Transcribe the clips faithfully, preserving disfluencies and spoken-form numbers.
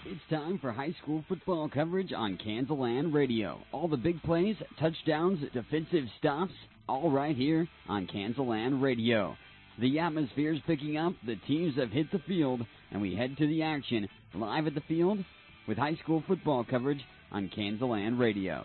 It's time for high school football coverage on Kansaland Radio. All the big plays, touchdowns, defensive stops, all right here on Kansaland Radio. The atmosphere's picking up, the teams have hit the field, and we head to the action live at the field with high school football coverage on Kansaland Radio.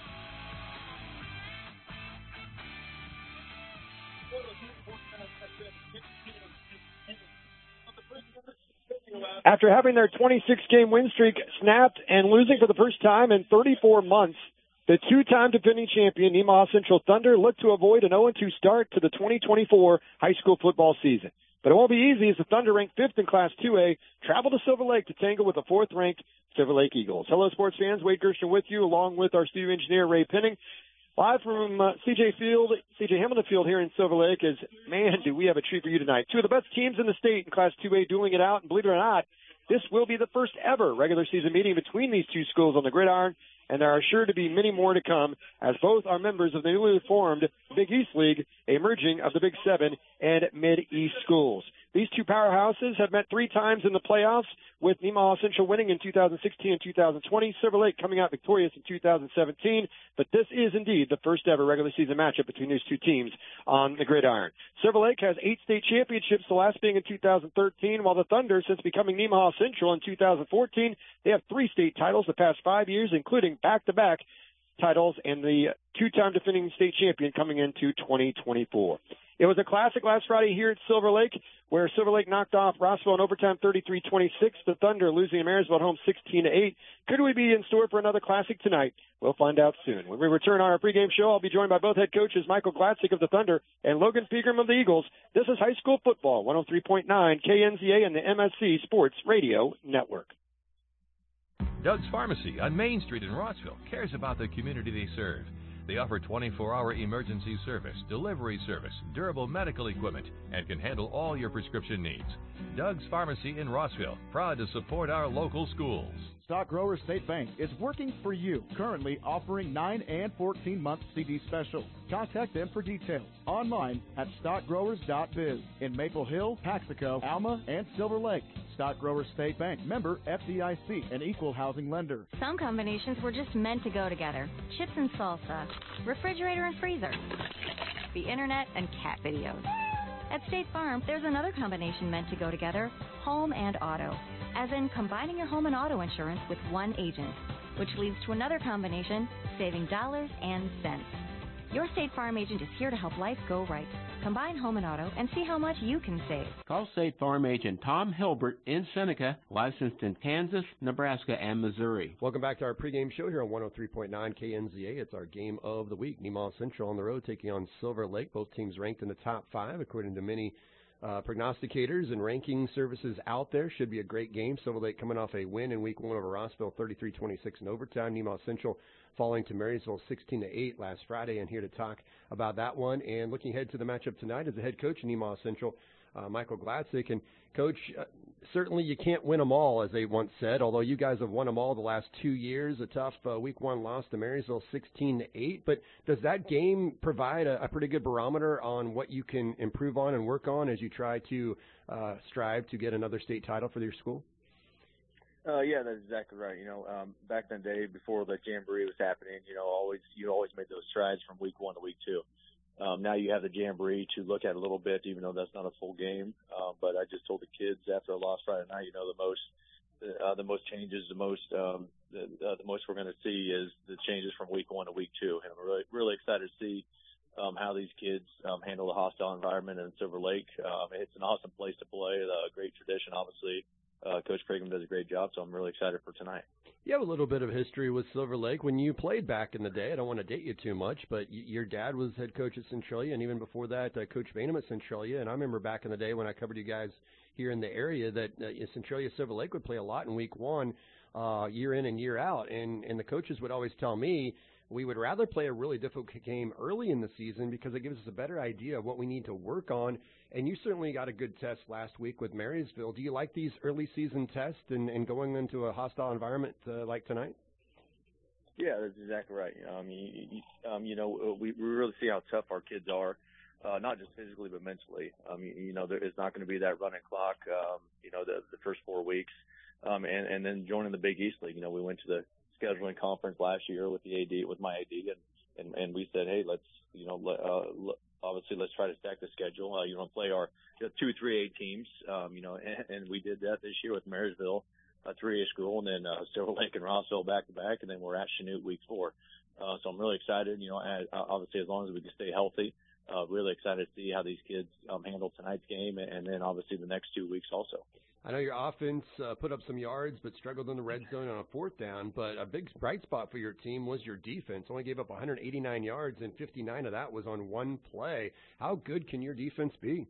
After having their twenty-six game win streak snapped and losing for the first time in thirty-four months, the two-time defending champion Nemaha Central Thunder look to avoid an oh and two start to the twenty twenty-four high school football season. But it won't be easy as the Thunder, ranked fifth in Class two A, travel to Silver Lake to tangle with the fourth-ranked Silver Lake Eagles. Hello, sports fans. Wade Gershon with you, along with our studio engineer, Ray Penning. Live from uh, C J Field, C J Hamilton Field here in Silver Lake is, man, do we have a treat for you tonight. Two of the best teams in the state in Class two A dueling it out, and believe it or not, this will be the first ever regular season meeting between these two schools on the gridiron, and there are sure to be many more to come as both are members of the newly formed Big East League, a merging of the Big Seven and Mid-East schools. These two powerhouses have met three times in the playoffs, with Nemaha Central winning in two thousand sixteen and two thousand twenty, Silver Lake coming out victorious in two thousand seventeen, but this is indeed the first ever regular season matchup between these two teams on the gridiron. Silver Lake has eight state championships, the last being in two thousand thirteen, while the Thunder, since becoming Nemaha Central in two thousand fourteen, they have three state titles the past five years, including back-to-back titles and the two-time defending state champion coming into twenty twenty-four. It was a classic last Friday here at Silver Lake, where Silver Lake knocked off Rossville in overtime thirty-three twenty-six. The Thunder losing to Marysville at home sixteen to eight. Could we be in store for another classic tonight? We'll find out soon. When we return on our pregame show, I'll be joined by both head coaches, Michael Glatzik of the Thunder and Logan Pegram of the Eagles. This is high school football, one oh three point nine K N Z A and the M S C Sports Radio Network. Doug's Pharmacy on Main Street in Rossville cares about the community they serve. They offer twenty-four hour emergency service, delivery service, durable medical equipment, and can handle all your prescription needs. Doug's Pharmacy in Rossville, proud to support our local schools. Stock Growers State Bank is working for you, currently offering nine and fourteen month C D specials. Contact them for details online at stock growers dot biz in Maple Hill, Paxico, Alma, and Silver Lake. Stock Growers State Bank, member F D I C, an equal housing lender. Some combinations were just meant to go together. Chips and salsa, refrigerator and freezer, the internet and cat videos. At State Farm, there's another combination meant to go together, home and auto, as in combining your home and auto insurance with one agent, which leads to another combination, saving dollars and cents. Your State Farm agent is here to help life go right. Combine home and auto and see how much you can save. Call State Farm agent Tom Hilbert in Seneca, licensed in Kansas, Nebraska, and Missouri. Welcome back to our pregame show here on one oh three point nine K N Z A. It's our game of the week. Nemaha Central on the road taking on Silver Lake. Both teams ranked in the top five, according to many uh, prognosticators and ranking services out there. Should be a great game. Silver Lake coming off a win in week one over Rossville, thirty-three twenty-six in overtime. Nemaha Central falling to Marysville sixteen to eight last Friday, and here to talk about that one and looking ahead to the matchup tonight is the head coach of Nemaha Central, uh, Michael Glatzik. And, Coach, uh, certainly you can't win them all, as they once said, although you guys have won them all the last two years. A tough uh, week one loss to Marysville sixteen to eight. But does that game provide a, a pretty good barometer on what you can improve on and work on as you try to uh, strive to get another state title for your school? Uh, yeah, that's exactly right. You know, um, back in the day before the Jamboree was happening, you know, always you always made those strides from week one to week two. Um, now you have the Jamboree to look at a little bit, even though that's not a full game. Um, but I just told the kids after a loss Friday night, you know, the most uh, the most changes, the most um, the, uh, the most we're going to see is the changes from week one to week two. And I'm really really excited to see um, how these kids um, handle the hostile environment in Silver Lake. Um, it's an awesome place to play, a great tradition, obviously. Uh, Coach Pegram does a great job, so I'm really excited for tonight. You have a little bit of history with Silver Lake. When you played back in the day, I don't want to date you too much, but y- your dad was head coach at Centralia, and even before that, uh, Coach Bainham at Centralia. And I remember back in the day when I covered you guys here in the area that uh, Centralia Silver Lake would play a lot in week one, uh, year in and year out. And, and the coaches would always tell me, we would rather play a really difficult game early in the season because it gives us a better idea of what we need to work on. And you certainly got a good test last week with Marysville. Do you like these early season tests and, and going into a hostile environment uh, like tonight? Yeah, that's exactly right. Um, you, you, um, you know, we, we really see how tough our kids are, uh, not just physically but mentally. Um, you, you know, there is not going to be that running clock, um, you know, the, the first four weeks. um, and, and then joining the Big East League. You know, we went to the scheduling conference last year with the A D, with my A D, and, and, and we said, hey, let's, you know, uh, obviously let's try to stack the schedule. Uh, you know, play our you know, two three A teams, um, you know, and, and we did that this year with Marysville, a three A school, and then uh, Silver Lake and Rossville back to back, and then we're at Chanute week four. Uh, so I'm really excited, you know, as, obviously as long as we can stay healthy, uh, really excited to see how these kids um, handle tonight's game, and, and then obviously the next two weeks also. I know your offense uh, put up some yards but struggled in the red zone on a fourth down, but a big bright spot for your team was your defense. Only gave up one hundred eighty-nine yards, and fifty-nine of that was on one play. How good can your defense be?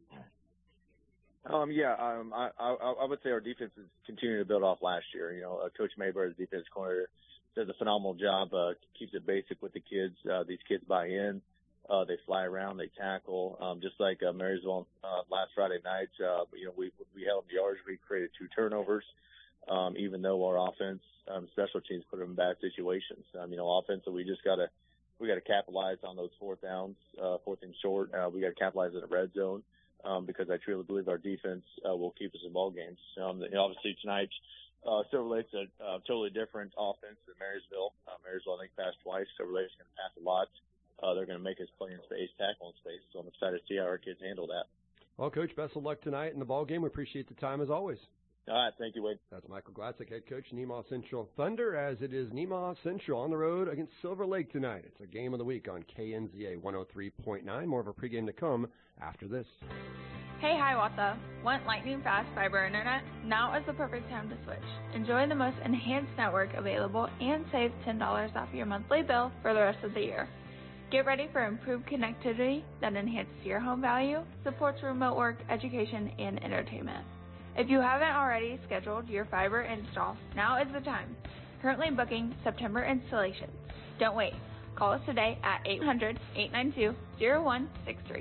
Um, yeah, um, I, I, I would say our defense is continuing to build off last year. You know, uh, Coach Mayberry, the defense coordinator, does a phenomenal job, uh, keeps it basic with the kids. Uh, these kids buy in. Uh, they fly around, they tackle, um, just like uh, Marysville uh, last Friday night. Uh, you know, we we held yards, we created two turnovers, um, even though our offense, um, special teams put them in bad situations. Um, you know, offensively, we just gotta we gotta capitalize on those fourth downs, uh, fourth and short. Uh, we gotta capitalize in the red zone um, because I truly believe our defense uh, will keep us in ball games. Um, and obviously tonight, uh, Silver Lake's a uh, totally different offense than Marysville. Uh, Marysville, I think, passed twice. Silver Lake's gonna pass a lot. Uh, they're going to make us play in space, tackle in space. So I'm excited to see how our kids handle that. Well, Coach, best of luck tonight in the ball game. We appreciate the time as always. All right, thank you, Wade. That's Michael Glatzik, head coach, Nemaha Central Thunder, as it is Nemaha Central on the road against Silver Lake tonight. It's a game of the week on K N Z A one oh three point nine. More of a pregame to come after this. Hey Hiawatha, want lightning fast fiber internet? Now is the perfect time to switch. Enjoy the most enhanced network available and save ten dollars off your monthly bill for the rest of the year. Get ready for improved connectivity that enhances your home value, supports remote work, education, and entertainment. If you haven't already scheduled your fiber install, now is the time. Currently booking September installations. Don't wait. Call us today at eight hundred, eight nine two, zero one six three.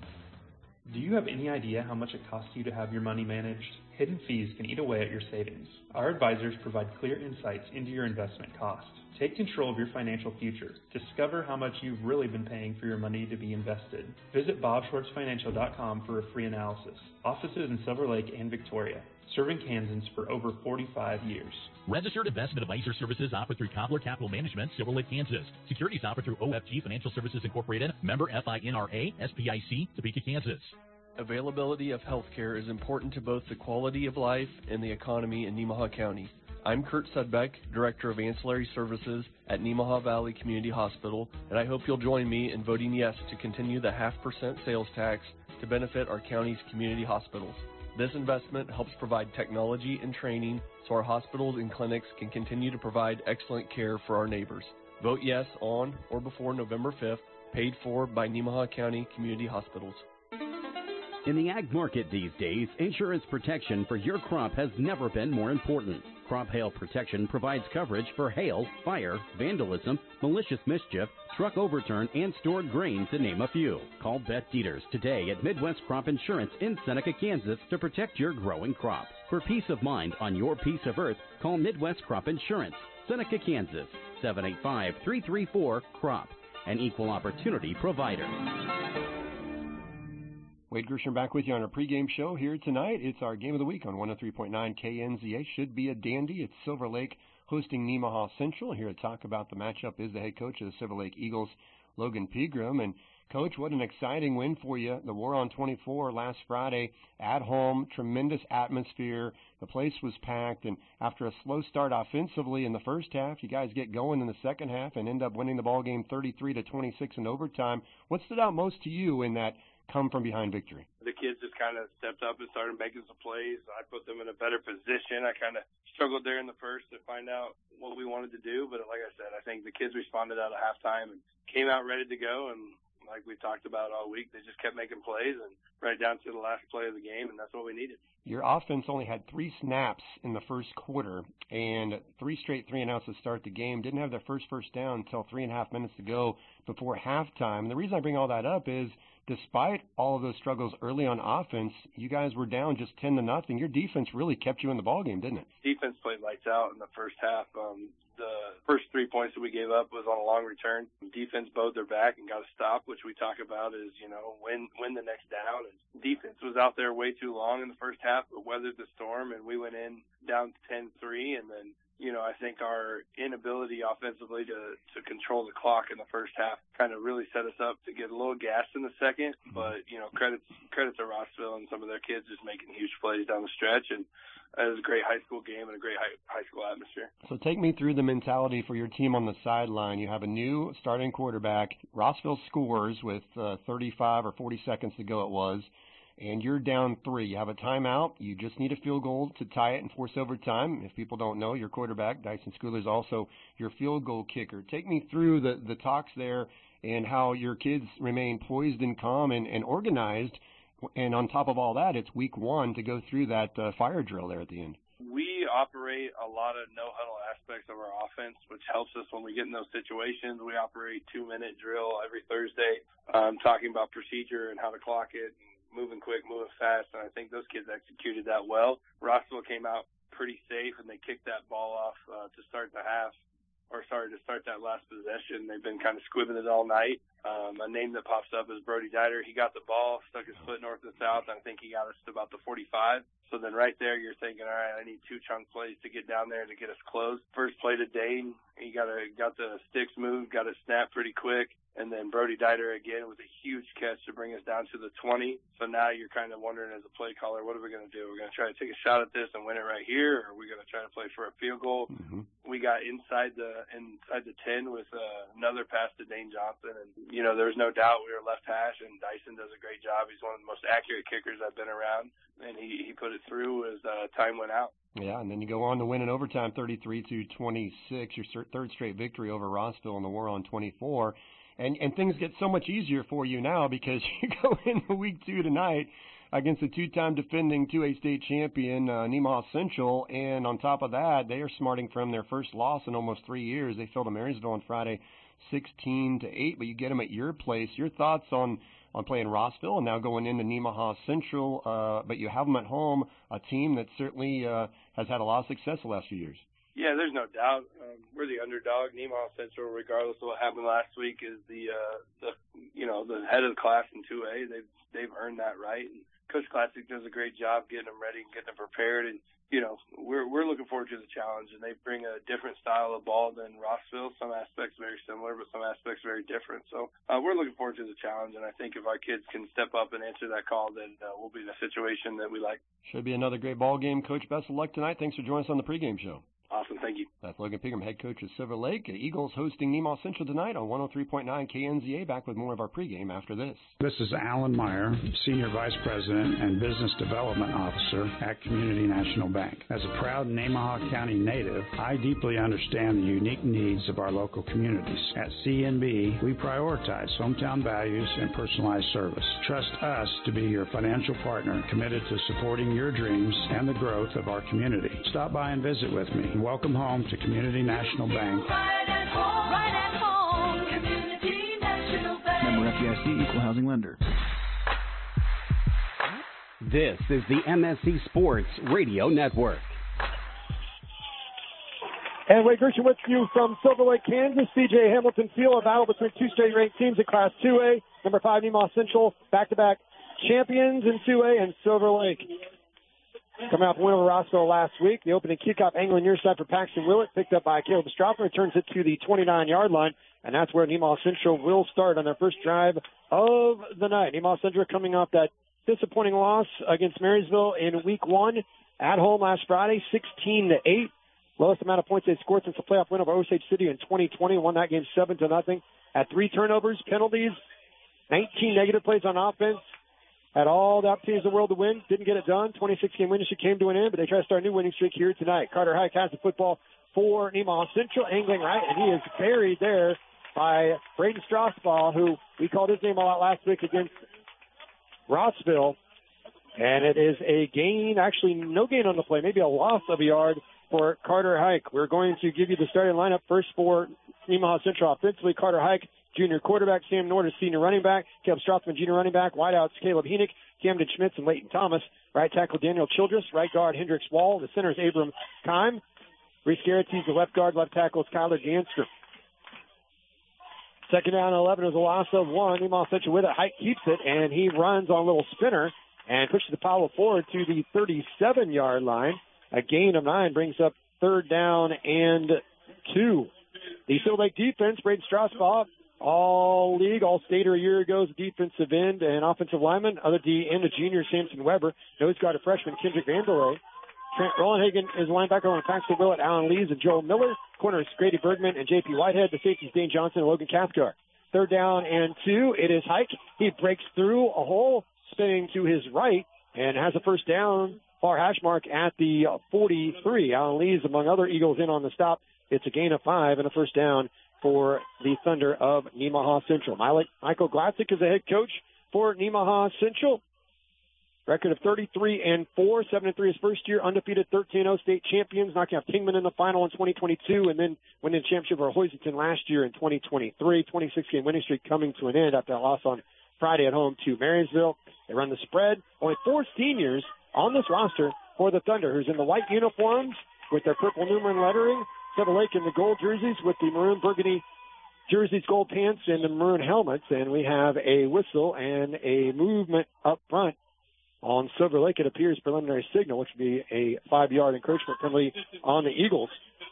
Do you have any idea how much it costs you to have your money managed? Hidden fees can eat away at your savings. Our advisors provide clear insights into your investment costs. Take control of your financial future. Discover how much you've really been paying for your money to be invested. Visit bob schwartz financial dot com for a free analysis. Offices in Silver Lake and Victoria. Serving Kansans for over forty-five years. Registered investment advisor services offered through Cobbler Capital Management, Silver Lake, Kansas. Securities offered through O F G Financial Services Incorporated, member FINRA, S P I C, Topeka, Kansas. Availability of health care is important to both the quality of life and the economy in Nemaha County. I'm Kurt Sudbeck, Director of Ancillary Services at Nemaha Valley Community Hospital, and I hope you'll join me in voting yes to continue the half percent sales tax to benefit our county's community hospitals. This investment helps provide technology and training so our hospitals and clinics can continue to provide excellent care for our neighbors. Vote yes on or before November fifth, paid for by Nemaha County Community Hospitals. In the ag market these days, insurance protection for your crop has never been more important. Crop Hail Protection provides coverage for hail, fire, vandalism, malicious mischief, truck overturn, and stored grain, to name a few. Call Beth Dieters today at Midwest Crop Insurance in Seneca, Kansas, to protect your growing crop. For peace of mind on your piece of earth, call Midwest Crop Insurance, Seneca, Kansas, seven eight five, three three four, C R O P, an equal opportunity provider. Wade Gershon back with you on our pregame show here tonight. It's our game of the week on one oh three point nine K N Z A. Should be a dandy. It's Silver Lake hosting Nemaha Central. Here to talk about the matchup is the head coach of the Silver Lake Eagles, Logan Pegram. And, Coach, what an exciting win for you. The War on twenty-four last Friday at home, tremendous atmosphere. The place was packed. And after a slow start offensively in the first half, you guys get going in the second half and end up winning the ball game thirty-three to twenty-six in overtime. What stood out most to you in that come-from-behind victory? The kids just kind of stepped up and started making some plays. I put them in a better position. I kind of struggled there in the first to find out what we wanted to do. But like I said, I think the kids responded out of halftime and came out ready to go. And like we talked about all week, they just kept making plays and right down to the last play of the game, and that's what we needed. Your offense only had three snaps in the first quarter and three straight three and outs to start the game. Didn't have their first first down until three and a half minutes to go before halftime. And the reason I bring all that up is, despite all of those struggles early on offense, you guys were down just ten to nothing. Your defense really kept you in the ballgame, didn't it? Defense played lights out in the first half. Um, the first three points that we gave up was on a long return. Defense bowed their back and got a stop, which we talk about is, you know, win win the next down. And defense was out there way too long in the first half, but weathered the storm, and we went in down ten three, and then, you know, I think our inability offensively to, to control the clock in the first half kind of really set us up to get a little gassed in the second. But, you know, credit, credit to Rossville and some of their kids just making huge plays down the stretch. And it was a great high school game and a great high, high school atmosphere. So take me through the mentality for your team on the sideline. You have a new starting quarterback. Rossville scores with uh, thirty-five or forty seconds to go it was. And you're down three. You have a timeout. You just need a field goal to tie it and force overtime. If people don't know, your quarterback, Dyson Schooler, is also your field goal kicker. Take me through the, the talks there and how your kids remain poised and calm and, and organized. And on top of all that, it's week one to go through that uh, fire drill there at the end. We operate a lot of no-huddle aspects of our offense, which helps us when we get in those situations. We operate two-minute drill every Thursday, um, talking about procedure and how to clock it, moving quick, moving fast, and I think those kids executed that well. Rossville came out pretty safe, and they kicked that ball off uh, to start the half, or sorry, to start that last possession. They've been kind of squibbing it all night. Um, a name that pops up is Brody Dieter. He got the ball, stuck his foot north and south, and I think he got us to about the forty-five. So then right there you're thinking, all right, I need two chunk plays to get down there to get us close. First play to Dane, he got a, got the sticks moved, got it snapped pretty quick. And then Brody Dieter again with a huge catch to bring us down to the twenty. So now you're kind of wondering as a play caller, what are we going to do? We're going to try to take a shot at this and win it right here, or are we going to try to play for a field goal? Mm-hmm. We got inside the inside the ten with uh, another pass to Dane Johnson. And, you know, there was no doubt we were left hash, and Dyson does a great job. He's one of the most accurate kickers I've been around, and he, he put it through as uh, time went out. Yeah, and then you go on to win in overtime thirty-three to twenty-six, your third straight victory over Rossville in the War on twenty-four. And and things get so much easier for you now because you go into week two tonight against a two-time defending two A state champion, uh, Nemaha Central. And on top of that, they are smarting from their first loss in almost three years. They fell to Marysville on Friday sixteen to eight, but you get them at your place. Your thoughts on, on playing Rossville and now going into Nemaha Central, uh, but you have them at home, a team that certainly uh, has had a lot of success the last few years. Yeah, there's no doubt. Um, we're the underdog. Nemaha Central, regardless of what happened last week, is the uh, the you know the head of the class in two A. They've they've earned that right. And Coach Classic does a great job getting them ready and getting them prepared. And you know we're we're looking forward to the challenge. And they bring a different style of ball than Rossville. Some aspects very similar, but some aspects very different. So uh, we're looking forward to the challenge. And I think if our kids can step up and answer that call, then uh, we'll be in a situation that we like. Should be another great ball game, Coach. Best of luck tonight. Thanks for joining us on the pregame show. Awesome, thank you. That's Logan Pigram, head coach of Silver Lake. Eagles hosting Nemaha Central tonight on one oh three point nine K N Z A. Back with more of our pregame after this. This is Alan Meyer, Senior Vice President and Business Development Officer at Community National Bank. As a proud Nemaha County native, I deeply understand the unique needs of our local communities. At C N B, we prioritize hometown values and personalized service. Trust us to be your financial partner committed to supporting your dreams and the growth of our community. Stop by and visit with me. Welcome home to Community National Bank. Right at home, right at home, Community National Bank. Member F D I C, Equal Housing Lender. This is the M S C Sports Radio Network. And Wade Gershon with you from Silver Lake, Kansas. C J Hamilton Field, a battle between two straight ranked teams in Class two A. Number five, Nemaha Central, back-to-back champions in two A, and Silver Lake coming off a win over Rossville last week. The opening kickoff angle near side for Paxton Willett, picked up by Caleb Strothman, returns it to the twenty-nine-yard line, and that's where Nemaha Central will start on their first drive of the night. Nemaha Central coming off that disappointing loss against Marysville in week one at home last Friday, sixteen to eight. Lowest amount of points they've scored since the playoff win over Osage City in twenty twenty. Won that game seven to nothing. Had three turnovers, penalties, nineteen negative plays on offense. Had all the opportunities in the world to win. Didn't get it done. twenty-six game winning streak came to an end, but they try to start a new winning streak here tonight. Carter Hike has the football for Nemaha Central, angling right, and he is buried there by Braden Strasbaugh, who we called his name a lot last week against Rossville. And it is a gain, actually no gain on the play, maybe a loss of a yard for Carter Hike. We're going to give you the starting lineup first for Nemaha Central offensively. Carter Hike, junior quarterback. Sam Nord is senior running back. Caleb Strothman, junior running back. Wideouts, Caleb Heenick, Camden Schmitz, and Leighton Thomas. Right tackle, Daniel Childress. Right guard, Hendricks Wall. The center is Abram Kime. Reese Garrett's the left guard, left tackle is Kyler Ganstrom. Second down and eleven is a loss of one. Nemaha Central with it. Hike keeps it, and he runs on a little spinner and pushes the pile forward to the thirty-seven-yard line. A gain of nine brings up third down and two. The Silver Lake defense, Braden Strasbaugh, all league, all stater a year ago as a defensive end and offensive lineman. Other D end, a junior, Samson Weber. Nose guard, a freshman, Kendrick Vandelay. Trent Rollenhagen is linebacker on Paxton Willett, Alan Lees, and Joel Miller. Corners, Grady Bergman and J P Whitehead. The safeties, Dane Johnson and Logan Cathcart. Third down and two. It is Hike. He breaks through a hole, spinning to his right, and has a first down, far hash mark at the forty-three. Alan Lees, among other Eagles, in on the stop. It's a gain of five and a first down for the Thunder of Nemaha Central. Michael Glatzik is the head coach for Nemaha Central. Record of thirty-three and four, seven and three his first year, undefeated, thirteen oh state champions, knocking out Kingman in the final in twenty twenty-two, and then winning the championship over Hoisington last year in twenty twenty-three. twenty-six game winning streak coming to an end after a loss on Friday at home to Marysville. They run the spread. Only four seniors on this roster for the Thunder, who's in the white uniforms with their purple numeral lettering. Silver Lake in the gold jerseys with the maroon burgundy jerseys, gold pants, and the maroon helmets. And we have a whistle and a movement up front on Silver Lake. It appears preliminary signal, which would be a five-yard encroachment penalty on the Eagles.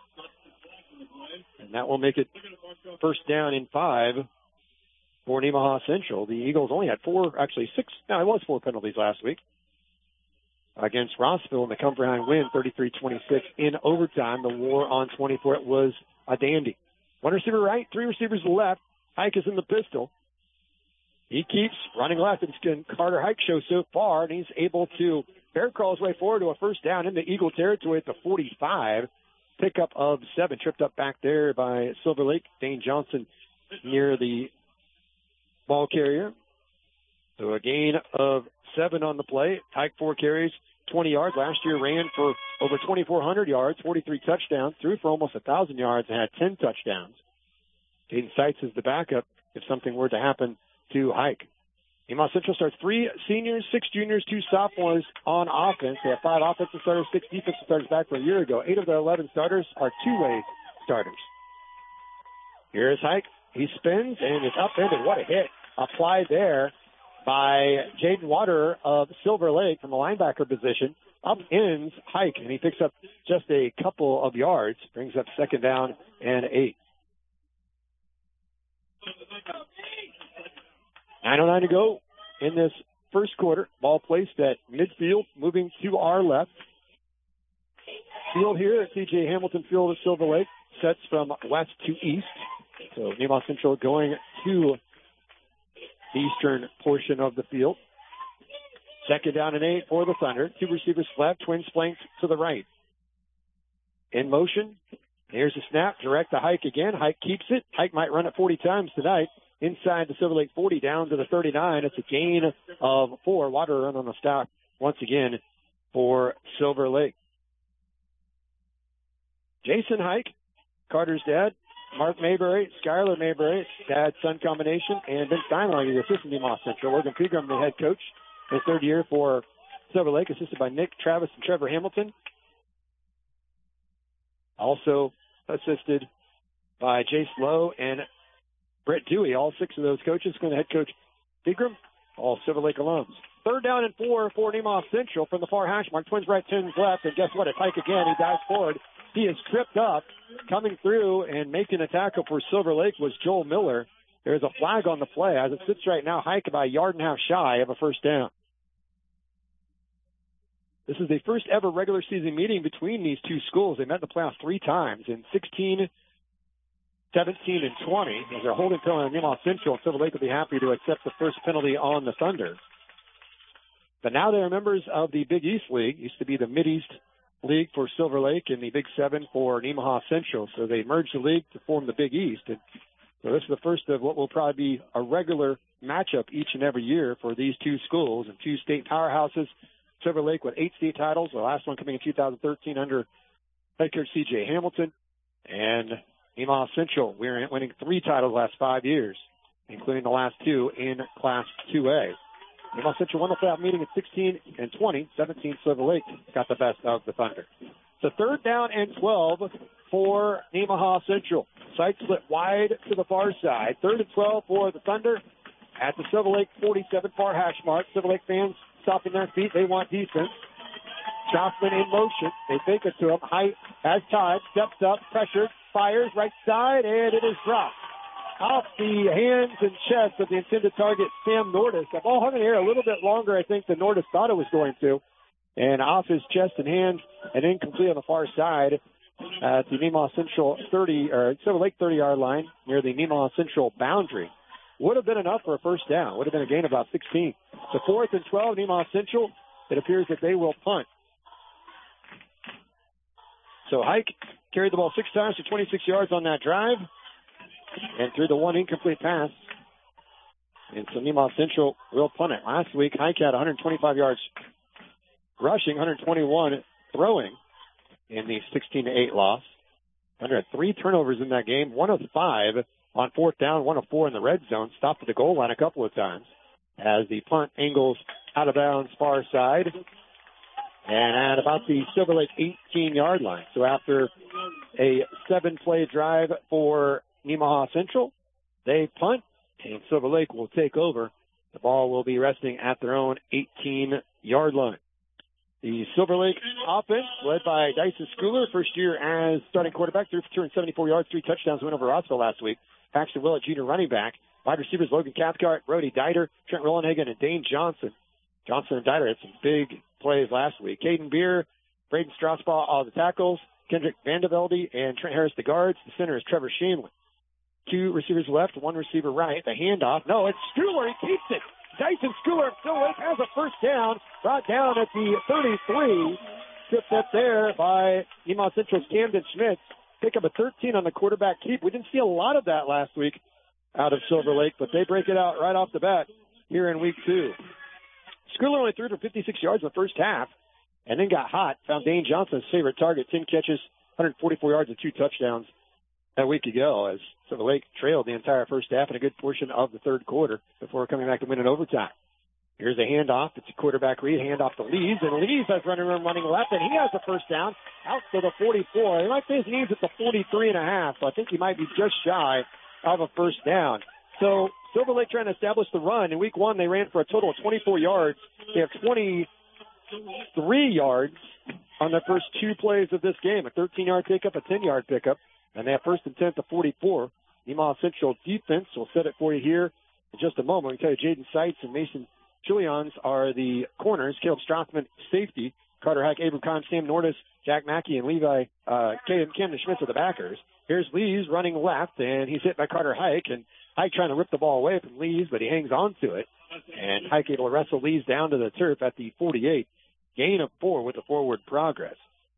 And that will make it first down in five for Nemaha Central. The Eagles only had four, actually six, no, it was four penalties last week against Rossville in the come behind win, thirty-three twenty-six in overtime. The war on twenty-four, it was a dandy. One receiver right, three receivers left. Hike is in the pistol. He keeps running left. It's been Carter Hike show so far, and he's able to bear crawl his way forward to a first down into Eagle territory at the forty-five. Pickup of seven, tripped up back there by Silver Lake. Dane Johnson near the ball carrier. So a gain of seven on the play. Hike four carries, twenty yards. Last year ran for over twenty-four hundred yards, forty-three touchdowns, threw for almost one thousand yards, and had ten touchdowns. Caden Seitz is the backup if something were to happen to Hike. Nemaha Central starts three seniors, six juniors, two sophomores on offense. They have five offensive starters, six defensive starters back from a year ago. Eight of the eleven starters are two-way starters. Here's Hike. He spins and is upended. What a hit. Applied there by Jaden Water of Silver Lake from the linebacker position. Up ends Hike, and he picks up just a couple of yards. Brings up second down and eight. nine oh nine to go in this first quarter. Ball placed at midfield, moving to our left. Field here at C J Hamilton Field at Silver Lake sets from west to east. So Nemaha Central going to the eastern portion of the field. Second down and eight for the Thunder. Two receivers left, twins flanked to the right. In motion. Here's the snap, direct to Hike again. Hike keeps it. Hike might run it forty times tonight. Inside the Silver Lake forty, down to the thirty-nine. It's a gain of four. Water run on the stop once again for Silver Lake. Jason Hike, Carter's dad, Mark Mayberry, Skylar Mayberry, dad-son combination, and Ben Steinlager, the assistant Nemaha Central. Logan Pegram, the head coach, his third year for Silver Lake, assisted by Nick, Travis, and Trevor Hamilton. Also assisted by Jace Lowe and Brett Dewey. All six of those coaches, going to head coach Pegram, all Silver Lake alums. Third down and four for Nemaha Central from the far hash mark. Twins right, twins left, and guess what? It's Hike again. He dives forward. He is tripped up. Coming through and making a tackle for Silver Lake was Joel Miller. There's a flag on the play. As it sits right now, Hike about a yard and a half shy of a first down. This is the first ever regular season meeting between these two schools. They met in the playoffs three times in sixteen, seventeen, and twenty. As they're holding penalty on Nemaha Central, Silver Lake will be happy to accept the first penalty on the Thunder. But now they are members of the Big East League. Used to be the Mid-East League for Silver Lake and the Big Seven for Nemaha Central. So they merged the league to form the Big East. And so this is the first of what will probably be a regular matchup each and every year for these two schools and two state powerhouses. Silver Lake with eight state titles, the last one coming in two thousand thirteen under head coach C J Hamilton. And Nemaha Central, we're winning three titles the last five years, including the last two in Class two A. Nemaha Central won the playoff meeting at sixteen and twenty. seventeen Silver Lake got the best of the Thunder. It's a third down and twelve for Nemaha Central. Sight split wide to the far side. Third and twelve for the Thunder at the Silver Lake forty-seven far hash mark. Silver Lake fans stopping their feet. They want defense. Strothman in motion. They fake it to him. Height has time. Steps up. Pressured. Fires right side. And it is dropped. Off the hands and chest of the intended target, Sam Nordis. The ball hung in the air a little bit longer, I think, than Nordis thought it was going to. And off his chest and hands and incomplete on the far side at the Nemaha Central thirty, or Silver Lake thirty-yard line near the Nemaha Central boundary. Would have been enough for a first down. Would have been a gain of about sixteen. So fourth and twelve, Nemaha Central. It appears that they will punt. So Hike carried the ball six times for twenty-six yards on that drive and threw the one incomplete pass. And so Nemaha Central will punt it. Last week, Hike had one hundred twenty-five yards rushing, one hundred twenty-one throwing in the sixteen to eight loss. Thunder had three turnovers in that game, one of five on fourth down, one of four in the red zone. Stopped at the goal line a couple of times as the punt angles out of bounds far side and at about the Silver Lake eighteen-yard line. So after a seven-play drive for Nemaha Central, they punt, and Silver Lake will take over. The ball will be resting at their own eighteen-yard line. The Silver Lake offense, led by Dyson Schooler, first year as starting quarterback, threw for two hundred seventy-four yards, three touchdowns, win over Rossville last week. Paxton Willett, junior running back. Wide receivers, Logan Cathcart, Brody Dieter, Trent Rollenhagen, and Dane Johnson. Johnson and Dieter had some big plays last week. Caden Beer, Braden Strasbaugh, all the tackles. Kendrick Vandevelde and Trent Harris, the guards. The center is Trevor Shamelin. Two receivers left, one receiver right. The handoff. No, it's Schooler. He keeps it. Dyson Schooler of Silver Lake has a first down. Brought down at the thirty-three. Tipped up there by Nemaha Central's Camden Schmitz. Pick up a thirteen on the quarterback keep. We didn't see a lot of that last week out of Silver Lake, but they break it out right off the bat here in week two. Schooler only threw for fifty-six yards in the first half and then got hot. Found Dane Johnson's favorite target, ten catches, one hundred forty-four yards and two touchdowns a week ago as Silver Lake trailed the entire first half and a good portion of the third quarter before coming back to win in overtime. Here's a handoff. It's a quarterback read. Handoff to Lees, and Lees has running room running left, and he has the first down out to the forty-four. He might say his needs at the forty-three and a half, so I think he might be just shy of a first down. So Silver Lake trying to establish the run. In week one, they ran for a total of twenty-four yards. They have twenty-three yards on their first two plays of this game, a thirteen-yard pickup, a ten-yard pickup, and they have first and ten at the forty-four. Nemaha Central defense will set it for you here in just a moment. We can tell you Jaden Seitz and Mason Chilions are the corners. Caleb Strothman, safety. Carter Hike, Abram Kahn, Sam Nordis, Jack Mackey, and Levi uh, Camden Schmitz are the backers. Here's Lees running left, and he's hit by Carter Hike, and Hike trying to rip the ball away from Lees, but he hangs on to it. And Hike able to wrestle Lees down to the turf at the forty-eight. Gain of four with the forward progress.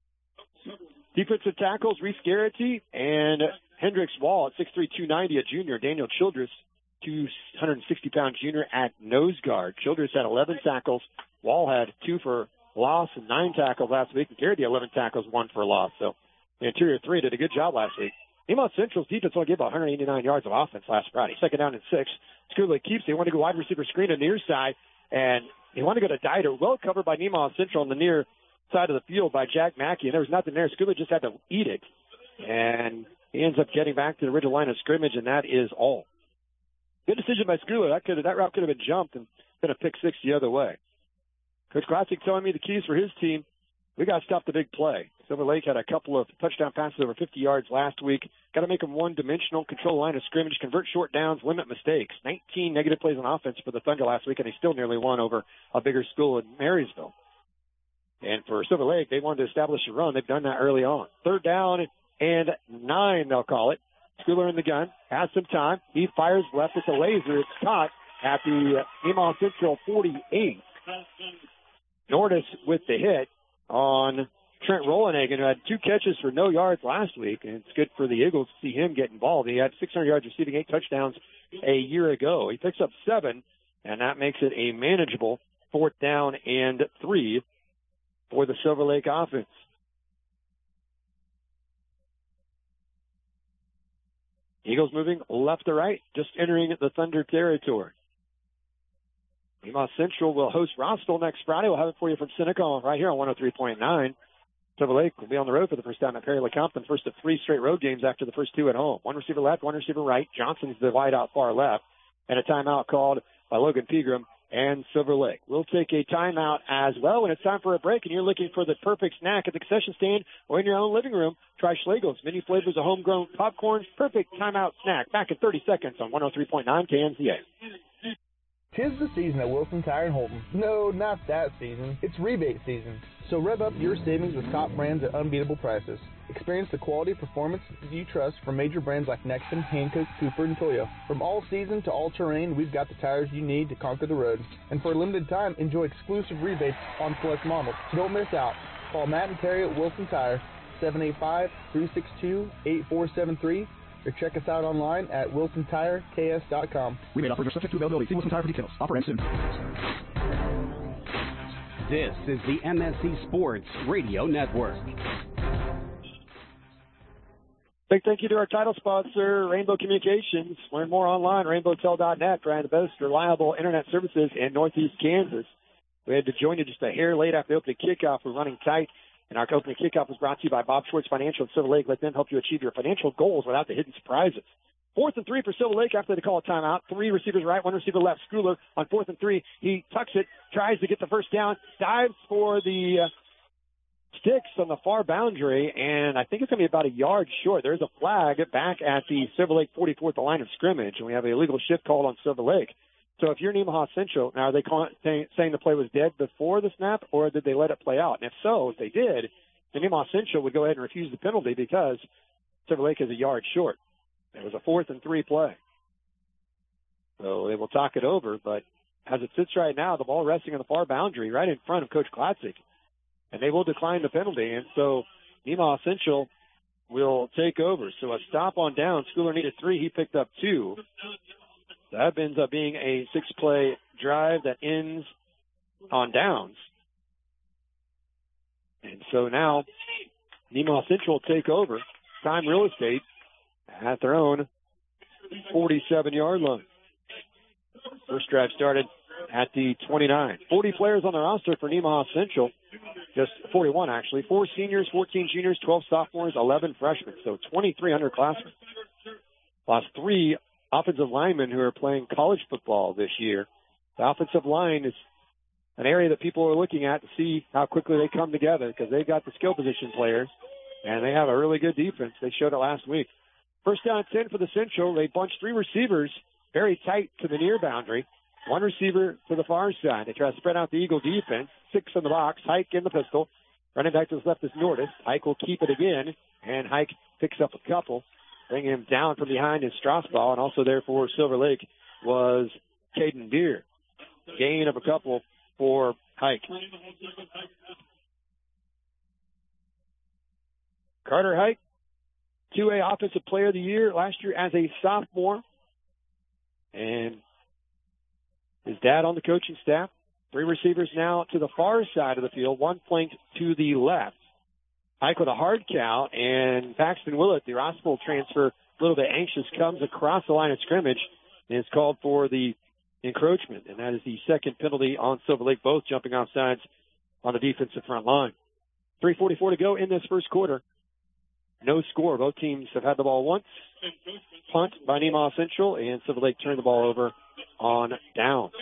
Defensive tackles, Reese Garrity and Hendricks Wall at six three, two ninety, a junior. Daniel Childress, two hundred sixty pound junior at nose guard. Childress had eleven tackles. Wall had two for loss and nine tackles last week. And Garrity, eleven tackles, one for loss. So the interior three did a good job last week. Nemaha Central's defense only gave about one hundred eighty-nine yards of offense last Friday. Second down and six. Schooler keeps. They want to go wide receiver screen on the near side, and they want to go to Dieter. Well covered by Nemaha Central on the near side of the field by Jack Mackey, and there was nothing there. Schooler just had to eat it, and he ends up getting back to the original line of scrimmage, and that is all. Good decision by Schooler. That could that route could have been jumped and been a pick six the other way. Coach Classic telling me the keys for his team. We got to stop the big play. Silver Lake had a couple of touchdown passes over fifty yards last week. Got to make them one-dimensional, control the line of scrimmage, convert short downs, limit mistakes. nineteen negative plays on offense for the Thunder last week, and they still nearly won over a bigger school in Marysville. And for Silver Lake, they wanted to establish a run. They've done that early on. Third down and nine, they'll call it. Schooler in the gun, has some time. He fires left with the laser. It's caught at the Nemaha Central forty-eight. Nordis with the hit on Trent Rollenhagen, who had two catches for no yards last week, and it's good for the Eagles to see him get involved. He had six hundred yards receiving, eight touchdowns a year ago. He picks up seven, and that makes it a manageable fourth down and three for the Silver Lake offense. Eagles moving left to right, just entering the Thunder territory. Nemaha Central will host Rossville next Friday. We'll have it for you from Seneca right here on one oh three point nine. Silver Lake will be on the road for the first time at Perry LeCompton, first of three straight road games after the first two at home. One receiver left, one receiver right. Johnson's the wide out far left, and a timeout called by Logan Pegram and Silver Lake. We'll take a timeout as well when it's time for a break, and you're looking for the perfect snack at the concession stand or in your own living room. Try Schlegel's many flavors of homegrown popcorn. Perfect timeout snack. Back in thirty seconds on one oh three point nine K N Z A. Tis the season at Wilson Tire and Holton. No, not that season. It's rebate season. So rev up your savings with top brands at unbeatable prices. Experience the quality performance you trust from major brands like Nexen, Hankook, Cooper, and Toyo. From all season to all terrain, we've got the tires you need to conquer the road. And for a limited time, enjoy exclusive rebates on select models. So don't miss out. Call Matt and Terry at Wilson Tire, seven eight five, three six two, eight four seven three, or check us out online at wilson tire k s dot com. Rebate offers are subject to availability. See Wilson Tire for details. Offer ends soon. This is the M S C Sports Radio Network. Big thank you to our title sponsor, Rainbow Communications. Learn more online, rainbow tel dot net, for the most reliable internet services in Northeast Kansas. We had to join you just a hair late after the opening kickoff. We're running tight, and our opening kickoff was brought to you by Bob Schwartz Financial and Silver Lake. Let them help you achieve your financial goals without the hidden surprises. Fourth and three for Silver Lake after they call a timeout. Three receivers right, one receiver left. Schooler on fourth and three. He tucks it, tries to get the first down, dives for the uh, sticks on the far boundary, and I think it's going to be about a yard short. There's a flag back at the Silver Lake forty-fourth line of scrimmage, and we have a illegal shift called on Silver Lake. So if you're Nemaha Central, now are they calling, saying, saying the play was dead before the snap, or did they let it play out? And if so, if they did, then Nemaha Central would go ahead and refuse the penalty because Silver Lake is a yard short. It was a fourth and three play. So they will talk it over, but as it sits right now, the ball resting on the far boundary right in front of Coach Klatzik, and they will decline the penalty. And so Nemaha Central will take over. So a stop on down. Schooler needed three. He picked up two. That ends up being a six-play drive that ends on downs. And so now Nemaha Central will take over. Time real estate at their own forty-seven-yard line. First drive started at the twenty-nine. forty players on the roster for Nemaha Central. Just forty-one, actually. Four seniors, fourteen juniors, twelve sophomores, eleven freshmen. So twenty-three hundred classmen. Lost three offensive linemen who are playing college football this year. The offensive line is an area that people are looking at to see how quickly they come together because they've got the skill position players, and they have a really good defense. They showed it last week. First down ten for the Central. They bunched three receivers very tight to the near boundary. One receiver to the far side. They try to spread out the Eagle defense. Six in the box. Hike in the pistol. Running back to his left is Nordis. Hike will keep it again, and Hike picks up a couple. Bringing him down from behind is Strasbaugh, and also there for Silver Lake was Caden Beer. Gain of a couple for Hike. Carter Hike, two A Offensive Player of the Year last year as a sophomore. And his dad on the coaching staff. Three receivers now to the far side of the field, one flanked to the left. Hike with a hard count, and Paxton Willett, the Rossville transfer, a little bit anxious, comes across the line of scrimmage and is called for the encroachment. And that is the second penalty on Silver Lake, both jumping off sides on the defensive front line. three forty-four to go in this first quarter. No score. Both teams have had the ball once. Punt by Nemaha Central, and Silver Lake turned the ball over on downs.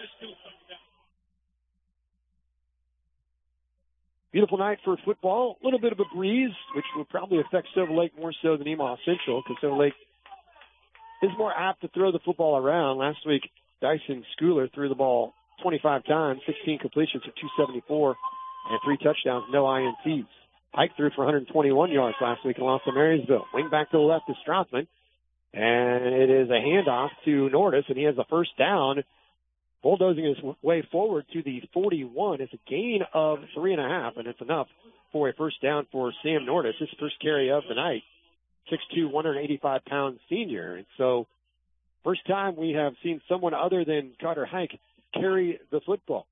Beautiful night for football. A little bit of a breeze, which will probably affect Silver Lake more so than Nemaha Central, because Silver Lake is more apt to throw the football around. Last week, Dyson Schooler threw the ball twenty-five times, sixteen completions for two seventy-four, and three touchdowns, no I N Ts. Hike threw for one hundred twenty-one yards last week and lost to Marysville. Wing back to the left is Strothman. And it is a handoff to Nordis, and he has a first down, bulldozing his way forward to the forty-one. It's a gain of three and a half, and it's enough for a first down for Sam Nordis, his first carry of the night. six two, one hundred eighty-five pound senior. And so, first time we have seen someone other than Carter Hike carry the football.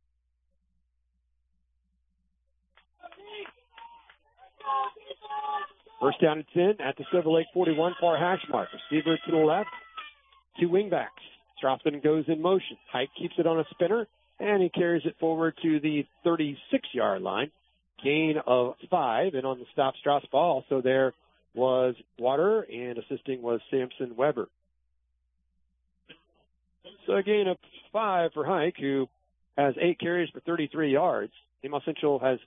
First down and ten at the Silver Lake forty-one, far hash mark. Receiver to the left, two wingbacks. Strothman goes in motion. Hike keeps it on a spinner, and he carries it forward to the thirty-six-yard line. gain of five. And on the stop, Strasbaugh also there was Water, and assisting was Samson Weber. So a gain of five for Hike, who has eight carries for thirty-three yards. Nemaha Central has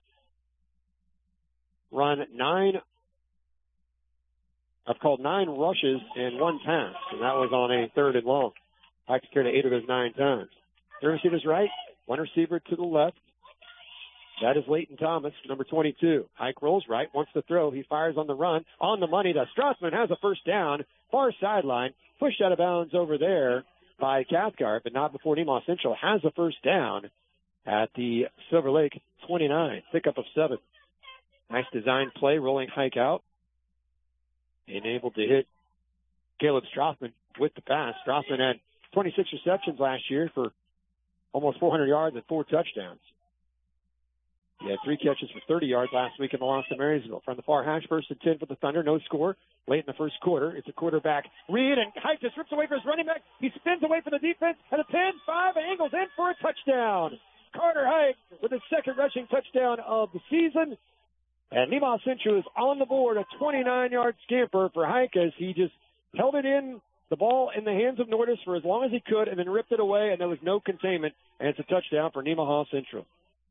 run nine, I've called nine rushes and one pass, and that was on a third and long. Hike carried eight of those nine times. Three receivers right, one receiver to the left. That is Leighton Thomas, number twenty-two. Hike rolls right, wants to throw. He fires on the run. On the money, the Strassman has a first down. Far sideline, pushed out of bounds over there by Cathcart, but not before Nemaha Central has a first down at the Silver Lake twenty-nine. Pickup of seven. Nice design play, rolling Hike out. And able to hit Caleb Strassman with the pass. Strassman had twenty-six receptions last year for almost four hundred yards and four touchdowns. He had three catches for thirty yards last week in the loss to Marysville. From the far hash, first and ten for the Thunder. No score late in the first quarter. It's a quarterback read, and Hike just rips away for his running back. He spins away for the defense at a ten five and angles in for a touchdown. Carter Hike with his second rushing touchdown of the season. And Nemaha Central is on the board, a twenty-nine-yard scamper for Hike as he just held it in, the ball in the hands of Nordis for as long as he could, and then ripped it away, and there was no containment, and it's a touchdown for Nemaha Central.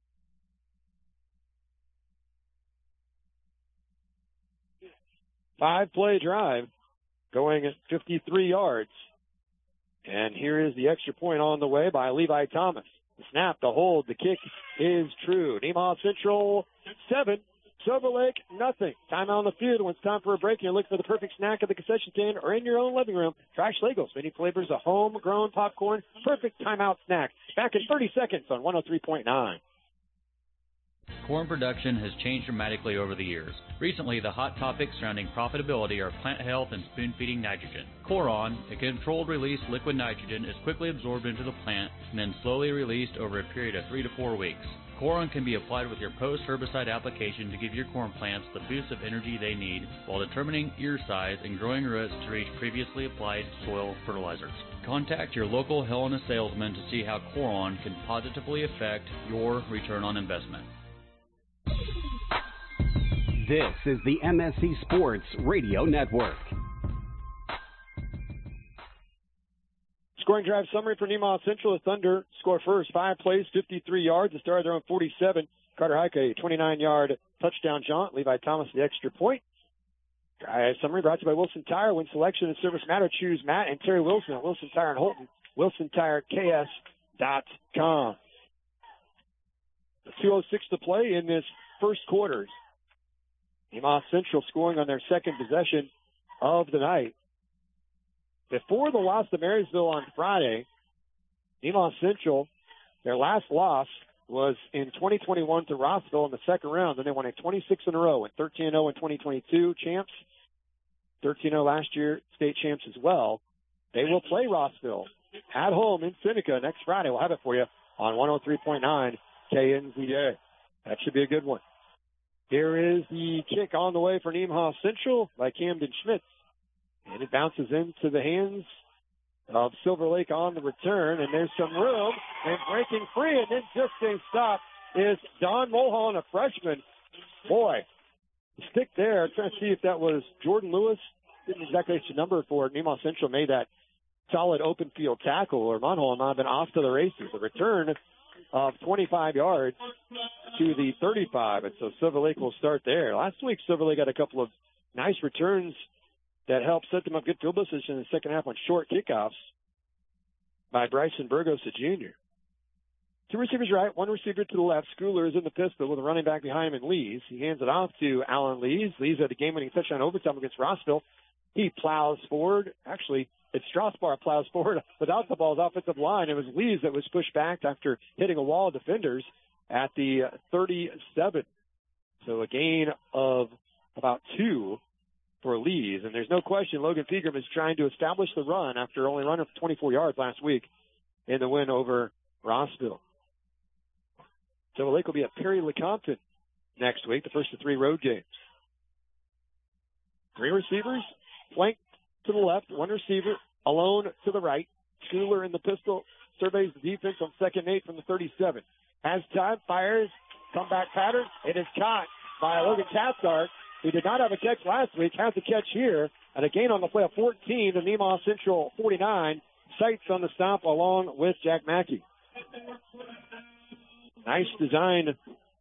Five-play drive going at fifty-three yards. And here is the extra point on the way by Levi Thomas. The snap, the hold, the kick is true. Nemaha Central, seven. Silver Lake, nothing. Time out on the field. When it's time for a break, you're looking for the perfect snack at the concession stand or in your own living room. Try Schlegel's. Many flavors of homegrown popcorn. Perfect timeout snack. Back in thirty seconds on one oh three point nine. Corn production has changed dramatically over the years. Recently, the hot topics surrounding profitability are plant health and spoon-feeding nitrogen. Coron, a controlled-release liquid nitrogen, is quickly absorbed into the plant and then slowly released over a period of three to four weeks. Coron can be applied with your post-herbicide application to give your corn plants the boost of energy they need while determining ear size and growing roots to reach previously applied soil fertilizers. Contact your local Helena salesman to see how Coron can positively affect your return on investment. This is the M S C Sports Radio Network. Scoring drive summary for Nemaha Central. The Thunder score first. Five plays, fifty-three yards. They started their own forty-seven. Carter Hike, a twenty-nine-yard touchdown jaunt. Levi Thomas, the extra point. Drive summary brought to you by Wilson Tire. When selection and service matter, choose Matt and Terry Wilson at Wilson Tire in Holton. Wilson Tire K S dot com. two oh six to play in this first quarter. Nemaha Central scoring on their second possession of the night. Before the loss to Marysville on Friday, Nemaha Central, their last loss was in twenty twenty-one to Rossville in the second round. Then they won a twenty-six in a row, and thirteen and oh in twenty twenty-two champs, thirteen and oh last year, state champs as well. They will play Rossville at home in Seneca next Friday. We'll have it for you on one oh three point nine K N Z A. That should be a good one. Here is the kick on the way for Nemaha Central by Camden Schmitz. And it bounces into the hands of Silver Lake on the return. And there's some room. And breaking free and then just a stop is Don Mulholland, a freshman. Boy, stick there. I'm trying to see if that was Jordan Lewis. Didn't exactly get your number for it. Nemaha Central made that solid open field tackle, or Mulholland might have been off to the races. The return of twenty-five yards to the thirty-five, and so Silver Lake will start there. Last week, Silver Lake had a couple of nice returns that helped set them up good field position in the second half on short kickoffs by Bryson Burgos, a junior. Two receivers right, one receiver to the left. Schooler is in the pistol with a running back behind him in Lees. He hands it off to Alan Lees. Lees had a game-winning touchdown overtime against Rossville. He plows forward. Actually, it's Strasbaugh plows forward without the ball's offensive line. It was Lees that was pushed back after hitting a wall of defenders at the thirty-seven. So a gain of about two for Lees. And there's no question Logan Pegram is trying to establish the run after only running for twenty-four yards last week in the win over Rossville. Silver Lake will be at Perry Lecompton next week, the first of three road games. Three receivers, flanked to the left, one receiver alone to the right. Schooler in the pistol surveys the defense on second and eight from the thirty-seven. Has time, fires, Comeback pattern. It is caught by Logan Cathcart, who did not have a catch last week, has a catch here, and a gain on the play of fourteen to Nemaha Central forty-nine. Sights on the stop along with Jack Mackey. Nice design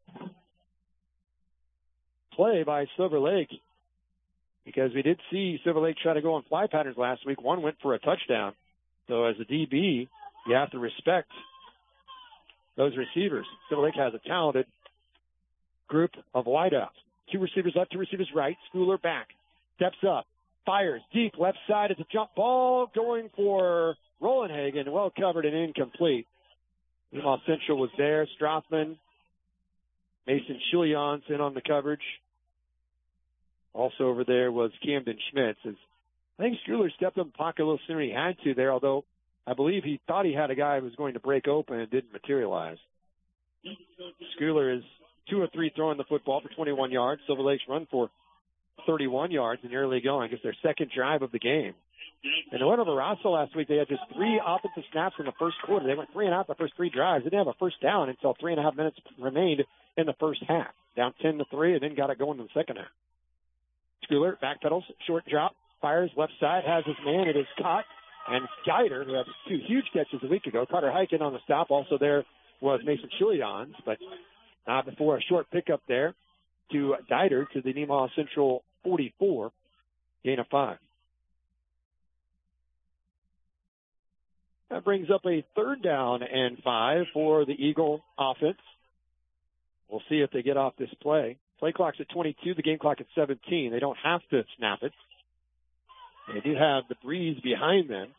play by Silver Lake, because we did see Silver Lake try to go on fly patterns last week. One went for a touchdown. So as a D B, you have to respect those receivers. Silver Lake has a talented group of wideouts. Two receivers left, two receivers right. Schooler back. Steps up. Fires deep left side. It's a jump ball going for Rollenhagen. Well covered and incomplete. Nemaha Central was there. Strothman, Mason Chilians in on the coverage. Also over there was Camden Schmitz. As I think Schooler stepped up in the pocket a little sooner than he had to there, although I believe he thought he had a guy who was going to break open and didn't materialize. Schooler is two or three throwing the football for twenty-one yards. Silver Lake's run for thirty-one yards in the early going. I guess their second drive of the game. And went over Rosso last week. They had just three offensive snaps in the first quarter. They went three and out the first three drives. They didn't have a first down until three and a half minutes remained in the first half. Down ten to three, and then got it going in the second half. Schooler backpedals, short drop, fires left side, has his man. It is caught. And Geider, who had two huge catches a week ago, Carter Hyken on the stop. Also there was Mason Chilians, but not before a short pickup there to Geider to the Nemaha Central forty-four, gain of five. That brings up a third down and five for the Eagle offense. We'll see if they get off this play. Play clock's at twenty-two, the game clock at seventeen. They don't have to snap it. They do have the breeze behind them.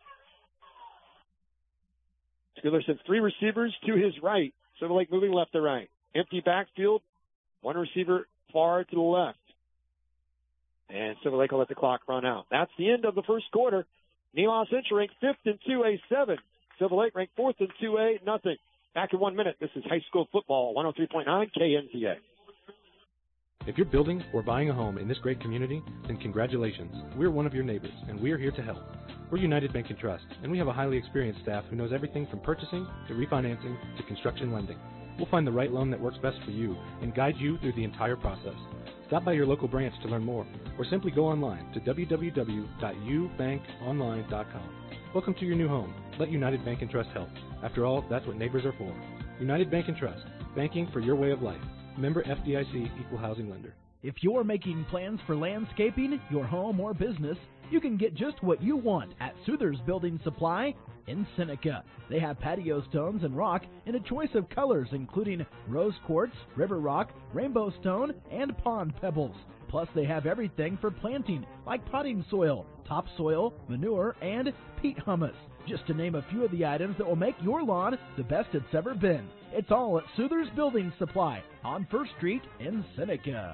Schooler sends three receivers to his right. Silver Lake moving left to right. Empty backfield, one receiver far to the left. And Silver Lake will let the clock run out. That's the end of the first quarter. Nemaha Central ranked fifth in two A seven. Silver Lake ranked fourth in two A nothing. Back in one minute. This is high school football, one oh three point nine K N Z A. If you're building or buying a home in this great community, then congratulations. We're one of your neighbors, and we're here to help. We're United Bank and Trust, and we have a highly experienced staff who knows everything from purchasing to refinancing to construction lending. We'll find the right loan that works best for you and guide you through the entire process. Stop by your local branch to learn more, or simply go online to w w w dot u bank online dot com. Welcome to your new home. Let United Bank and Trust help. After all, that's what neighbors are for. United Bank and Trust, banking for your way of life. Member F D I C, Equal Housing Lender. If you're making plans for landscaping, your home, or business, you can get just what you want at Souther's Building Supply in Seneca. They have patio stones and rock in a choice of colors including rose quartz, river rock, rainbow stone, and pond pebbles. Plus, they have everything for planting, like potting soil, topsoil, manure, and peat humus, just to name a few of the items that will make your lawn the best it's ever been. It's all at Souther's Building Supply on First Street in Seneca.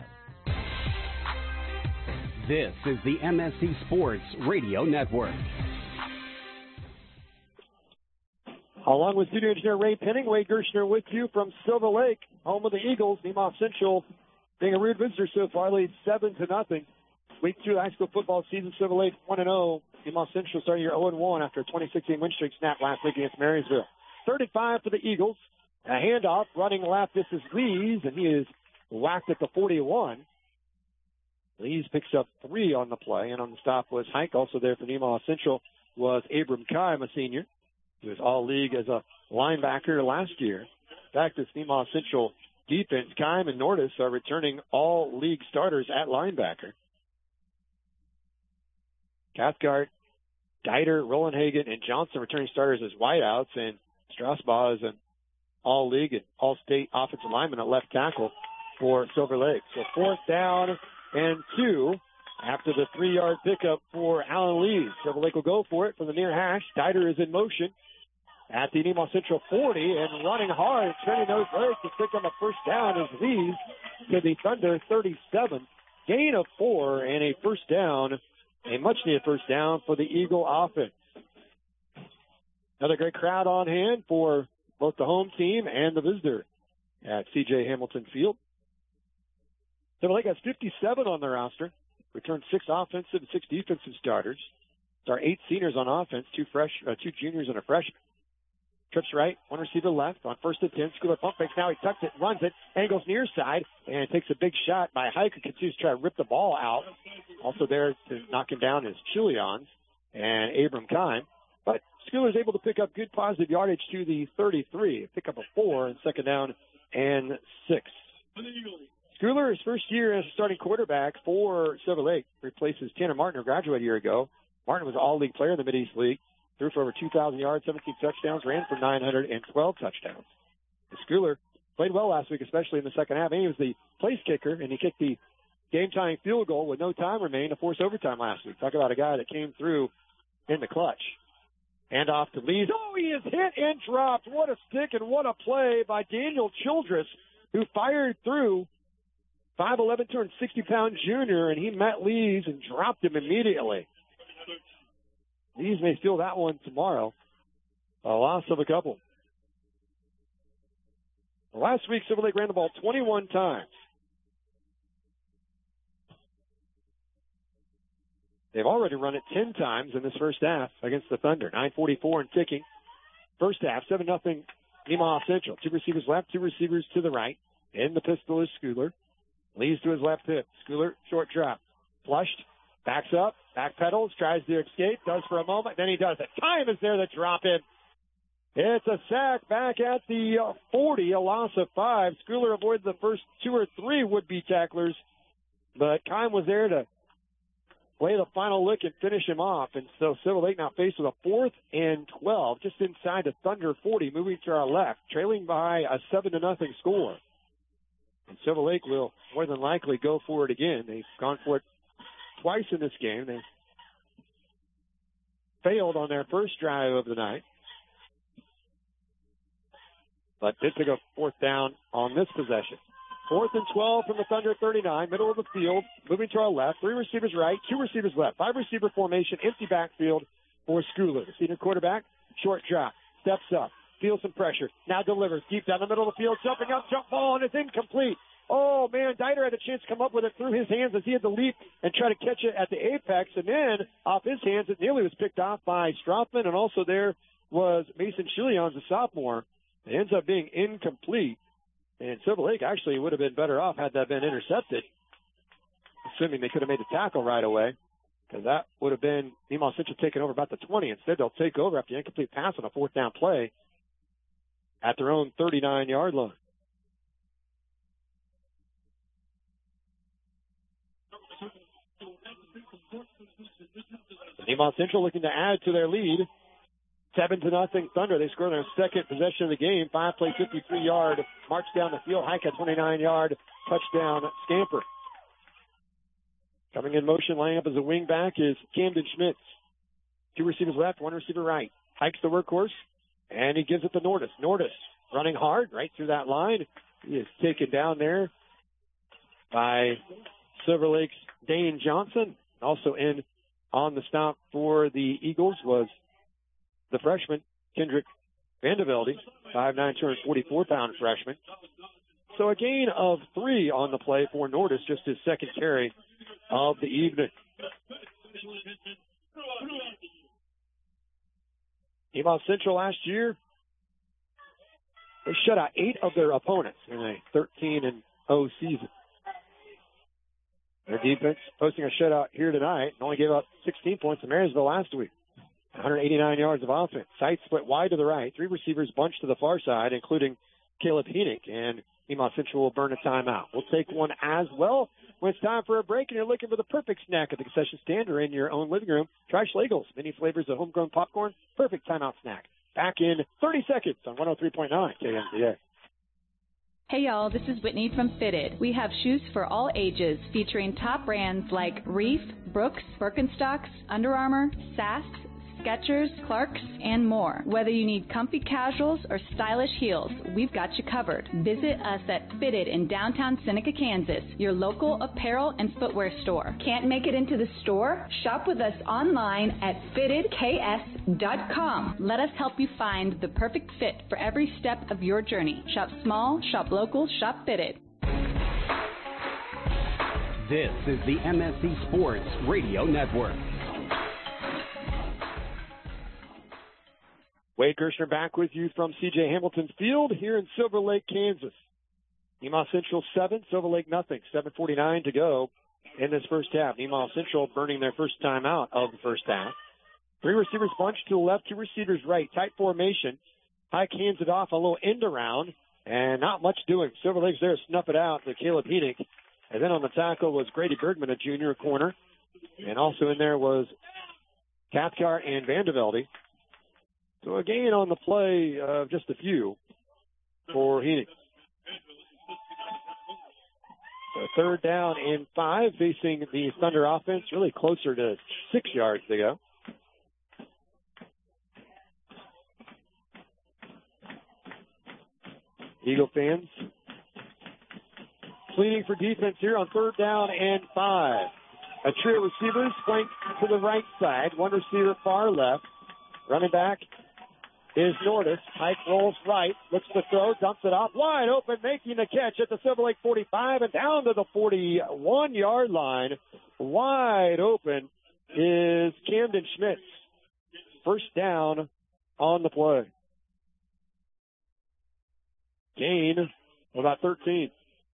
This is the M S C Sports Radio Network. Along with Studio Engineer Ray Penning, Wade Gershner with you from Silver Lake, home of the Eagles. Nemaha Central, being a rude visitor so far, leads seven to nothing. Week two of the high school football season, Silver Lake one and oh. Nemaha Central starting your oh and one after a twenty-six game win streak snapped last week against Marysville. third and five for the Eagles. A handoff, running left. This is Lees, and he is whacked at the forty-one. Lees picks up three on the play, and on the stop was Hike. Also there for Nemaha Central was Abram Kime, a senior. He was all-league as a linebacker last year. In fact, this Nemaha Central defense, Kime and Nordis are returning all-league starters at linebacker. Cathcart, Geider, Rollenhagen, and Johnson returning starters as wideouts, and Strasbaugh is an all-league and all-state offensive lineman at left tackle for Silver Lake. So fourth down and two after the three-yard pickup for Alan Lees. Silver Lake will go for it from the near hash. Geider is in motion at the Nemaha Central forty and running hard, turning those legs to pick on the first down as Lees to the Thunder thirty-seven. Gain of four and a first down, a much-needed first down for the Eagle offense. Another great crowd on hand for both the home team and the visitor at C J Hamilton Field. Silver Lake has fifty-seven on their roster. Returned six offensive and six defensive starters. There are eight seniors on offense, two fresh, uh, two juniors and a freshman. Trips right, one receiver left on first and ten. Schooler pump fakes. Now he tucks it, runs it, angles near side, and takes a big shot by Hike, who continues to try to rip the ball out. Also there to knock him down is Chilions and Abram Kime. But Schooler's able to pick up good positive yardage to the thirty-three. Pick up a four and second down and six. Schooler, his first year as a starting quarterback for Silver Lake, replaces Tanner Martin, who graduated a year ago. Martin was an all-league player in the Mid-East League. Threw for over two thousand yards, seventeen touchdowns, ran for nine hundred twelve touchdowns. Schooler played well last week, especially in the second half, and he was the place kicker, and he kicked the game-tying field goal with no time remaining to force overtime last week. Talk about a guy that came through in the clutch. Hand off to Lees. Oh, he is hit and dropped. What a stick and what a play by Daniel Childress, who fired through five eleven, two hundred sixty pound junior, and he met Lees and dropped him immediately. Lees may steal that one tomorrow. A loss of a couple. Last week, Silver Lake ran the ball twenty-one times. They've already run it ten times in this first half against the Thunder. nine forty-four and ticking. First half, seven nothing Nemaha Central. Two receivers left, two receivers to the right. In the pistol is Schooler. Leads to his left hip. Schooler, short drop. Flushed. Backs up. Backpedals. Tries to escape. Does for a moment. Then he does it. Time is there to drop him. It's a sack back at the uh, forty. A loss of five. Schooler avoided the first two or three would-be tacklers. But Kime was there to play the final lick and finish him off. And so Silver Lake now faced with a fourth and twelve just inside the Thunder forty, moving to our left, trailing by a seven to nothing score. And Silver Lake will more than likely go for it again. They've gone for it twice in this game. They failed on their first drive of the night, but did take a fourth down on this possession. Fourth and twelve from the Thunder thirty-nine, middle of the field, moving to our left. Three receivers right, two receivers left. Five receiver formation, empty backfield for Schooler. The senior quarterback, short drop, steps up, feels some pressure, now delivers deep down the middle of the field, jumping up, jump ball, and it's incomplete. Oh, man, Dieter had a chance to come up with it through his hands as he had to leap and try to catch it at the apex, and then off his hands, it nearly was picked off by Strothman, and also there was Mason Chilions, a sophomore. It ends up being incomplete, and Silver Lake actually would have been better off had that been intercepted, assuming they could have made the tackle right away, because that would have been Nemaha Central taking over about the twenty. Instead, they'll take over after the incomplete pass on a fourth down play at their own thirty-nine yard line. Nemaha Central looking to add to their lead. Seven to nothing Thunder. They scored their second possession of the game. Five play, fifty-three yard march down the field. Hike a twenty-nine yard touchdown scamper. Coming in motion, lining up as a wing back is Camden Schmitz. Two receivers left, one receiver right. Hikes the workhorse, and he gives it to Nordis. Nordis running hard right through that line. He is taken down there by Silver Lake's Dane Johnson. Also in on the stop for the Eagles was the freshman, Kendrick Vandevelde, five nine, two hundred forty-four pound freshman. So a gain of three on the play for Nordis, just his second carry of the evening. Nemaha Central last year, they shut out eight of their opponents in a thirteen and oh season. Their defense posting a shutout here tonight and only gave up sixteen points to Marysville last week. one hundred eighty-nine yards of offense. Sight split wide to the right. Three receivers bunched to the far side, including Caleb Heenick. And Nemaha Central will burn a timeout. We'll take one as well when it's time for a break and you're looking for the perfect snack at the concession stand or in your own living room. Try Schlegel's. Many flavors of homegrown popcorn. Perfect timeout snack. Back in thirty seconds on one oh three point nine K N Z A. Hey y'all, this is Whitney from Fitted. We have shoes for all ages featuring top brands like Reef, Brooks, Birkenstocks, Under Armour, Sask, Skechers, Clarks, and more. Whether you need comfy casuals or stylish heels, we've got you covered. Visit us at Fitted in downtown Seneca, Kansas, your local apparel and footwear store. Can't make it into the store? Shop with us online at fitted k s dot com. Let us help you find the perfect fit for every step of your journey. Shop small, shop local, shop Fitted. This is the M S C Sports Radio Network. Wade Kirshner back with you from C J Hamilton Field here in Silver Lake, Kansas. Nemaha Central seven, Silver Lake nothing. seven forty-nine to go in this first half. Nemaha Central burning their first time out of the first half. Three receivers bunch to the left, two receivers right. Tight formation. Hike hands it off, a little end around, and not much doing. Silver Lake's there to snuff it out to Caleb Heenink. And then on the tackle was Grady Bergman, a junior corner. And also in there was Cathcart and Vandevelde. So a gain on the play of just a few for Heenink. So third down and five facing the Thunder offense, really closer to six yards to go. Eagle fans pleading for defense here on third down and five. A trio of receivers flanked to the right side. One receiver far left. Running back is Nordis. Hike rolls right, looks to throw, dumps it off, wide open, making the catch at the Silver Lake forty-five and down to the forty-one-yard line. Wide open is Camden Schmitz. First down on the play. Gain of about thirteen.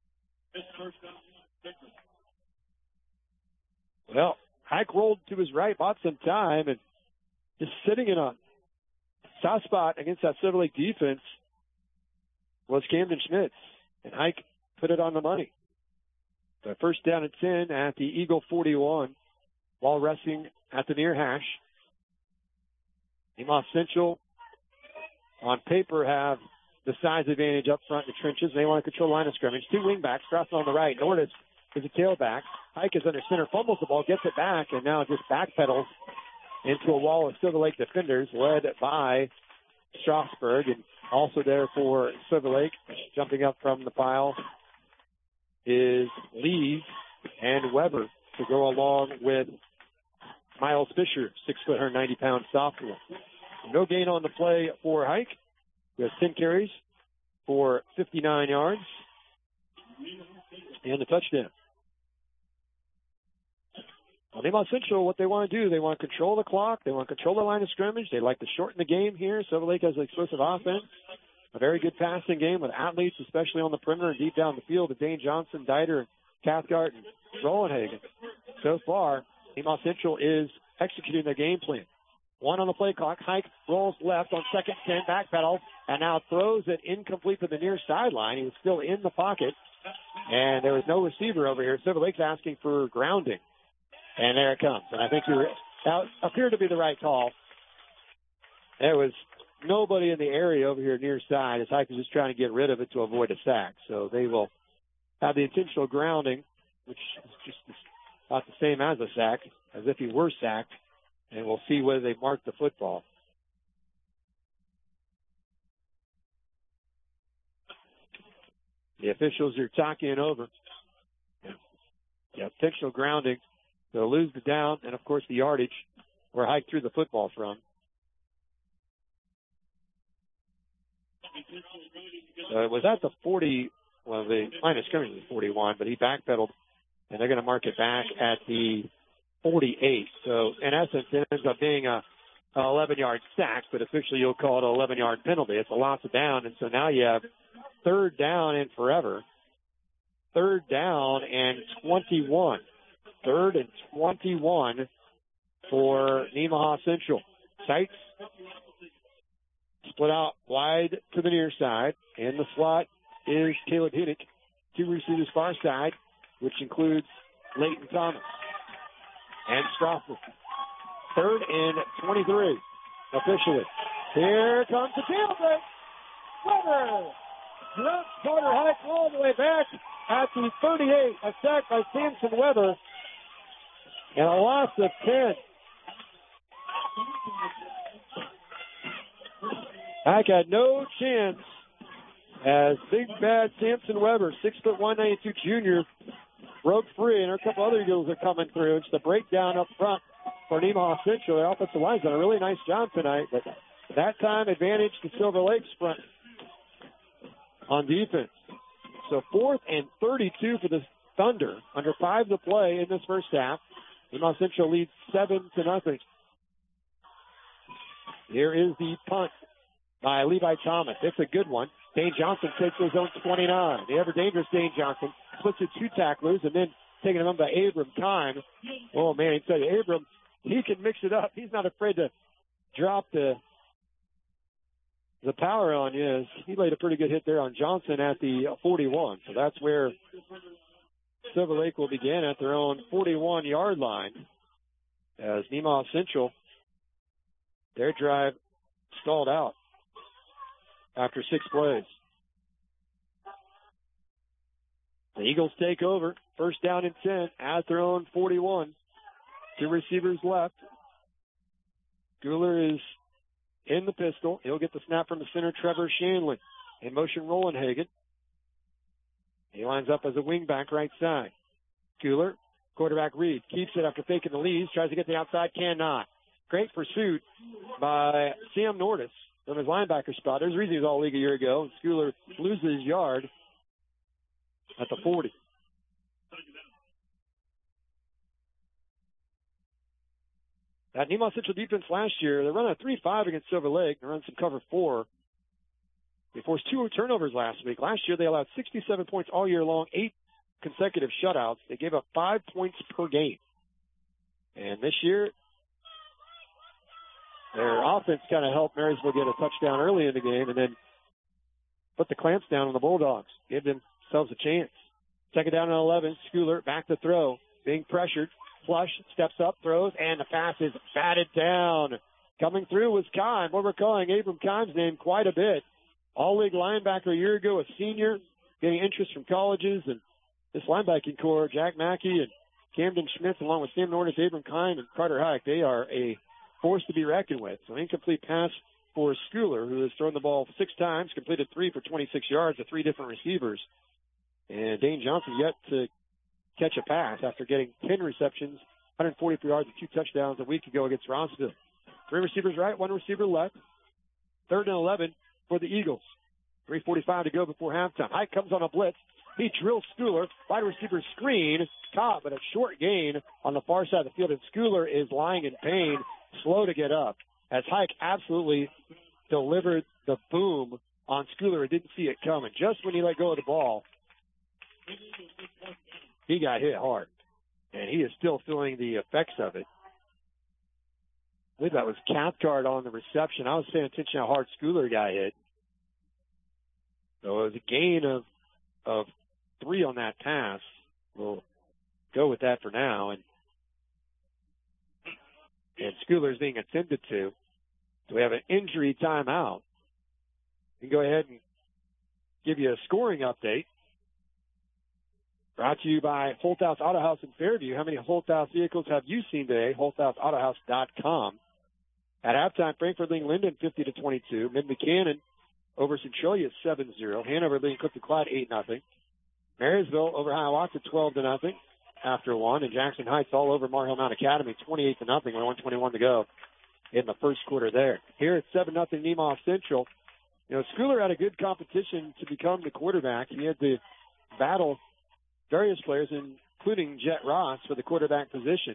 Well, Hike rolled to his right, bought some time, and just sitting in a soft spot against that Silver Lake defense was Camden Schmitz, and Hike put it on the money. The first down and ten at the Eagle forty-one, ball resting at the near hash. Nemaha Central, on paper, have the size advantage up front in the trenches. They want to control line of scrimmage. Two wingbacks, crossing on the right. Nordis is a tailback. Hike is under center, fumbles the ball, gets it back, and now just backpedals into a wall of Silver Lake defenders led by Strasburg. And also there for Silver Lake, jumping up from the pile, is Lee and Weber to go along with Miles Fisher, six foot, one hundred ninety pound sophomore. No gain on the play for Hike. He has ten carries for fifty-nine yards and a touchdown. Well, Nemaha Central, what they want to do, they want to control the clock. They want to control the line of scrimmage. They like to shorten the game here. Silver Lake has an explosive offense, a very good passing game with athletes, especially on the perimeter and deep down the field, with Dane Johnson, Dieter, Cathcart, and Rollenhagen. So far, Nemaha Central is executing their game plan. One on the play clock. Hike rolls left on second ten, backpedals, and now throws it incomplete to the near sideline. He was still in the pocket, and there was no receiver over here. Silver Lake's asking for grounding, and there it comes. And I think that appeared to be the right call. There was nobody in the area over here near side as Hike was just trying to get rid of it to avoid a sack. So they will have the intentional grounding, which is just about the same as a sack, as if he were sacked. And we'll see whether they mark the football. The officials are talking it over. Yeah, intentional grounding. They'll lose the down and, of course, the yardage where Hike threw the football from. So it was at the forty. Well, the line of scrimmage was forty-one, but he backpedaled, and they're going to mark it back at the forty-eight. So, in essence, it ends up being a, a eleven-yard sack, but officially you'll call it an eleven-yard penalty. It's a loss of down, and so now you have third down and forever. Third down and twenty-one. Third and twenty-one for Nemaha Central. Sights split out wide to the near side. In the slot is Caleb Hiddick. Two receivers far side, which includes Leighton Thomas and Strasburg. Third and twenty-three, officially. Here comes the tailback. Weber drops Carter Hike all the way back at the thirty-eight. A sack by Samson Weber. And a loss of ten. Hike had no chance as big bad Samson Weber, six foot one ninety-two junior, broke free, and a couple other Eagles are coming through. It's the breakdown up front for Nemaha Central. Their offensive line's done a really nice job tonight, but that time advantage to Silver Lake's front on defense. So fourth and thirty-two for the Thunder, under five to play in this first half. Nemaha Central leads seven to nothing. Here is the punt by Levi Thomas. It's a good one. Dane Johnson takes his own twenty-nine. The ever-dangerous Dane Johnson splits with two tacklers and then taking him on by Abram Kime. Oh, man, I tell you, Abram, he can mix it up. He's not afraid to drop the the power on you. He laid a pretty good hit there on Johnson at the forty-one. So that's where Silver Lake will begin at their own forty-one-yard line as Nemaha Central, their drive stalled out after six plays. The Eagles take over. First down and ten at their own forty-one. Two receivers left. Guler is in the pistol. He'll get the snap from the center, Trevor Shanley. In motion, Rollenhagen. He lines up as a wingback right side. Guler, quarterback Reed, keeps it after faking the leads, tries to get the outside, cannot. Great pursuit by Sam Nordis from his linebacker spot. There's a reason he was all league a year ago. And Schooler loses his yard at the forty. That Nemaha Central defense last year, they run a three five against Silver Lake. They run some cover four. They forced two turnovers last week. Last year, they allowed sixty-seven points all year long, eight consecutive shutouts. They gave up five points per game. And this year, their offense kind of helped Marysville get a touchdown early in the game and then put the clamps down on the Bulldogs, gave themselves a chance. Second down and eleven, Schooler back to throw, being pressured. Flush, steps up, throws, and the pass is batted down. Coming through was Kime. What we're calling Abram Kime's name quite a bit. All-league linebacker a year ago, a senior, getting interest from colleges. And this linebacking core, Jack Mackey and Camden Schmitz, along with Sam Nordis, Abram Kime, and Carter Hike, they are a force to be reckoned with. So incomplete pass for Schooler, who has thrown the ball six times, completed three for twenty-six yards to three different receivers. And Dane Johnson yet to catch a pass after getting ten receptions, one hundred forty-four yards and two touchdowns a week ago against Rossville. Three receivers right, one receiver left. Third and eleven for the Eagles. three forty-five to go before halftime. Hike comes on a blitz. He drills Schooler. Wide receiver screen. Caught, but a short gain on the far side of the field. And Schooler is lying in pain, slow to get up. As Hike absolutely delivered the boom on Schooler. He didn't see it coming. Just when he let go of the ball, he got hit hard. And he is still feeling the effects of it. I believe that was Cathcart on the reception. I was paying attention how hard Schooler got hit. So it was a gain of of three on that pass. We'll go with that for now. And and Schooler's being attended to. So we have an injury timeout. We can go ahead and give you a scoring update. Brought to you by Holthouse Auto House in Fairview. How many Holthouse vehicles have you seen today? Holthouse Auto House dot com. At halftime, Frankfort leading Linden fifty to twenty-two. Mid-McCannon over Centralia seven zero. Hanover leading Clifton Clyde eight nothing. Marysville over Hiawatha twelve to nothing after one. And Jackson Heights all over Mar Hill Mount Academy twenty-eight to nothing with one twenty-one to go in the first quarter there. Here it's seven nothing Nemaha Central. You know, Schooler had a good competition to become the quarterback. He had to battle various players, including Jet Ross, for the quarterback position.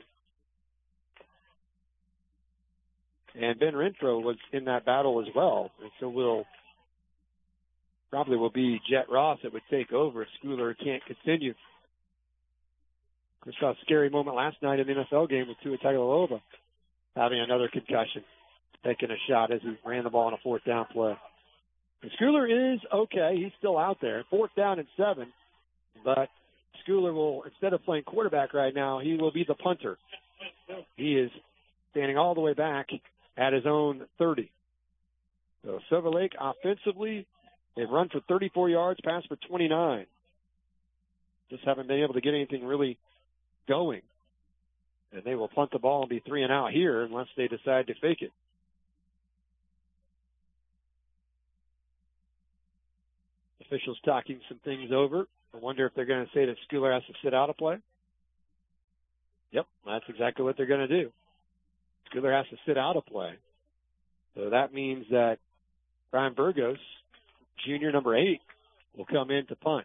And Ben Renfro was in that battle as well. And so we'll probably will be Jet Ross that would take over if Schooler can't continue. We saw a scary moment last night in the N F L game with Tua Tagovailoa having another concussion, taking a shot as he ran the ball on a fourth down play. And Schooler is okay. He's still out there. Fourth down and seven. But Schooler will, instead of playing quarterback right now, he will be the punter. He is standing all the way back at his own thirty. So Silver Lake offensively, they've run for thirty-four yards, passed for twenty-nine. Just haven't been able to get anything really going. And they will punt the ball and be three and out here unless they decide to fake it. Officials talking some things over. I wonder if they're going to say that Schooler has to sit out a play. Yep, that's exactly what they're going to do. Schooler has to sit out a play. So that means that Brian Burgos, junior number eight, will come in to punt.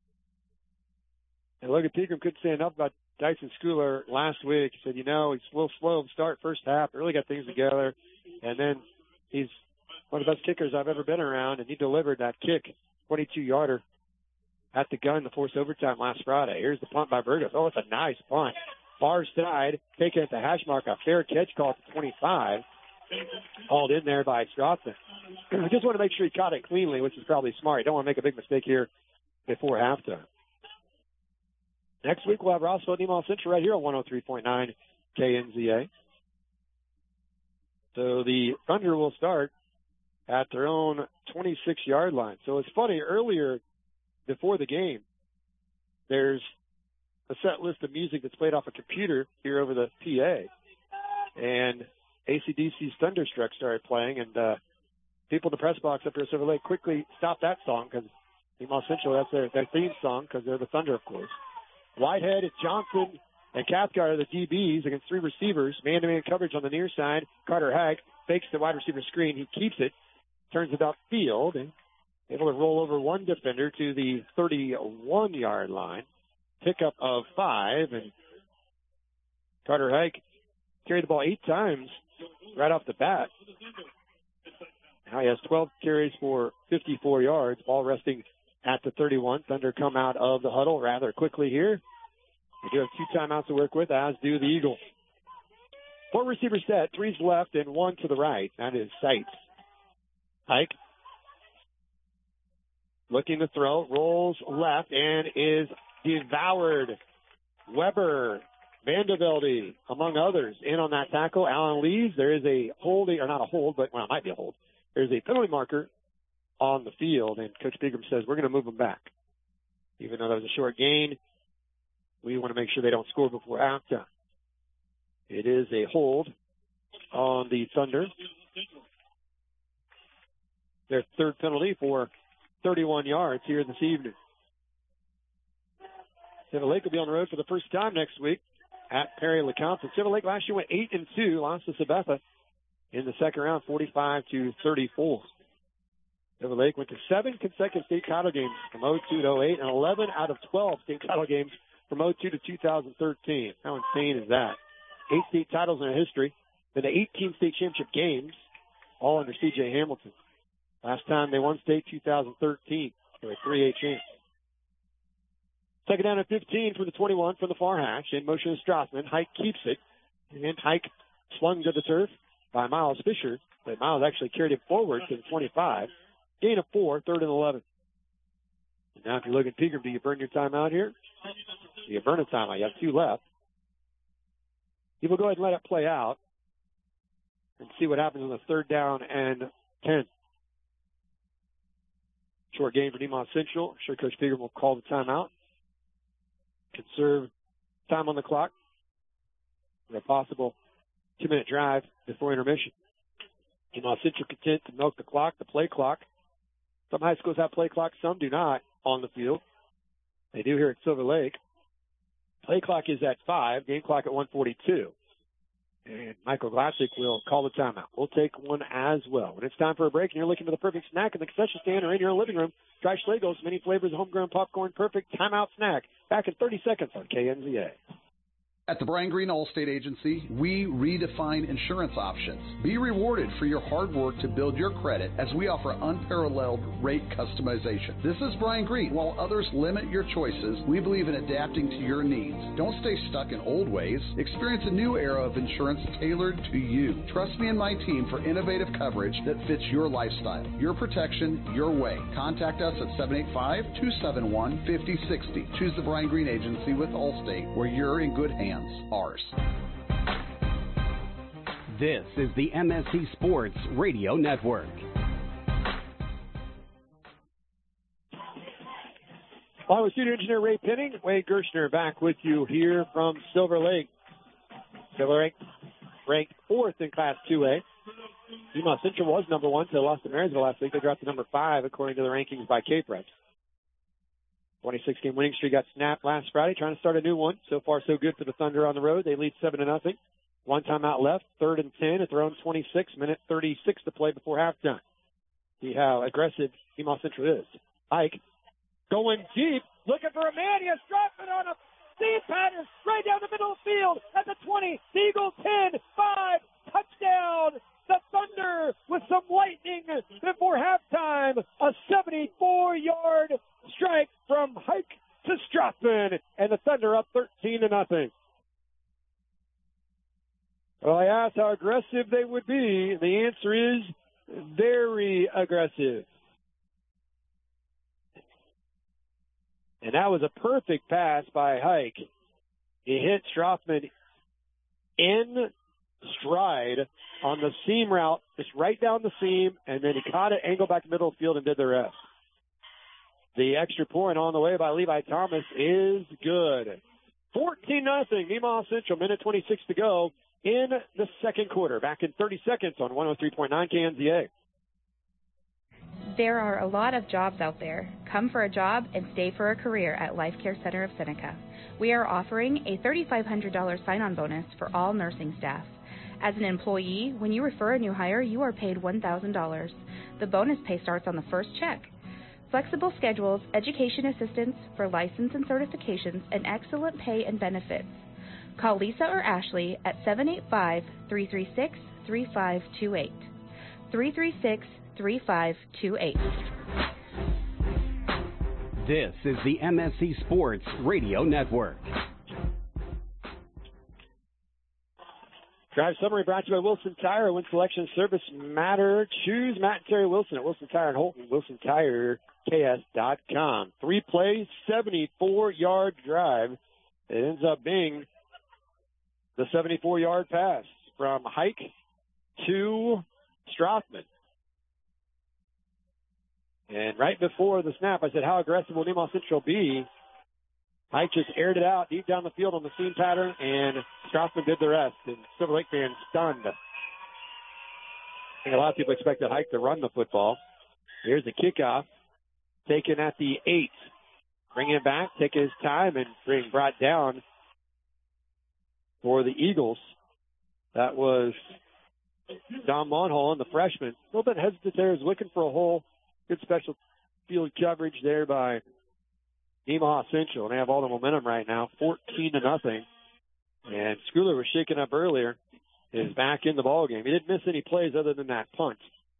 And Logan Pegram couldn't say enough about Dyson Schooler last week. He said, you know, he's a little slow to start first half, really got things together. And then he's one of the best kickers I've ever been around, and he delivered that kick, twenty-two-yarder, at the gun to force overtime last Friday. Here's the punt by Burgos. Oh, it's a nice punt. Far side, taken at the hash mark, a fair catch call to twenty-five. Hauled in there by Straussman. I just want to make sure he caught it cleanly, which is probably smart. You don't want to make a big mistake here before halftime. Next week, we'll have Rossville Nemaha Central right here on one oh three point nine K N Z A. So the Thunder will start at their own twenty-six-yard line. So it's funny, earlier before the game, there's a set list of music that's played off a computer here over the P A. And A C D C's Thunderstruck started playing, and uh, people in the press box up here at Silver Lake quickly stopped that song because Nemaha Central, that's their, their theme song because they're the Thunder, of course. Whitehead, Johnson, and Cathcart are the D Bs against three receivers. Man-to-man coverage on the near side. Carter Hack fakes the wide receiver screen. He keeps it, turns it upfield, and able to roll over one defender to the thirty-one-yard line. Pickup of five, and Carter Hack carried the ball eight times right off the bat. Now he has twelve carries for fifty-four yards. Ball resting at the thirty-one. Thunder come out of the huddle rather quickly here. They do have two timeouts to work with, as do the Eagles. Four receivers set, three's left and one to the right. That is Seitz. Hike looking to throw, rolls left and is devoured. Weber, Vandevelde, among others, in on that tackle. Allen leaves. There is a holding, or not a hold, but, well, it might be a hold. There's a penalty marker on the field, and Coach Bigram says, we're going to move them back. Even though that was a short gain, we want to make sure they don't score before halftime. It is a hold on the Thunder. Their third penalty for thirty-one yards here this evening. Silver Lake will be on the road for the first time next week at Perry LeCompton. Silver Lake last year went eight and two, lost to Sabetha in the second round, forty-five to thirty-four. Silver Lake went to seven consecutive state title games from oh two to oh eight and eleven out of twelve state title games from oh two to two thousand thirteen. How insane is that? Eight state titles in their history, then the eighteen state championship games, all under C J Hamilton. Last time they won state, two thousand thirteen. They were three A champs. Second down and fifteen for the twenty-one from the far hash. In motion is Strassman. Hike keeps it. And Hike slung to the turf by Miles Fisher. But Miles actually carried it forward to the twenty-five. Gain of four, third and eleven. And now if you're looking at Pegram, do you burn your timeout here? Do you burn a timeout? You have two left. You will go ahead and let it play out and see what happens on the third down and ten. Short game for Nemaha Central. I'm sure Coach Pegram will call the timeout. Conserve time on the clock for a possible two-minute drive before intermission. Nemaha Central content to milk the clock, the play clock. Some high schools have play clock, some do not on the field. They do here at Silver Lake. Play clock is at five, game clock at one forty-two. And Michael Glassick will call the timeout. We'll take one as well. When it's time for a break and you're looking for the perfect snack in the concession stand or in your living room, try Schlegel's many flavors of homegrown popcorn, perfect timeout snack. Back in thirty seconds on K N Z A. At the Brian Green Allstate Agency, we redefine insurance options. Be rewarded for your hard work to build your credit as we offer unparalleled rate customization. This is Brian Green. While others limit your choices, we believe in adapting to your needs. Don't stay stuck in old ways. Experience a new era of insurance tailored to you. Trust me and my team for innovative coverage that fits your lifestyle. Your protection, your way. Contact us at seven eight five, two seven one, five oh six oh. Choose the Brian Green Agency with Allstate, where you're in good hands. Ours. This is the M S C Sports Radio Network. Along with Studio Engineer Ray Penning, Wade Gershner back with you here from Silver Lake. Silver Lake ranked fourth in Class two A. Nemaha Central was number one, so they lost to Marysville last week. They dropped to number five according to the rankings by K-Preps. twenty-six game winning streak got snapped last Friday, trying to start a new one. So far, so good for the Thunder on the road. They lead seven to nothing. One timeout left, third and ten at their own twenty-six, minute thirty-six to play before halftime. See how aggressive Nemaha Central is. Ike going deep, looking for a man. He has dropped it on a deep pattern right down the middle of the field at the twenty. The Eagles ten, five, touchdown. The Thunder Thunder with some lightning before halftime. A seventy-four-yard strike from Hike to Strathman, and the Thunder up thirteen to nothing. Well, I asked how aggressive they would be. The answer is very aggressive. And that was a perfect pass by Hike. He hit Strathman in stride on the seam route, just right down the seam, and then he caught it, angled back middle of the field, and did the rest. The extra point on the way by Levi Thomas is good. fourteen nothing, Nemaha Central, minute twenty-six to go in the second quarter. Back in thirty seconds on one oh three point nine K N Z A. There are a lot of jobs out there. Come for a job and stay for a career at Life Care Center of Seneca. We are offering a three thousand five hundred dollars sign-on bonus for all nursing staff. As an employee, when you refer a new hire, you are paid one thousand dollars. The bonus pay starts on the first check. Flexible schedules, education assistance for license and certifications, and excellent pay and benefits. Call Lisa or Ashley at seven eight five, three three six, three five two eight. three three six, three five two eight. This is the M S C Sports Radio Network. Drive summary brought to you by Wilson Tire. When selection service matter, choose Matt and Terry Wilson at Wilson Tire and Holton. Wilson Tire K S dot com. Three plays, seventy-four-yard drive. It ends up being the seventy-four-yard pass from Hike to Strathman. And right before the snap, I said, how aggressive will Nemaha Central be? Hike just aired it out deep down the field on the seam pattern, and Strathman did the rest. And Silver Lake fans stunned. I think a lot of people expected Hike to run the football. Here's the kickoff, taken at the eight. Bring it back, take his time, and being brought down for the Eagles. That was Don Monholland, the freshman. A little bit hesitant there. He was looking for a hole. Good special field coverage there by Nemaha Central. They have all the momentum right now, fourteen to nothing. And Schooler was shaken up earlier. Is back in the ball game. He didn't miss any plays other than that punt.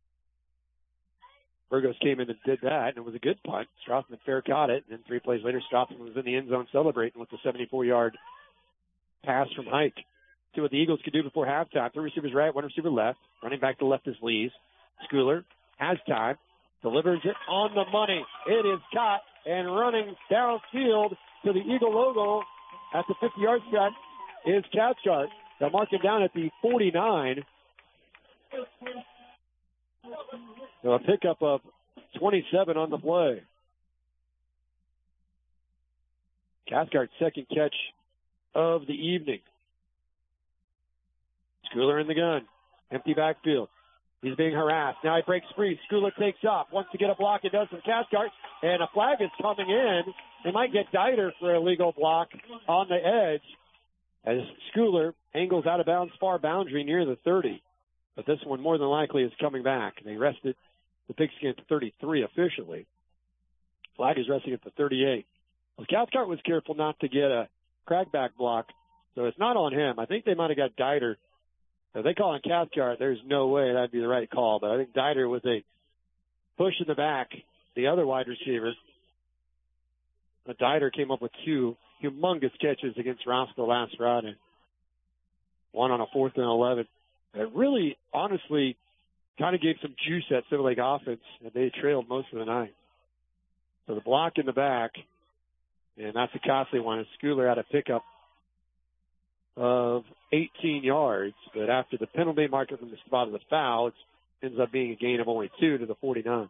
Burgos came in and did that, and it was a good punt. Strathman fair caught it, and then three plays later, Strathman was in the end zone celebrating with the seventy-four-yard pass from Hike. See what the Eagles could do before halftime. Three receivers right, one receiver left. Running back to left is Lees. Schooler has time. Delivers it on the money. It is caught and running downfield to the Eagle logo at the fifty-yard spot is Cathcart. They'll mark him down at the forty-nine. So a pickup of twenty-seven on the play. Cathcart's second catch of the evening. Schooler in the gun. Empty backfield. He's being harassed. Now he breaks free. Schooler takes off. Wants to get a block. It does from Cathcart. And a flag is coming in. They might get Dieter for a legal block on the edge as Schooler angles out of bounds far boundary near the thirty. But this one more than likely is coming back. They rested the Pigskin at the thirty-three officially. Flag is resting at the thirty-eight. Well, Cathcart was careful not to get a crackback block, so it's not on him. I think they might have got Dieter. If they call on Cathcart, there's no way that'd be the right call. But I think Dieter with a push in the back, the other wide receiver. But Dieter came up with two humongous catches against Roscoe last Friday. One on a fourth and eleven. It really, honestly, kind of gave some juice at Silver Lake offense, and they trailed most of the night. So the block in the back, and that's a costly one. And Schooler had a pickup of eighteen yards, but after the penalty marker from the spot of the foul, it ends up being a gain of only two to the forty-nine.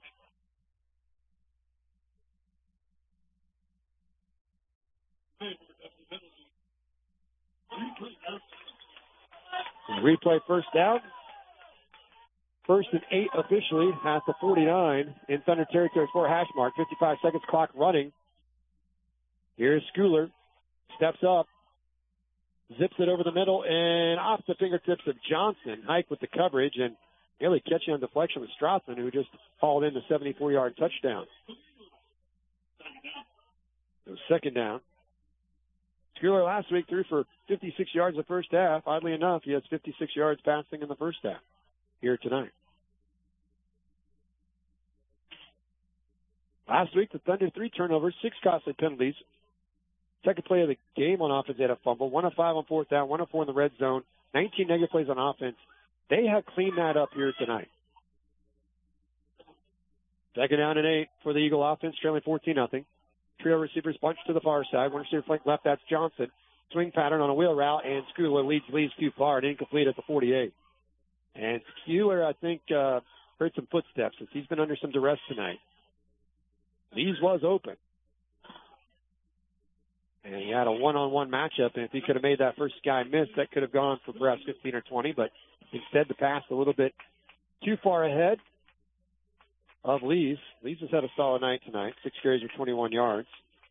Replay first down. First and eight officially at the forty-nine in Thunder territory for hash mark. fifty-five seconds clock running. Here's Schooler. Steps up. Zips it over the middle and off the fingertips of Johnson. Hike with the coverage and nearly catching on deflection with Strathman, who just hauled in the seventy-four-yard touchdown. So second down. Schooler last week threw for fifty-six yards the first half. Oddly enough, he has fifty-six yards passing in the first half here tonight. Last week, the Thunder, three turnovers, six costly penalties. Second play of the game on offense, they had a fumble. One of five on fourth down, one of four in the red zone, nineteen negative plays on offense. They have cleaned that up here tonight. Second down and eight for the Eagle offense, trailing fourteen nothing. Trio receivers bunch to the far side. One receiver flank left, that's Johnson. Swing pattern on a wheel route, and Schooler leads, leads too far and incomplete at the forty-eight. And Schooler, I think, uh, heard some footsteps as he's been under some duress tonight. Lees was open. And he had a one-on-one matchup, and if he could have made that first guy miss, that could have gone for perhaps fifteen or twenty, but instead the pass a little bit too far ahead of Lees. Lees has had a solid night tonight, six carries for twenty-one yards.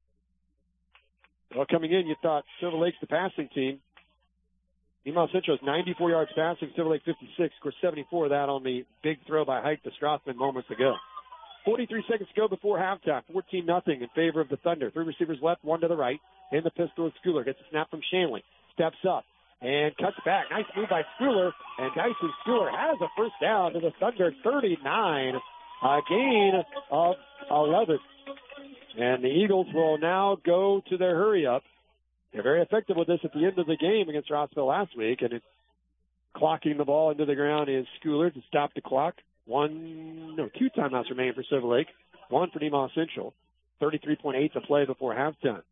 Well, coming in, you thought Silver Lake's the passing team. Nemaha Central has ninety-four yards passing, Silver Lake fifty-six. Of course, seventy-four of that on the big throw by Hike to Strothman moments ago. forty-three seconds to go before halftime. fourteen nothing in favor of the Thunder. Three receivers left, one to the right. In the pistol is Schooler. Gets a snap from Shanley. Steps up and cuts back. Nice move by Schooler. And Dyson Schooler has a first down to the Thunder, thirty-nine. A gain of eleven. And the Eagles will now go to their hurry-up. They're very effective with this at the end of the game against Rossville last week. And it's clocking the ball into the ground is Schooler to stop the clock. One, no, two timeouts remain for Silver Lake. One for Nemaha Central. thirty-three point eight to play before halftime.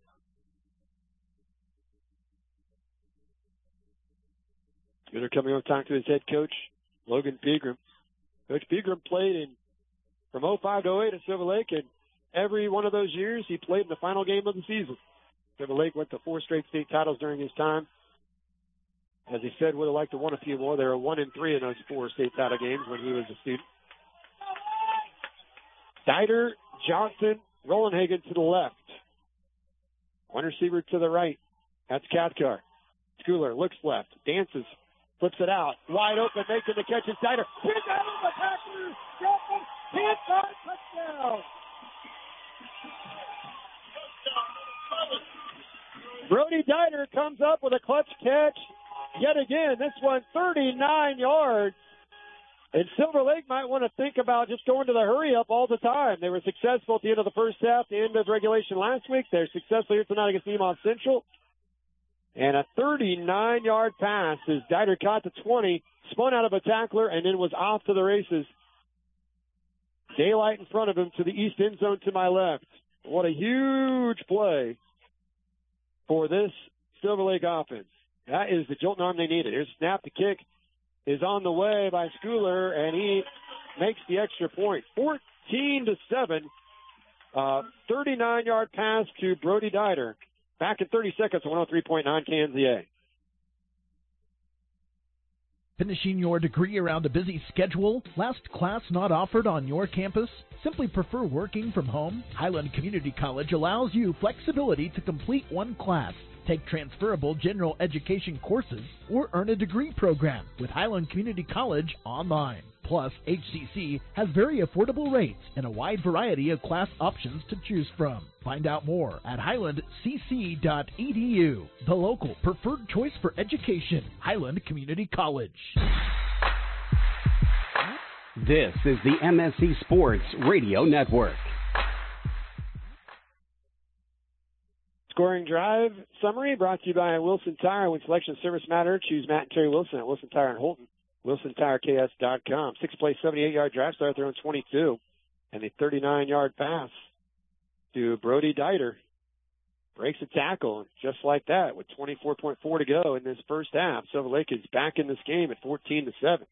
Schooler coming over talking to his head coach, Logan Pegram. Coach Pegram played in from oh five to oh eight at Silver Lake, and every one of those years he played in the final game of the season. Silver Lake went to four straight state titles during his time. As he said, would have liked to win a few more. They were one and three in those four state title games when he was a student. Dieter, Johnson, Rollenhagen to the left. One receiver to the right. That's Cathcart. Schooler looks left, dances, flips it out. Wide open, making the catch is Dieter. Hit out of the Packers. Johnson, hit on touchdown. Brody Dieter comes up with a clutch catch. Yet again, this one thirty-nine yards. And Silver Lake might want to think about just going to the hurry-up all the time. They were successful at the end of the first half, the end of regulation last week. They're successful here tonight against Nemaha Central. And a thirty-nine-yard pass as Dieter caught the twenty, spun out of a tackler, and then was off to the races. Daylight in front of him to the east end zone to my left. What a huge play for this Silver Lake offense. That is the jolt arm they needed. Here's a snap. The kick is on the way by Schooler, and he makes the extra point. fourteen to seven. Uh, thirty-nine-yard pass to Brody Dieter. Back in thirty seconds on one oh three point nine K N Z A. Finishing your degree around a busy schedule? Last class not offered on your campus? Simply prefer working from home? Highland Community College allows you flexibility to complete one class, take transferable general education courses, or earn a degree program with Highland Community College online. Plus, H C C has very affordable rates and a wide variety of class options to choose from. Find out more at highland c c dot e d u, the local preferred choice for education, Highland Community College. This is the M S C Sports Radio Network. Scoring drive summary brought to you by Wilson Tire. When selection service matter, choose Matt and Terry Wilson at Wilson Tire in Holton. Wilson Tire K S dot com. Six play, seventy-eight-yard drive, start their own twenty-two. And a thirty-nine-yard pass to Brody Dieter. Breaks a tackle, just like that, with twenty-four point four to go in this first half. Silver Lake is back in this game at fourteen to seven.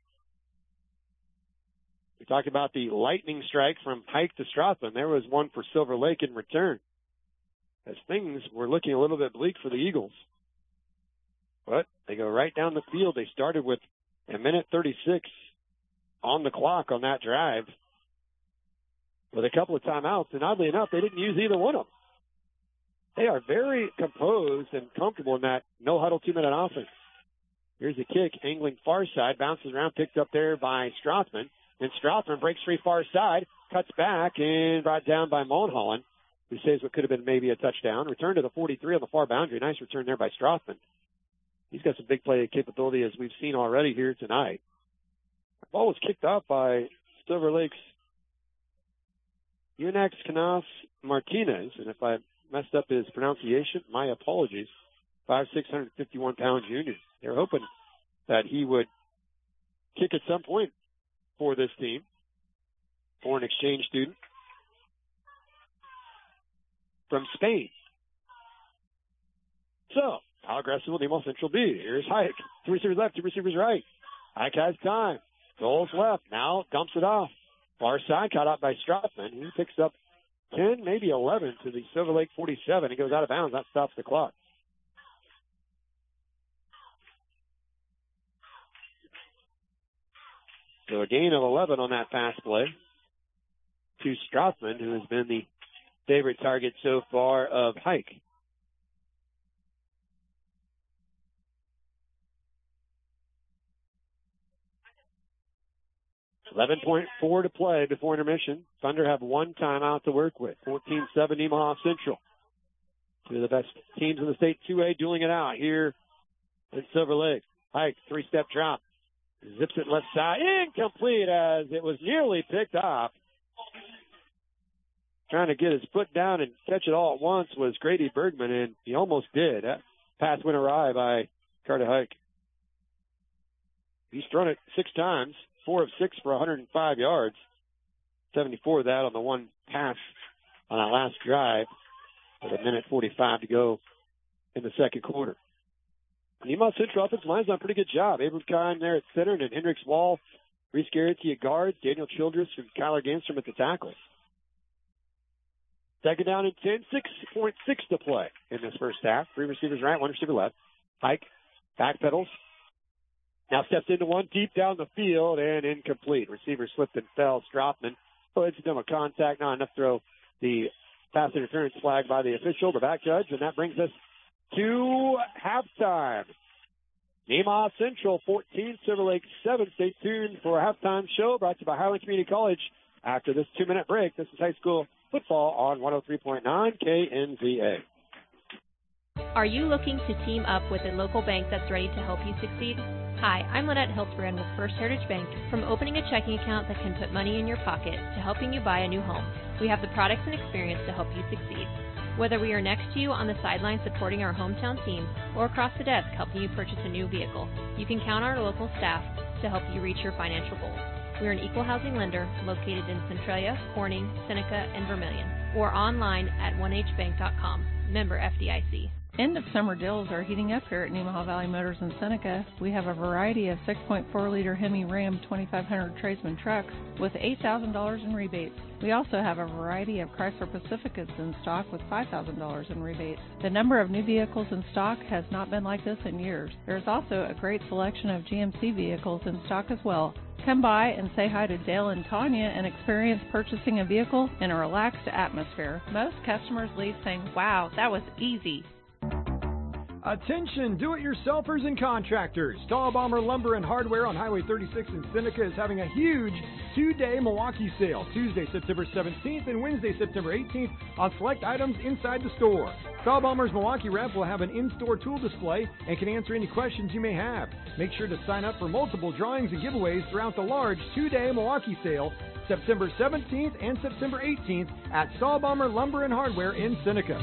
We talked about the lightning strike from Pike to Strothman. There was one for Silver Lake in return, as things were looking a little bit bleak for the Eagles. But they go right down the field. They started with a minute thirty-six on the clock on that drive with a couple of timeouts, and oddly enough, they didn't use either one of them. They are very composed and comfortable in that no-huddle two-minute offense. Here's the kick, angling far side, bounces around, picked up there by Strothman. Then Strothman breaks free far side, cuts back, and brought down by Mulholland, who saves what could have been maybe a touchdown. Return to the forty-three on the far boundary. Nice return there by Strothman. He's got some big play capability, as we've seen already here tonight. The ball was kicked off by Silver Lake's Yunex Canas Martinez, and if I messed up his pronunciation, my apologies, five six, one fifty-one pound junior. They're hoping that he would kick at some point for this team, for an exchange student from Spain. So, how aggressive will Nemaha Central be? Here's Hike. Two receivers left, two receivers right. Hike has time. Goals left. Now dumps it off. Far side, caught out by Strothman. He picks up ten, maybe eleven to the Silver Lake forty-seven. He goes out of bounds. That stops the clock. So a gain of eleven on that pass play to Strothman, who has been the favorite target so far of Hike. eleven point four to play before intermission. Thunder have one timeout to work with. fourteen seven Nemaha Central. Two of the best teams in the state two A dueling it out here in Silver Lake. Hike, three-step drop. Zips it left side. Incomplete as it was nearly picked off. Trying to get his foot down and catch it all at once was Grady Bergman, and he almost did. That pass went awry by Carter Hike. He's thrown it six times, four of six for one hundred five yards. seventy-four of that on the one pass on that last drive with a minute forty-five to go in the second quarter. Nemaha Central offensive line's done a pretty good job. Abram Kine there at center, and then Hendricks Wall, Reese Garrity at guard, Daniel Childress and Kyler Ganstrom at the tackles. Second down and ten, six point six to play in this first half. Three receivers right, one receiver left. Hike, back pedals. Now steps into one deep down the field and incomplete. Receiver slipped and fell. Strothman. Oh, it's done a contact, not enough to throw the pass interference flag by the official, the back judge, and that brings us to halftime. Nemaha Central fourteen, Silver Lake seven. Stay tuned for a halftime show brought to you by Highland Community College. After this two-minute break, this is high school football on one oh three point nine K N Z A. Are you looking to team up with a local bank that's ready to help you succeed? Hi, I'm Lynette Hiltbrand with First Heritage Bank. From opening a checking account that can put money in your pocket to helping you buy a new home, we have the products and experience to help you succeed. Whether we are next to you on the sideline supporting our hometown team or across the desk helping you purchase a new vehicle, you can count on our local staff to help you reach your financial goals. We are an equal housing lender located in Centralia, Corning, Seneca, and Vermilion, or online at one h bank dot com. Member F D I C. End of summer deals are heating up here at Nemaha Valley Motors in Seneca. We have a variety of six point four liter Hemi Ram twenty-five hundred Tradesman trucks with eight thousand dollars in rebates. We also have a variety of Chrysler Pacificas in stock with five thousand dollars in rebates. The number of new vehicles in stock has not been like this in years. There is also a great selection of G M C vehicles in stock as well. Come by and say hi to Dale and Tanya and experience purchasing a vehicle in a relaxed atmosphere. Most customers leave saying, "Wow, that was easy." Attention do-it-yourselfers and contractors. Stahlbomber Lumber and Hardware on Highway thirty-six in Seneca is having a huge two-day Milwaukee sale, Tuesday, September seventeenth and Wednesday, September eighteenth on select items inside the store. Stahlbomber's Milwaukee rep will have an in-store tool display and can answer any questions you may have. Make sure to sign up for multiple drawings and giveaways throughout the large two-day Milwaukee sale, September seventeenth and September eighteenth at Stahlbomber Lumber and Hardware in Seneca.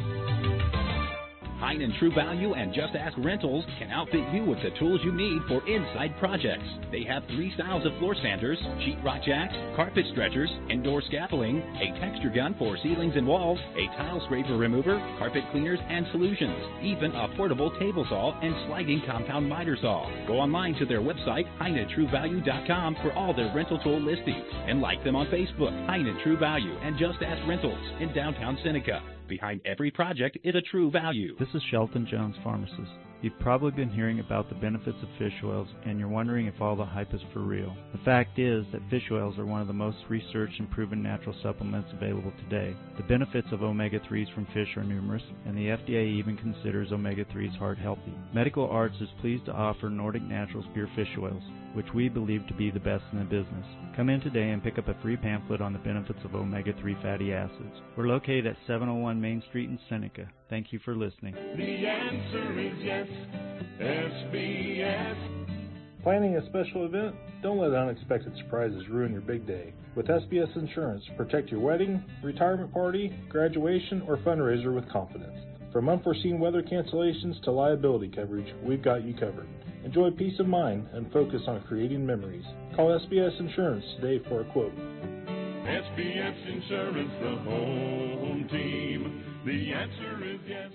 Hein and True Value and Just Ask Rentals can outfit you with the tools you need for inside projects. They have three styles of floor sanders, sheetrock jacks, carpet stretchers, indoor scaffolding, a texture gun for ceilings and walls, a tile scraper remover, carpet cleaners and solutions, even a portable table saw and sliding compound miter saw. Go online to their website, hein and true value dot com, for all their rental tool listings, and like them on Facebook, Hein and True Value and Just Ask Rentals in downtown Seneca. Behind every project is a True Value. This is Shelton Jones, pharmacist. You've probably been hearing about the benefits of fish oils, and you're wondering if all the hype is for real. The fact is that fish oils are one of the most researched and proven natural supplements available today. The benefits of omega threes from fish are numerous, and the F D A even considers omega threes heart healthy. Medical Arts is pleased to offer Nordic Naturals pure fish oils, which we believe to be the best in the business. Come in today and pick up a free pamphlet on the benefits of omega three fatty acids. We're located at seven oh one Main Street in Seneca. Thank you for listening. The answer is yes, S B S. Planning a special event? Don't let unexpected surprises ruin your big day. With S B S Insurance, protect your wedding, retirement party, graduation, or fundraiser with confidence. From unforeseen weather cancellations to liability coverage, we've got you covered. Enjoy peace of mind and focus on creating memories. Call S B S Insurance today for a quote. S B S Insurance, the home team. The answer is yes.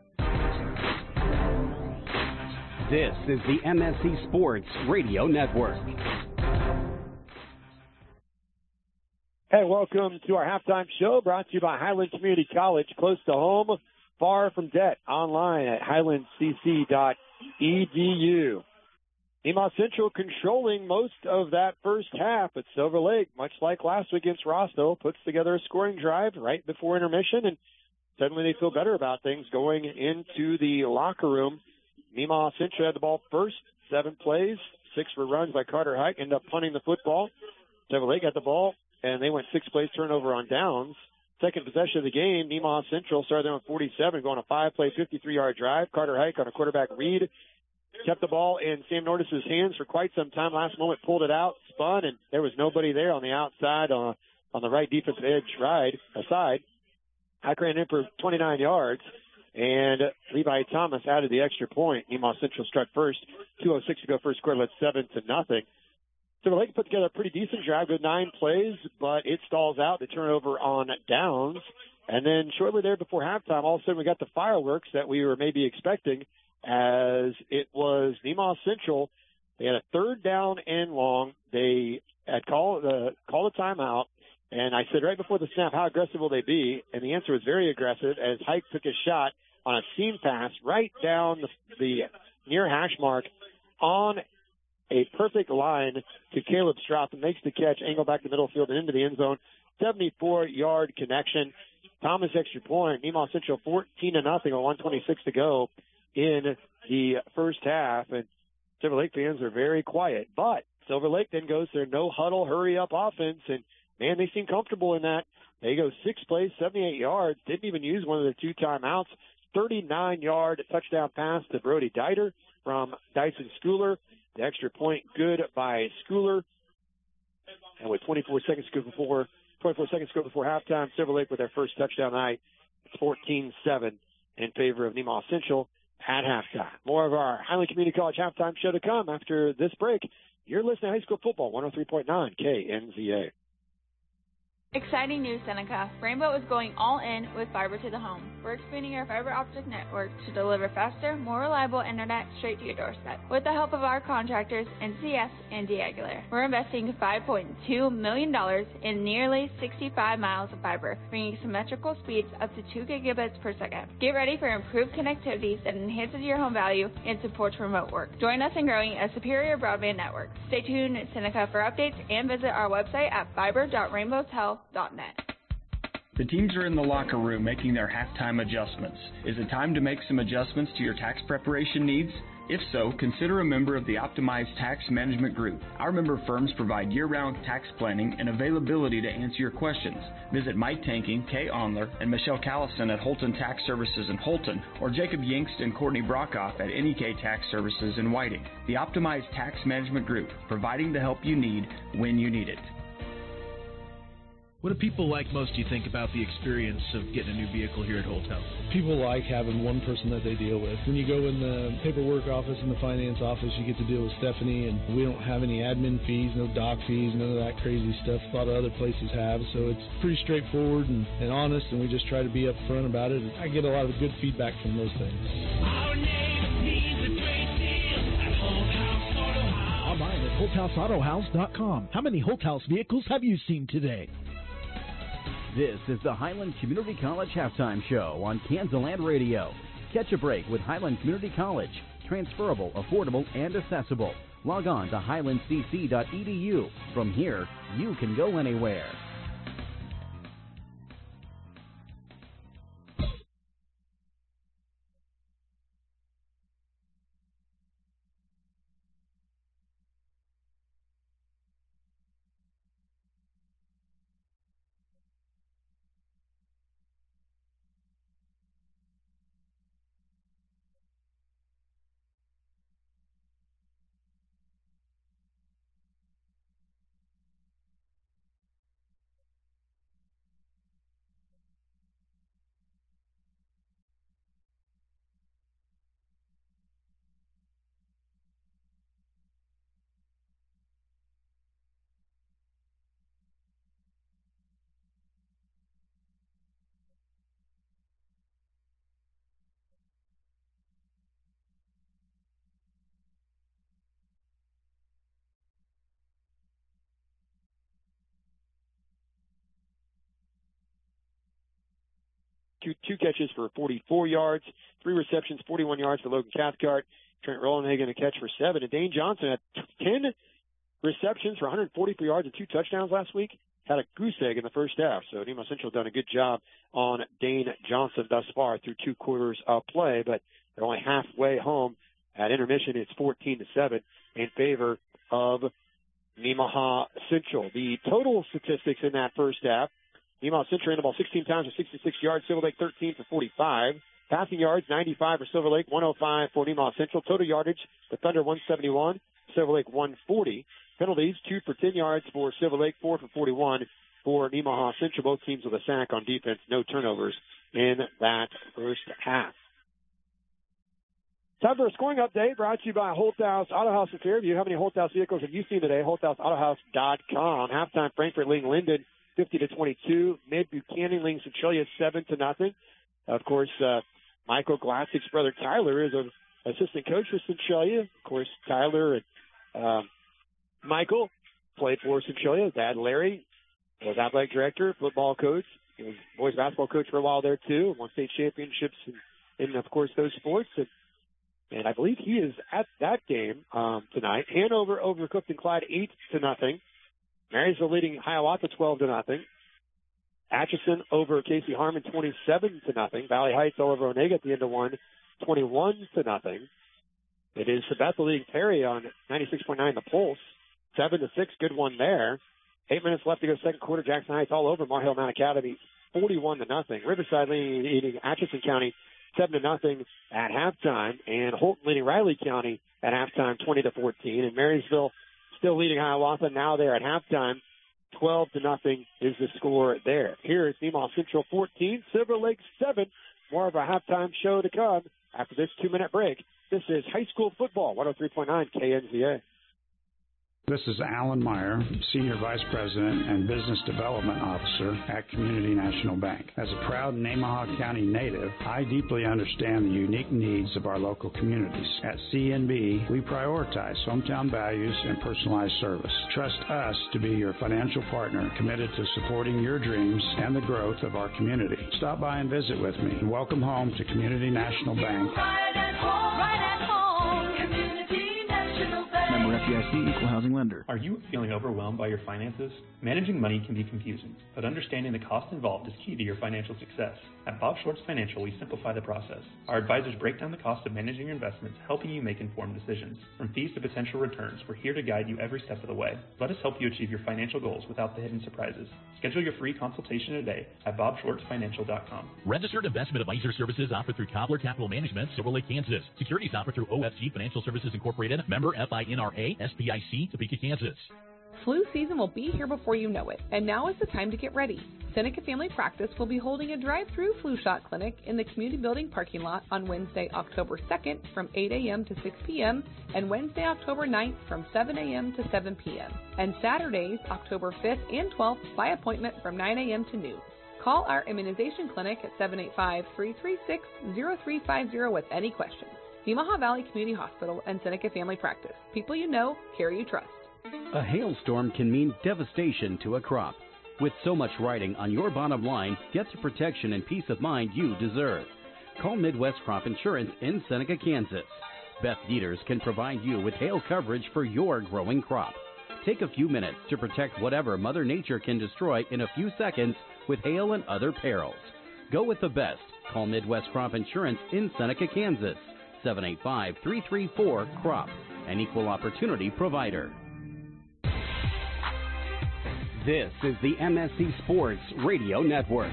This is the M S C Sports Radio Network. Hey, welcome to our halftime show brought to you by Highland Community College, close to home, far from debt, online at highland c c dot e d u. Nemaha Central controlling most of that first half, but Silver Lake, much like last week against Rossville, puts together a scoring drive right before intermission, and suddenly they feel better about things going into the locker room. Nemaha Central had the ball first, seven plays, six were runs by Carter Hike, ended up punting the football. Silver Lake had the ball, and they went six plays turnover on downs. Second possession of the game, Nemaha Central started there on forty-seven, going a five-play, fifty-three-yard drive. Carter Hike on a quarterback read, kept the ball in Sam Nordis' hands for quite some time. Last moment, pulled it out, spun, and there was nobody there on the outside on, on the right defensive edge ride, aside. Hike ran in for twenty-nine yards, and Levi Thomas added the extra point. Nemaha Central struck first. two oh six to go first quarter, led seven to nothing. Silver Lake put together a pretty decent drive with nine plays, but it stalls out. They turn over on downs. And then shortly there before halftime, all of a sudden we got the fireworks that we were maybe expecting, as it was Nemaha Central. They had a third down and long. They had called the called a timeout, and I said right before the snap, how aggressive will they be? And the answer was very aggressive, as Hike took a shot on a seam pass right down the, the near hash mark on a perfect line to Caleb Stropp, and makes the catch, angle back the middle field and into the end zone. seventy-four-yard connection. Thomas extra point. Nemaha Central fourteen to nothing with one twenty-six to go in the first half, and Silver Lake fans are very quiet. But Silver Lake then goes their no huddle, hurry up offense, and man, they seem comfortable in that. They go six plays, seventy-eight yards. Didn't even use one of their two timeouts. thirty-nine-yard touchdown pass to Brody Dieter from Dyson Schooler. The extra point good by Schooler. And with twenty-four seconds to go before twenty-four seconds to go before halftime, Silver Lake with their first touchdown tonight. It's fourteen seven in favor of Nemaha Central at halftime. More of our Highland Community College halftime show to come after this break. You're listening to High School Football, one oh three point nine K N Z A. Exciting news, Seneca. Rainbow is going all in with fiber to the home. We're expanding our fiber optic network to deliver faster, more reliable internet straight to your doorstep. With the help of our contractors, N C S and D. Aguilar, we're investing five point two million dollars in nearly sixty-five miles of fiber, bringing symmetrical speeds up to two gigabits per second. Get ready for improved connectivity that enhances your home value and supports remote work. Join us in growing a superior broadband network. Stay tuned, Seneca, for updates and visit our website at fiber dot rainbow tel dot net. The teams are in the locker room making their halftime adjustments. Is it time to make some adjustments to your tax preparation needs? If so, consider a member of the Optimized Tax Management Group. Our member firms provide year-round tax planning and availability to answer your questions. Visit Mike Tanking, Kay Onler, and Michelle Callison at Holton Tax Services in Holton, or Jacob Yingst and Courtney Brockoff at N E K Tax Services in Whiting. The Optimized Tax Management Group, providing the help you need when you need it. What do people like most, do you think, about the experience of getting a new vehicle here at Holt House? People like having one person that they deal with. When you go in the paperwork office and the finance office, you get to deal with Stephanie, and we don't have any admin fees, no doc fees, none of that crazy stuff a lot of other places have. So it's pretty straightforward and, and honest, and we just try to be upfront about it. I get a lot of good feedback from those things. Our name means a great deal at Holt House Auto House. Online at holt house auto house dot com. How many Holt House vehicles have you seen today? This is the Highland Community College Halftime Show on Kansaland Radio. Catch a break with Highland Community College. Transferable, affordable, and accessible. Log on to highland c c dot e d u. From here, you can go anywhere. two, two catches for forty-four yards, three receptions, forty-one yards for Logan Cathcart. Trent Rollenhagen a catch for seven. And Dane Johnson had ten receptions for one hundred forty-four yards and two touchdowns last week. Had a goose egg in the first half. So Nemo Central done a good job on Dane Johnson thus far through two quarters of play, but they're only halfway home. At intermission, it's fourteen to seven in favor of Nemaha Central. The total statistics in that first half, Nemaha Central ran the ball sixteen times for sixty-six yards, Silver Lake thirteen for forty-five. Passing yards, ninety-five for Silver Lake, one oh five for Nemaha Central. Total yardage, the Thunder one seventy-one, Silver Lake one forty. Penalties, two for ten yards for Silver Lake, four for forty-one for Nemaha Central. Both teams with a sack on defense, no turnovers in that first half. Time for a scoring update brought to you by Holthouse Auto House in Fairview. How many Holthouse vehicles have you seen today? Holthouse Auto House dot com. Halftime, Frankfort leading Linden fifty to twenty-two. Mid Buchanan leading Centralia seven to nothing. Of course, uh, Michael Glassick's brother Tyler is an assistant coach for Centralia. Of course, Tyler and um, Michael played for Centralia. Dad Larry was athletic director, football coach. He was boys basketball coach for a while there too. Won state championships in, in of course, those sports. And, and I believe he is at that game um, tonight. Hanover over Clifton Clyde eight to nothing. Marysville leading Hiawatha twelve to nothing. Atchison over Casey Harmon twenty-seven to nothing. Valley Heights all over Onega at the end of one, twenty-one to nothing. It is Bethel leading Perry on ninety-six point nine The Pulse. Seven to six, good one there. Eight minutes left to go second quarter. Jackson Heights all over Mar Hill Mount Academy, forty-one to nothing. Riverside leading, leading Atchison County seven to nothing at halftime, and Holton leading Riley County at halftime, twenty to fourteen. And Marysville still leading Hiawatha. Now they're at halftime, twelve to nothing is the score there. Here is Nemaha Central fourteen, Silver Lake seven. More of a halftime show to come after this two-minute break. This is high school football, one oh three point nine K N Z A. This is Alan Meyer, Senior Vice President and Business Development Officer at Community National Bank. As a proud Nemaha County native, I deeply understand the unique needs of our local communities. At C N B, we prioritize hometown values and personalized service. Trust us to be your financial partner committed to supporting your dreams and the growth of our community. Stop by and visit with me. Welcome home to Community National Bank. Right at home, right at home, Community National Bank. Member F D I C, Equal Housing Lender. Are you feeling overwhelmed by your finances? Managing money can be confusing, but understanding the cost involved is key to your financial success. At Bob Schwartz Financial, we simplify the process. Our advisors break down the cost of managing your investments, helping you make informed decisions. From fees to potential returns, we're here to guide you every step of the way. Let us help you achieve your financial goals without the hidden surprises. Schedule your free consultation today at bob schwartz financial dot com. Registered investment advisor services offered through Cobbler Capital Management, Silver Lake, Kansas. Securities offered through O F G Financial Services Incorporated, member F I N R A, S P I C, Topeka, Kansas. Flu season will be here before you know it, and now is the time to get ready. Seneca Family Practice will be holding a drive-through flu shot clinic in the community building parking lot on Wednesday, October second from eight a.m. to six p.m. and Wednesday, October ninth from seven a.m. to seven p.m. and Saturdays, October fifth and twelfth by appointment from nine a.m. to noon. Call our immunization clinic at seven eight five, three three six, zero three five zero with any questions. Nemaha Valley Community Hospital and Seneca Family Practice. People you know, care you trust. A hailstorm can mean devastation to a crop. With so much riding on your bottom line, get the protection and peace of mind you deserve. Call Midwest Crop Insurance in Seneca, Kansas. Beth Dieters can provide you with hail coverage for your growing crop. Take a few minutes to protect whatever Mother Nature can destroy in a few seconds with hail and other perils. Go with the best. Call Midwest Crop Insurance in Seneca, Kansas. seven eight five, three three four, C R O P, an equal opportunity provider. This is the M S C Sports Radio Network.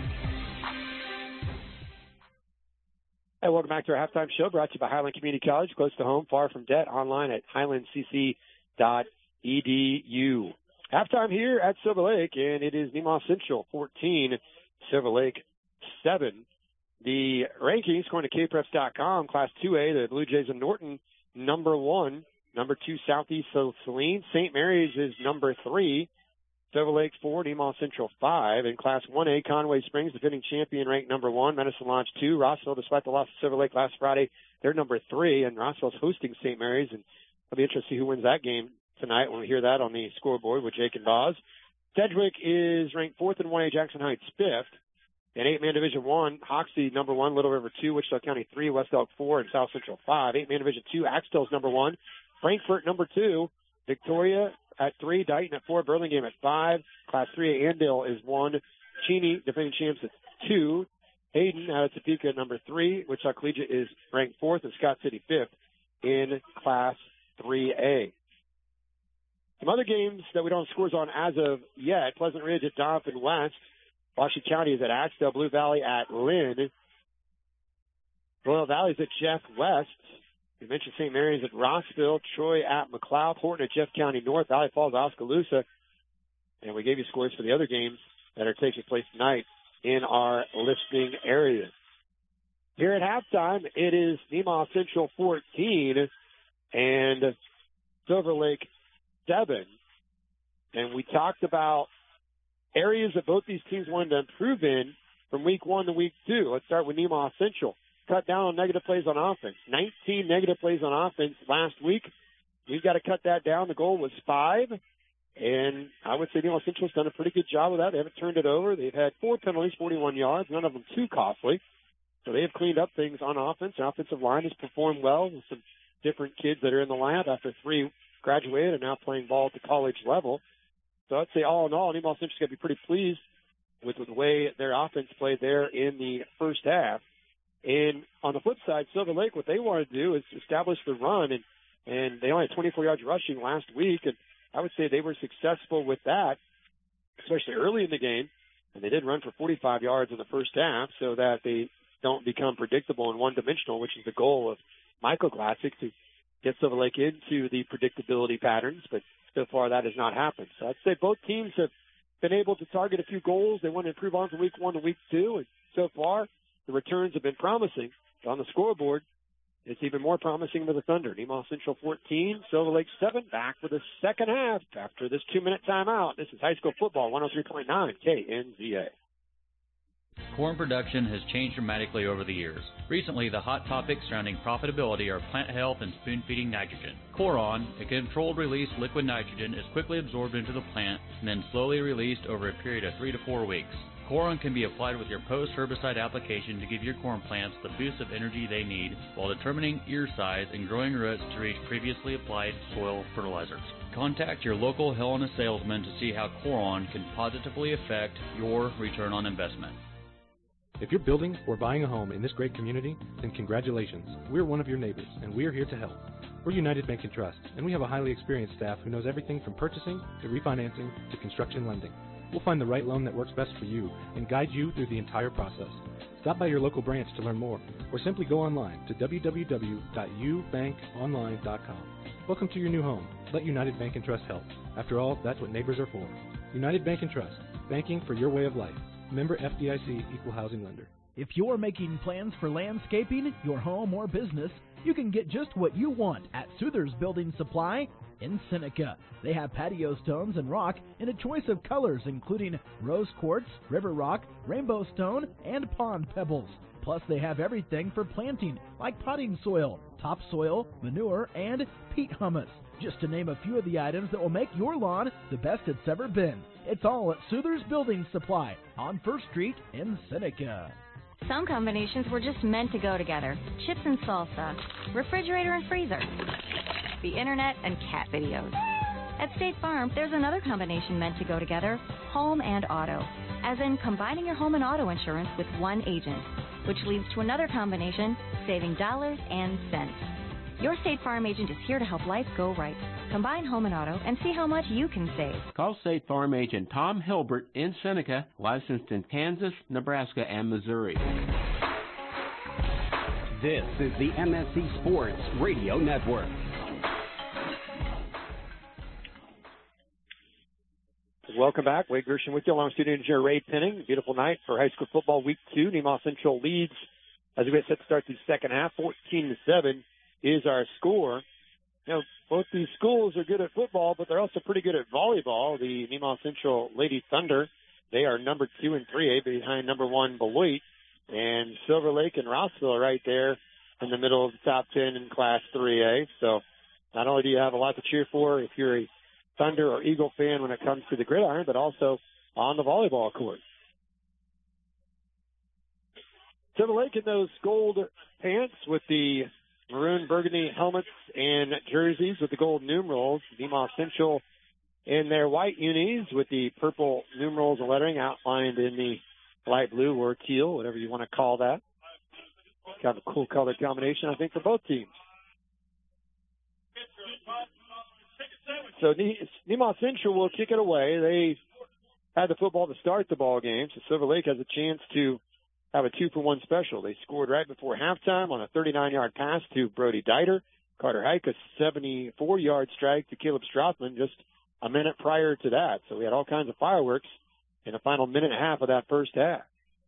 Hey, welcome back to our halftime show brought to you by Highland Community College, close to home, far from debt, online at highland c c dot e d u. Halftime here at Silver Lake, and it is Nemaha Central fourteen, Silver Lake seven. The rankings, according to K Preps dot com, Class two A, the Blue Jays of Norton, number one. Number two, Southeast Saline. Saint Mary's is number three. Silver Lake four, Nemaha Central five. In Class one A, Conway Springs, defending champion, ranked number one. Medicine Lodge two. Rossville, despite the loss of Silver Lake last Friday, they're number three. And Rossville's hosting Saint Mary's. And it'll be interesting to see who wins that game tonight when we hear that on the scoreboard with Jake and Boz. Sedgwick is ranked fourth in one A, Jackson Heights fifth. In eight-man Division One, Hoxie number one, Little River two, Wichita County three, West Elk four, and South Central five. Eight-man Division Two, Axtell's number one, Frankfort number two, Victoria at three, Dighton at four, Burlingame at five. Class three A, Andale is one, Cheney, defending champs, at two. Hayden out of Topeka at number three. Wichita Collegiate is ranked fourth, and Scott City fifth in Class three A. Some other games that we don't have scores on as of yet. Pleasant Ridge at Doniphan West. Washington County is at Axtell. Blue Valley at Lynn. Royal Valley is at Jeff West. We mentioned Saint Mary's at Rossville. Troy at McLeod. Horton at Jeff County North. Valley Falls, Oskaloosa. And we gave you scores for the other games that are taking place tonight in our listening area. Here at halftime, it is Nemaha Central fourteen and Silver Lake seven. And we talked about areas that both these teams wanted to improve in from week one to week two. Let's start with Nemaha Central. Cut down on negative plays on offense. nineteen negative plays on offense last week. We've got to cut that down. The goal was five. And I would say Nemaha Central's done a pretty good job of that. They haven't turned it over. They've had four penalties, forty-one yards, none of them too costly. So they have cleaned up things on offense. The offensive line has performed well with some different kids that are in the lab after three graduated and now playing ball at the college level. So I'd say all in all, Nemaha Central's going to be pretty pleased with, with the way their offense played there in the first half. And on the flip side, Silver Lake, what they want to do is establish the run, and, and they only had twenty-four yards rushing last week, and I would say they were successful with that, especially early in the game, and they did run for forty-five yards in the first half so that they don't become predictable and one-dimensional, which is the goal of Michael Classic, to get Silver Lake into the predictability patterns, but so far that has not happened. So I'd say both teams have been able to target a few goals they want to improve on from week one to week two, and so far the returns have been promising. On the scoreboard, it's even more promising with the Thunder. Nemaha Central fourteen, Silver Lake seven. Back for the second half after this two-minute timeout. This is high school football, one oh three point nine K N Z A. Corn production has changed dramatically over the years. Recently, the hot topics surrounding profitability are plant health and spoon-feeding nitrogen. Coron, a controlled-release liquid nitrogen, is quickly absorbed into the plant and then slowly released over a period of three to four weeks. Coron can be applied with your post-herbicide application to give your corn plants the boost of energy they need while determining ear size and growing roots to reach previously applied soil fertilizers. Contact your local Helena salesman to see how Coron can positively affect your return on investment. If you're building or buying a home in this great community, then congratulations. We're one of your neighbors, and we're here to help. We're United Bank and Trust, and we have a highly experienced staff who knows everything from purchasing to refinancing to construction lending. We'll find the right loan that works best for you and guide you through the entire process. Stop by your local branch to learn more, or simply go online to w w w dot u bank online dot com. Welcome to your new home. Let United Bank and Trust help. After all, that's what neighbors are for. United Bank and Trust, banking for your way of life. Member F D I C, Equal Housing Lender. If you're making plans for landscaping, your home, or business, you can get just what you want at Souther's Building Supply in Seneca. They have patio stones and rock in a choice of colors including rose quartz, river rock, rainbow stone, and pond pebbles. Plus, they have everything for planting, like potting soil, topsoil, manure, and peat humus, just to name a few of the items that will make your lawn the best it's ever been. It's all at Souther's Building Supply on First Street in Seneca. Some combinations were just meant to go together. Chips and salsa, refrigerator and freezer, the internet and cat videos. At State Farm, there's another combination meant to go together, home and auto, as in combining your home and auto insurance with one agent, which leads to another combination, saving dollars and cents. Your State Farm agent is here to help life go right. Combine home and auto and see how much you can save. Call State Farm agent Tom Hilbert in Seneca, licensed in Kansas, Nebraska, and Missouri. This is the M S C Sports Radio Network. Welcome back. Wade Gershon with you, along with student engineer Ray Penning. Beautiful night for high school football week two. Nemaha Central leads as we get set to start the second half. fourteen to seven is our score. You know, both these schools are good at football, but they're also pretty good at volleyball. The Nemaha Central Lady Thunder, they are number two and three A behind number one Beloit. And Silver Lake and Rossville are right there in the middle of the top ten in Class three A. So not only do you have a lot to cheer for if you're a Thunder or Eagle fan when it comes to the gridiron, but also on the volleyball court. Silver Lake in those gold pants with the maroon burgundy helmets and jerseys with the gold numerals. Nemaha Central in their white unis with the purple numerals and lettering outlined in the light blue or teal, whatever you want to call that. Kind of a cool color combination, I think, for both teams. So Nemaha Central will kick it away. They had the football to start the ball game, so Silver Lake has a chance to have a two-for-one special. They scored right before halftime on a thirty-nine-yard pass to Brody Dieter. Carter Hike, a seventy-four-yard strike to Caleb Strothman just a minute prior to that. So we had all kinds of fireworks in the final minute and a half of that first half.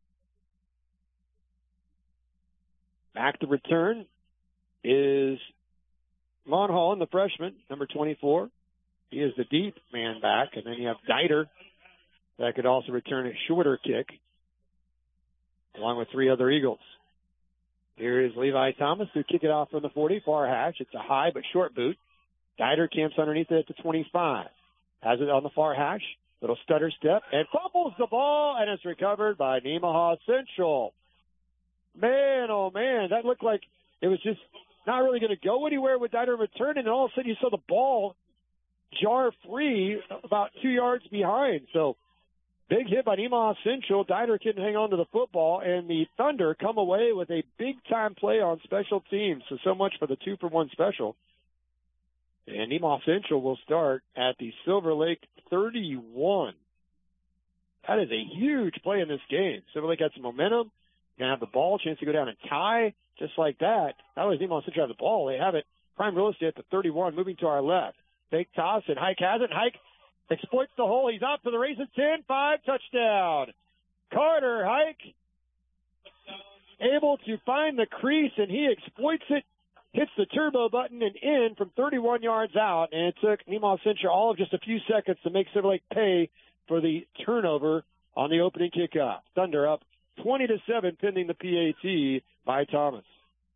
Back to return is Monhall, the freshman, number twenty-four. He is the deep man back. And then you have Dieter that could also return a shorter kick, along with three other Eagles. Here is Levi Thomas to kick it off from the forty, far hash. It's a high but short boot. Dieter camps underneath it at the twenty-five. Has it on the far hash. Little stutter step and fumbles the ball, and it's recovered by Nemaha Central. Man, oh man, that looked like it was just not really going to go anywhere with Dieter returning, and all of a sudden you saw the ball jar free about two yards behind. So big hit by Nemaha Central. Dieter couldn't hang on to the football, and the Thunder come away with a big-time play on special teams. So, so much for the two-for-one special. And Nemaha Central will start at the Silver Lake thirty-one. That is a huge play in this game. Silver Lake had some momentum. Going to have the ball, chance to go down and tie, just like that. That was Nemaha Central have the ball. They have it prime real estate at the thirty-one, moving to our left. Fake toss, and Hike has it. Hike exploits the hole. He's off to the races. ten five, touchdown. Carter Hike able to find the crease, and he exploits it, hits the turbo button and in from thirty-one yards out, and it took Nemaha Central all of just a few seconds to make Silver Lake pay for the turnover on the opening kickoff. Thunder up twenty to seven, pending the P A T by Thomas.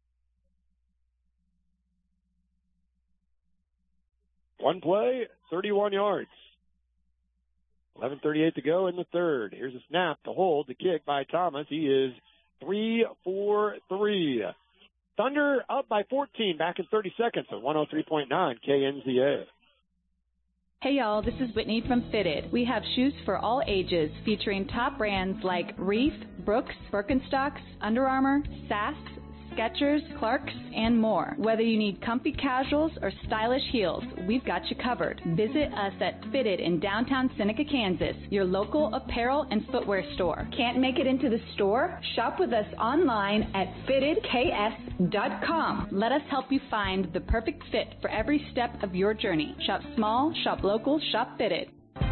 One play, thirty-one yards. eleven thirty-eight to go in the third. Here's a snap, the hold, the kick by Thomas. He is three for three. Thunder up by fourteen, back in thirty seconds at one oh three point nine K N Z A. Hey y'all, this is Whitney from Fitted. We have shoes for all ages featuring top brands like Reef, Brooks, Birkenstocks, Under Armour, Sass, Skechers, Clarks, and more. Whether you need comfy casuals or stylish heels, we've got you covered. Visit us at Fitted in downtown Seneca, Kansas, your local apparel and footwear store. Can't make it into the store? Shop with us online at fitted k s dot com. Let us help you find the perfect fit for every step of your journey. Shop small, shop local, shop Fitted.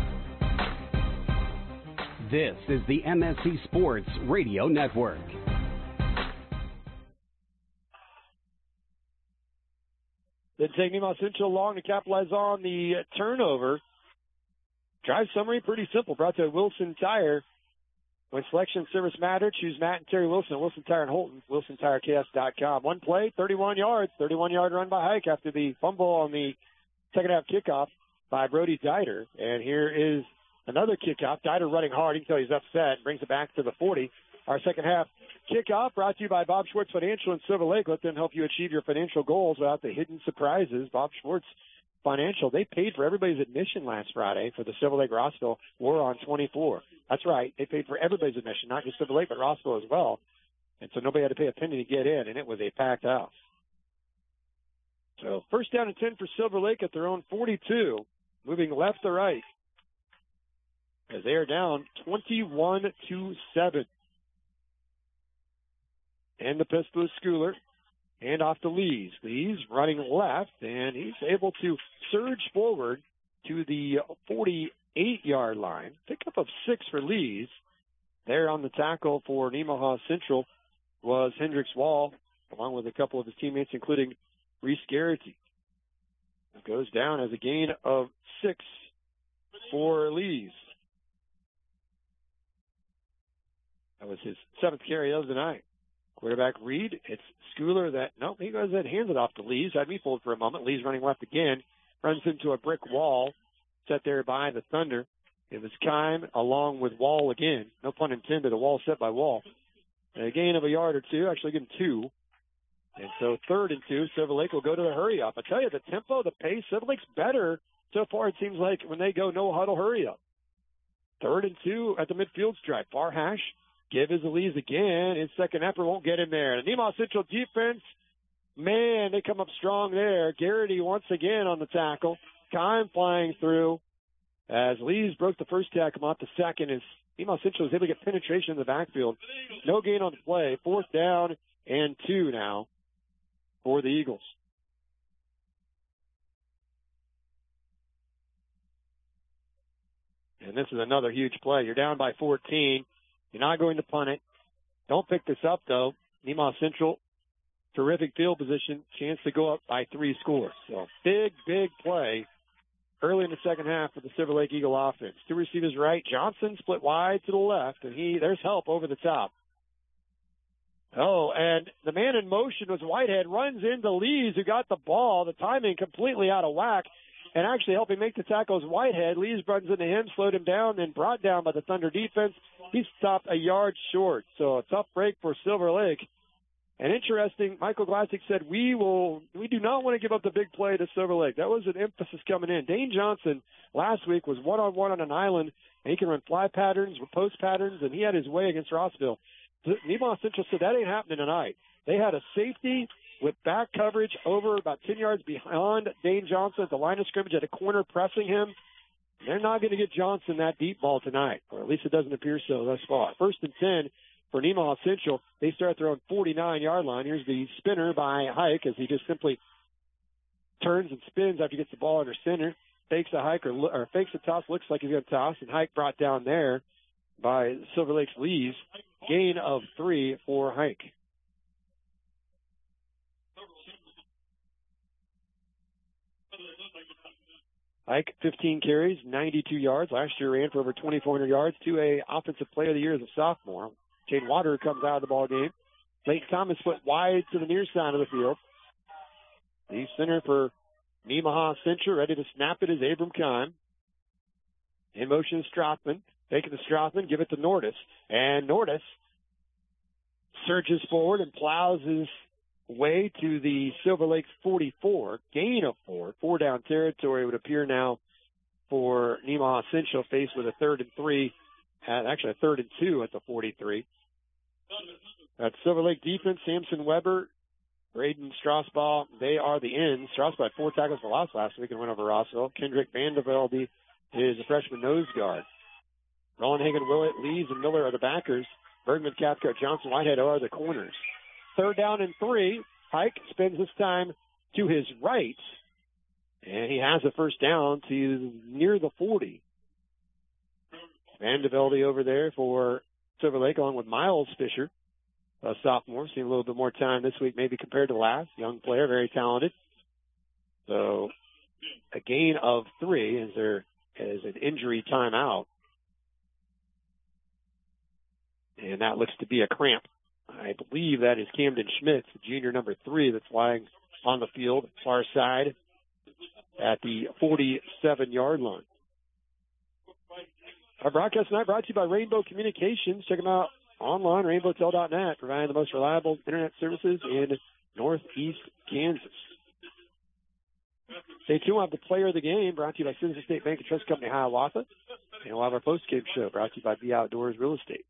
This is the M S C Sports Radio Network. Didn't take Nemaha Central long to capitalize on the turnover. Drive summary, pretty simple. Brought to Wilson Tire. When selection and service matter, choose Matt and Terry Wilson at Wilson Tire in Holton, wilson tire k s dot com. One play, thirty-one yards, thirty-one-yard run by Hike after the fumble on the second half kickoff by Brody Dieter. And here is another kickoff. Dieter running hard. You can tell he's upset. Brings it back to the forty. Our second half kickoff brought to you by Bob Schwartz Financial in Silver Lake. Let them help you achieve your financial goals without the hidden surprises. Bob Schwartz Financial, they paid for everybody's admission last Friday for the Silver Lake Rossville War on twenty-four. That's right. They paid for everybody's admission, not just Silver Lake, but Rossville as well. And so nobody had to pay a penny to get in, and it was a packed house. So first down and ten for Silver Lake at their own forty-two, moving left to right as they are down twenty-one to seven. And the pistol is Schooler. And off to Lees. Lees running left, and he's able to surge forward to the forty-eight-yard line. Pickup of six for Lees. There on the tackle for Nemaha Central was Hendricks Wall, along with a couple of his teammates, including Reese Garrity. It goes down as a gain of six for Lees. That was his seventh carry of the night. Quarterback Reed, it's Schooler that, nope, he goes ahead and hands it off to Lees. Had me fooled for a moment. Lees running left again, runs into a brick wall set there by the Thunder. It was Kime along with Wall again. No pun intended, a wall set by Wall. A gain of a yard or two, actually give him two. And so third and two, Silver Lake will go to the hurry up. I tell you, the tempo, the pace, Silver Lake's better so far, it seems like, when they go no huddle hurry up. Third and two at the midfield stripe. Farhash give his Elise again. His second effort won't get him there. The Nemaha Central defense, man, they come up strong there. Garrity once again on the tackle. Kime flying through as Lees broke the first tackle off the second as Nemaha Central was able to get penetration in the backfield. No gain on the play. Fourth down and two now for the Eagles. And this is another huge play. You're down by fourteen. You're not going to punt it. Don't pick this up, though. Nemaha Central, terrific field position, chance to go up by three scores. So big, big play early in the second half for the Silver Lake Eagle offense. Two receivers right. Johnson split wide to the left, and he there's help over the top. Oh, and the man in motion was Whitehead, runs into Lees, who got the ball. The timing completely out of whack. And actually helping make the tackle is Whitehead. Lees runs into him, slowed him down, and brought down by the Thunder defense. He's stopped a yard short. So a tough break for Silver Lake. And interesting, Michael Glassick said, we will, we do not want to give up the big play to Silver Lake. That was an emphasis coming in. Dane Johnson last week was one-on-one on an island, and he can run fly patterns, post patterns, and he had his way against Rossville. Nemaha Central said that ain't happening tonight. They had a safety with back coverage over about ten yards behind Dane Johnson at the line of scrimmage at a corner pressing him. They're not going to get Johnson that deep ball tonight, or at least it doesn't appear so thus far. First and ten for Nemaha Central. They start throwing forty-nine-yard line. Here's the spinner by Hike as he just simply turns and spins after he gets the ball under center. Fakes a hike or, or fakes a toss, looks like he's going to toss, and Hike brought down there by Silver Lake's Lees. Gain of three for Hike. Hike, fifteen carries, ninety-two yards. Last year ran for over twenty-four hundred yards. To a Offensive Player of the Year as a sophomore. Jane Water comes out of the ball game. Lake Thomas split wide to the near side of the field. The center for Nemaha Central, ready to snap it is Abram Kime. In motion is Strothman. Taking the Strothman, give it to Nordis. And Nordis surges forward and plows his way to the Silver Lake forty-four. Gain of four. Four down territory would appear now for Nemaha Central, faced with a third and three. At, actually, a third and two at the forty-three. At Silver Lake defense, Samson Weber, Braden Strasbaugh, they are the ends. Strasbaugh had four tackles for loss last week and went over Rossville. Kendrick Vandevelde is a freshman nose guard. Roland Hagan, Willett, Lees, and Miller are the backers. Bergman, Cathcart, Johnson, Whitehead are the corners. Third down and three. Hike spends his time to his right, and he has a first down to near the forty. Vandevelde over there for Silver Lake, along with Miles Fisher, a sophomore. Seeing a little bit more time this week, maybe compared to last. Young player, very talented. So a gain of three as there is an injury timeout. And that looks to be a cramp. I believe that is Camden Schmitz, junior number three, that's lying on the field, far side at the forty-seven-yard line. Our broadcast tonight brought to you by Rainbow Communications. Check them out online, rainbow tel dot net, providing the most reliable internet services in northeast Kansas. Stay tuned. We'll have the player of the game brought to you by Citizen State Bank and Trust Company, Hiawatha. And we'll have our post-game show brought to you by B Outdoors Real Estate.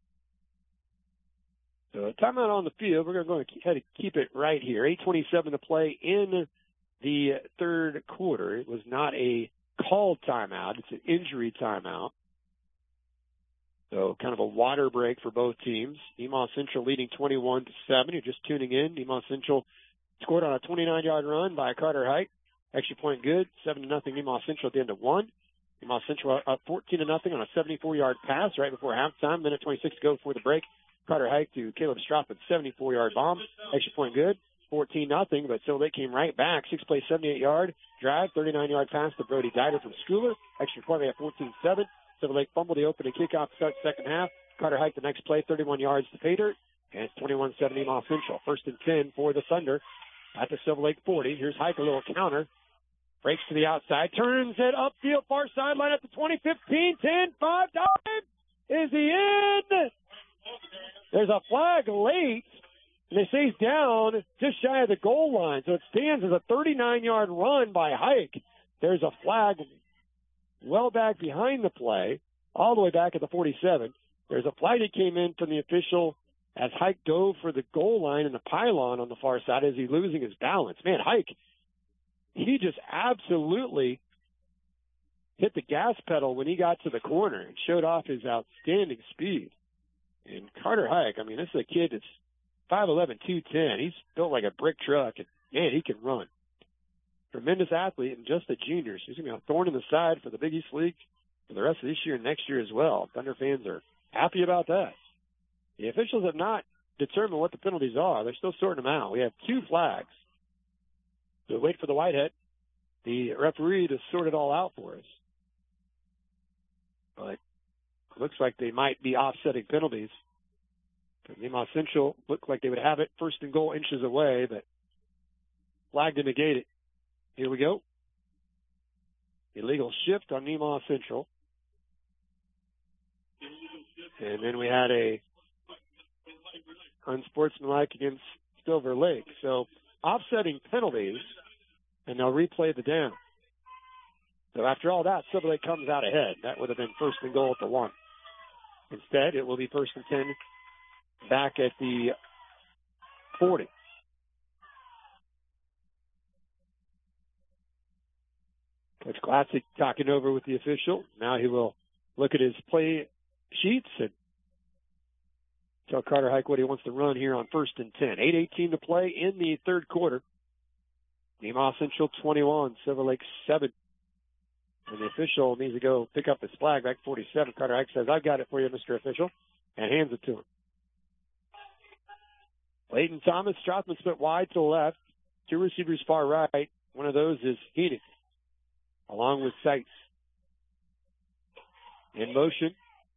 So timeout on the field. We're going to go ahead and keep it right here. eight twenty-seven to play in the third quarter. It was not a called timeout. It's an injury timeout. So kind of a water break for both teams. Nemaha Central leading twenty-one to seven. You're just tuning in. Nemaha Central scored on a twenty-nine-yard run by Carter Hike. Extra point good. seven to nothing Nemaha Central at the end of one. Nemaha Central up fourteen to nothing on a seventy-four-yard pass right before halftime. Minute twenty-six to go before the break. Carter Hike to Caleb Strothman, seventy-four-yard bomb. Extra point good. fourteen nothing, but Silver Lake came right back. Six-play, seventy-eight-yard drive. thirty-nine-yard pass to Brody Dieter from Schooler. Extra point at fourteen seven. Silver Lake fumbled the opening kickoff to start the second half. Carter Hike the next play, thirty-one yards to Pater. And it's twenty-one seven Nemaha Central. First and ten for the Thunder at the Silver Lake forty. Here's Hike, a little counter. Breaks to the outside. Turns it upfield, far sideline at the twenty, fifteen, ten, five. Dive. Is he in? There's a flag late, and they say he's down just shy of the goal line. So it stands as a thirty-nine-yard run by Hike. There's a flag well back behind the play, all the way back at the forty-seven. There's a flag that came in from the official as Hike dove for the goal line and the pylon on the far side as he's losing his balance. Man, Hike, he just absolutely hit the gas pedal when he got to the corner and showed off his outstanding speed. And Carter Hike, I mean, this is a kid that's five eleven, two ten. He's built like a brick truck, and, man, he can run. Tremendous athlete and just a junior. So he's going to be a thorn in the side for the Big East League for the rest of this year and next year as well. Thunder fans are happy about that. The officials have not determined what the penalties are. They're still sorting them out. We have two flags. So wait for the Whitehead, the referee, to sort it all out for us. But it looks like they might be offsetting penalties. Nemaha Central looked like they would have it first and goal inches away, but flag to negate it. Here we go. Illegal shift on Nemaha Central. And then we had a unsportsmanlike against Silver Lake. So offsetting penalties, and they'll replay the down. So after all that, Silver Lake comes out ahead. That would have been first and goal at the one. Instead, it will be first and ten back at the forty. Coach Classic talking over with the official. Now he will look at his play sheets and tell Carter Hike what he wants to run here on first and ten. eight eighteen to play in the third quarter. Nemaha Central twenty-one, Silver Lake seven. And the official needs to go pick up his flag back forty-seven. Carter Hike says, "I've got it for you, Mister Official," and hands it to him. Layton Thomas, Strothman split wide to the left. Two receivers far right. One of those is Heaney, along with Seitz. In motion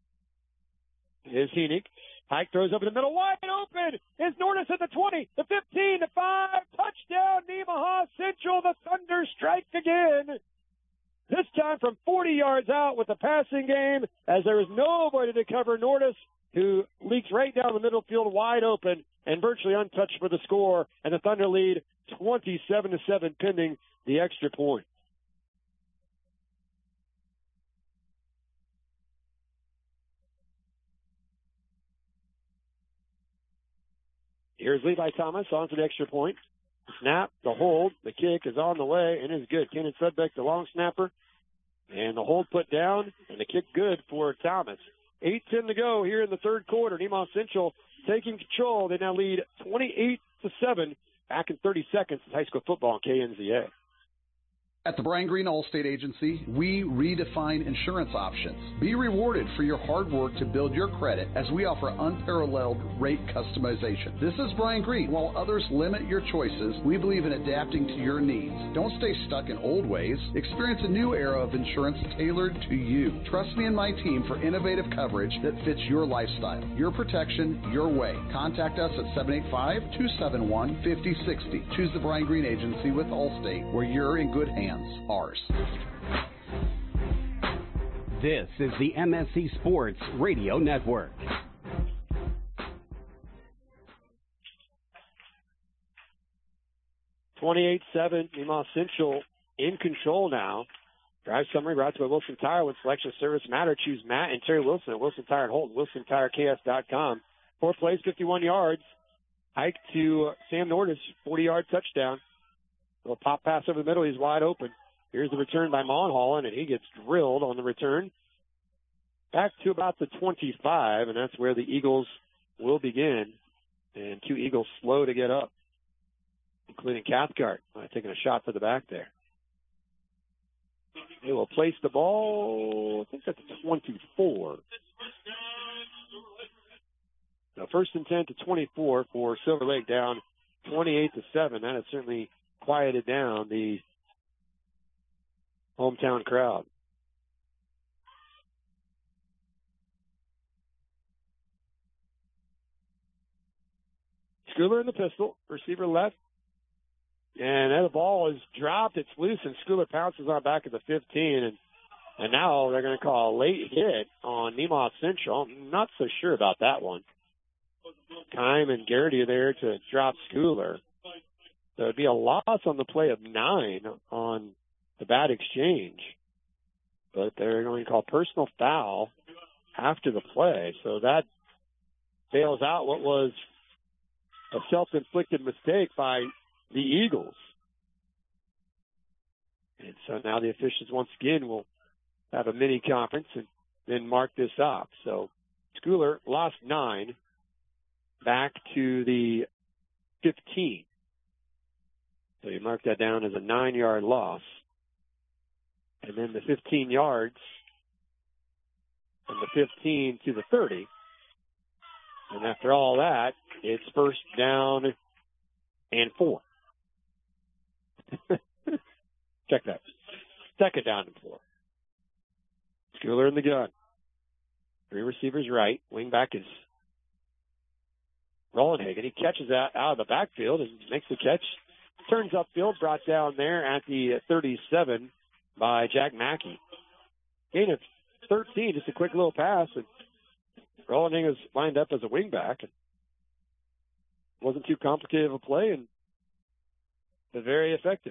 is Heaney. Hike throws up in the middle, wide open. Is Nordis at the twenty, the fifteen, the five. Touchdown, Nemaha Central. The Thunder strike again. This time from forty yards out with the passing game, as there is nobody to cover Nordis, who leaks right down the middle field wide open and virtually untouched for the score. And the Thunder lead twenty-seven to seven pending the extra point. Here's Levi Thomas on to the extra point. The snap, the hold, the kick is on the way and is good. Kenan Sudbeck, the long snapper, and the hold put down, and the kick good for Thomas. eight ten to go here in the third quarter. Nemaha Central taking control. They now lead twenty-eight to seven. Back in thirty seconds, high school football on K N Z A. At the Brian Green Allstate Agency, we redefine insurance options. Be rewarded for your hard work to build your credit as we offer unparalleled rate customization. This is Brian Green. While others limit your choices, we believe in adapting to your needs. Don't stay stuck in old ways. Experience a new era of insurance tailored to you. Trust me and my team for innovative coverage that fits your lifestyle. Your protection, your way. Contact us at seven eight five, two seven one, five zero six zero. Choose the Brian Green Agency with Allstate, where you're in good hands. Ours. This is the M S C Sports Radio Network. twenty-eight seven, Nemaha Central in control now. Drive summary brought to you by Wilson Tire. When selection service matter, choose Matt and Terry Wilson at Wilson Tire and Holton, Wilson Tire K S dot com. Four plays, fifty-one yards. Hike to Sam Nordis, forty-yard touchdown. Little pop pass over the middle. He's wide open. Here's the return by Monholland, and he gets drilled on the return. Back to about the twenty-five, and that's where the Eagles will begin. And two Eagles slow to get up, including Cathcart, uh, taking a shot for the back there. They will place the ball, I think that's twenty-four. So first and ten to twenty-four for Silver Lake, down twenty-eight to seven. That has certainly quieted down the hometown crowd. Schooler in the pistol, receiver left, and then the ball is dropped. It's loose, and Schooler pounces on back at the fifteen, and and now they're going to call a late hit on Nemaha Central. I'm not so sure about that one. Kime and Garrity are there to drop Schooler. So it'd be a loss on the play of nine on the bad exchange. But they're going to call personal foul after the play. So that bails out what was a self-inflicted mistake by the Eagles. And so now the officials once again will have a mini conference and then mark this off. So Schooler lost nine back to the fifteen. So you mark that down as a nine-yard loss. And then the fifteen yards from the fifteen to the thirty. And after all that, it's first down and four. Check that. Second down and four. Schooler in the gun. Three receivers right. Wing back is Rollenhagen. He catches that out of the backfield and makes the catch. Turns upfield, brought down there at the thirty-seven by Jack Mackey. Gain of thirteen, just a quick little pass, and Rollenhagen is lined up as a wing back. Wasn't too complicated of a play, and but very effective.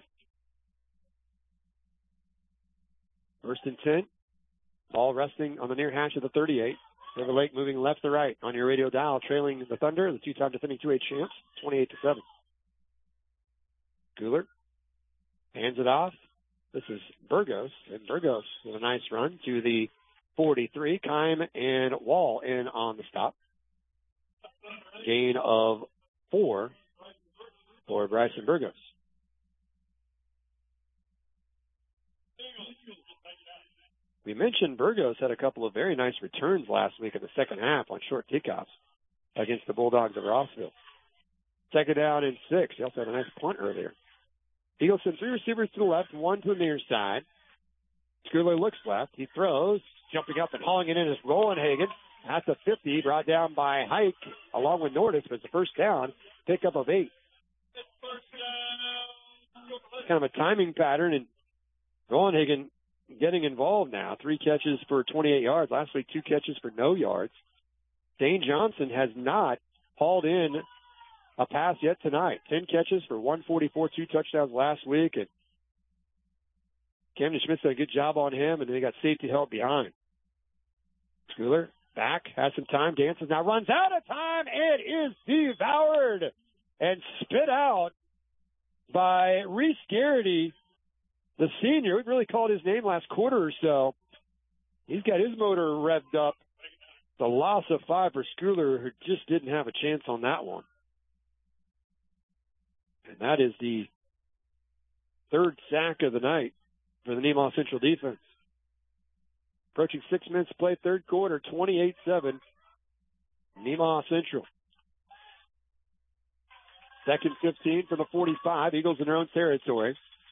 First and ten. Ball resting on the near hash of the thirty-eight. Silver Lake moving left to right on your radio dial, trailing the Thunder, the two-time defending two A champs, twenty-eight to seven. Schooler hands it off. This is Burgos, and Burgos with a nice run to the forty-three. Kime and Wall in on the stop. Gain of four for Bryson Burgos. We mentioned Burgos had a couple of very nice returns last week in the second half on short kickoffs against the Bulldogs of Rossville. Second down and six. He also had a nice punt earlier. Eagles send three receivers to the left, one to the near side. Schooler looks left. He throws, jumping up and hauling it in is Rollenhagen at the fifty, brought down by Hike along with Nordis, but it's a first down, pickup of eight. Kind of a timing pattern, and Rollenhagen getting involved now. Three catches for twenty-eight yards. Last week, two catches for no yards. Dane Johnson has not hauled in a pass yet tonight. Ten catches for one forty-four, two touchdowns last week. And Camden Schmitz did a good job on him, and they got safety help behind. Schooler back, has some time, dances, now runs out of time. It is devoured and spit out by Reese Garrity, the senior. We really called his name last quarter or so. He's got his motor revved up. The loss of five for Schooler, who just didn't have a chance on that one. And that is the third sack of the night for the Nemaha Central defense. Approaching six minutes to play, third quarter, twenty-eight seven. Nemaha Central. Second fifteen for the forty-five. Eagles in their own territory.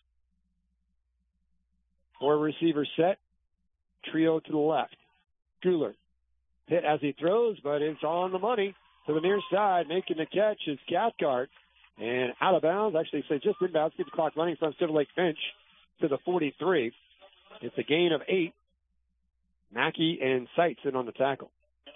Four receivers set. Trio to the left. Schooler hit as he throws, but it's on the money to the near side. Making the catch is Cathcart. And out of bounds, actually say just inbounds. Keep the clock running from Silver Lake bench to the forty-three. It's a gain of eight. Mackey and Seitz in on the tackle.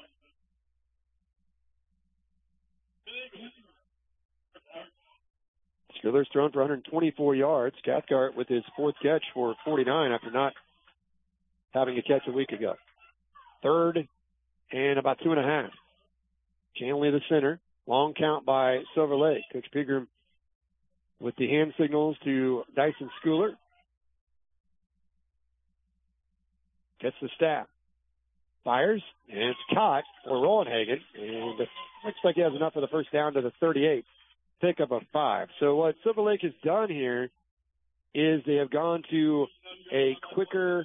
Schooler's thrown for one hundred twenty-four yards. Cathcart with his fourth catch for forty-nine after not having a catch a week ago. Third and about two and a half. Chanley the center. Long count by Silver Lake. Coach Pegram with the hand signals to Dyson Schooler. Gets the staff. Fires, and it's caught for Rollenhagen. And it looks like he has enough for the first down to the thirty-eight. Pickup of five. So what Silver Lake has done here is they have gone to a quicker,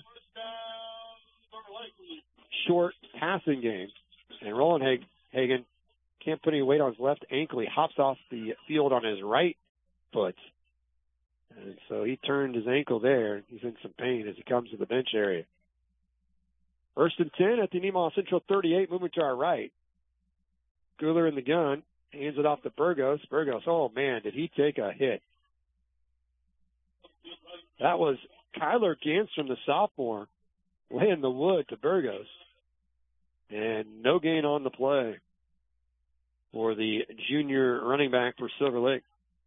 short passing game. And Rollenhagen can't put any weight on his left ankle. He hops off the field on his right foot. And so he turned his ankle there. He's in some pain as he comes to the bench area. First and ten at the Nemaha Central thirty-eight, moving to our right. Schooler in the gun. Hands it off to Burgos. Burgos, oh man, did he take a hit. That was Kyler Ganstrom, the sophomore, laying the wood to Burgos. And no gain on the play. for the junior running back for Silver Lake.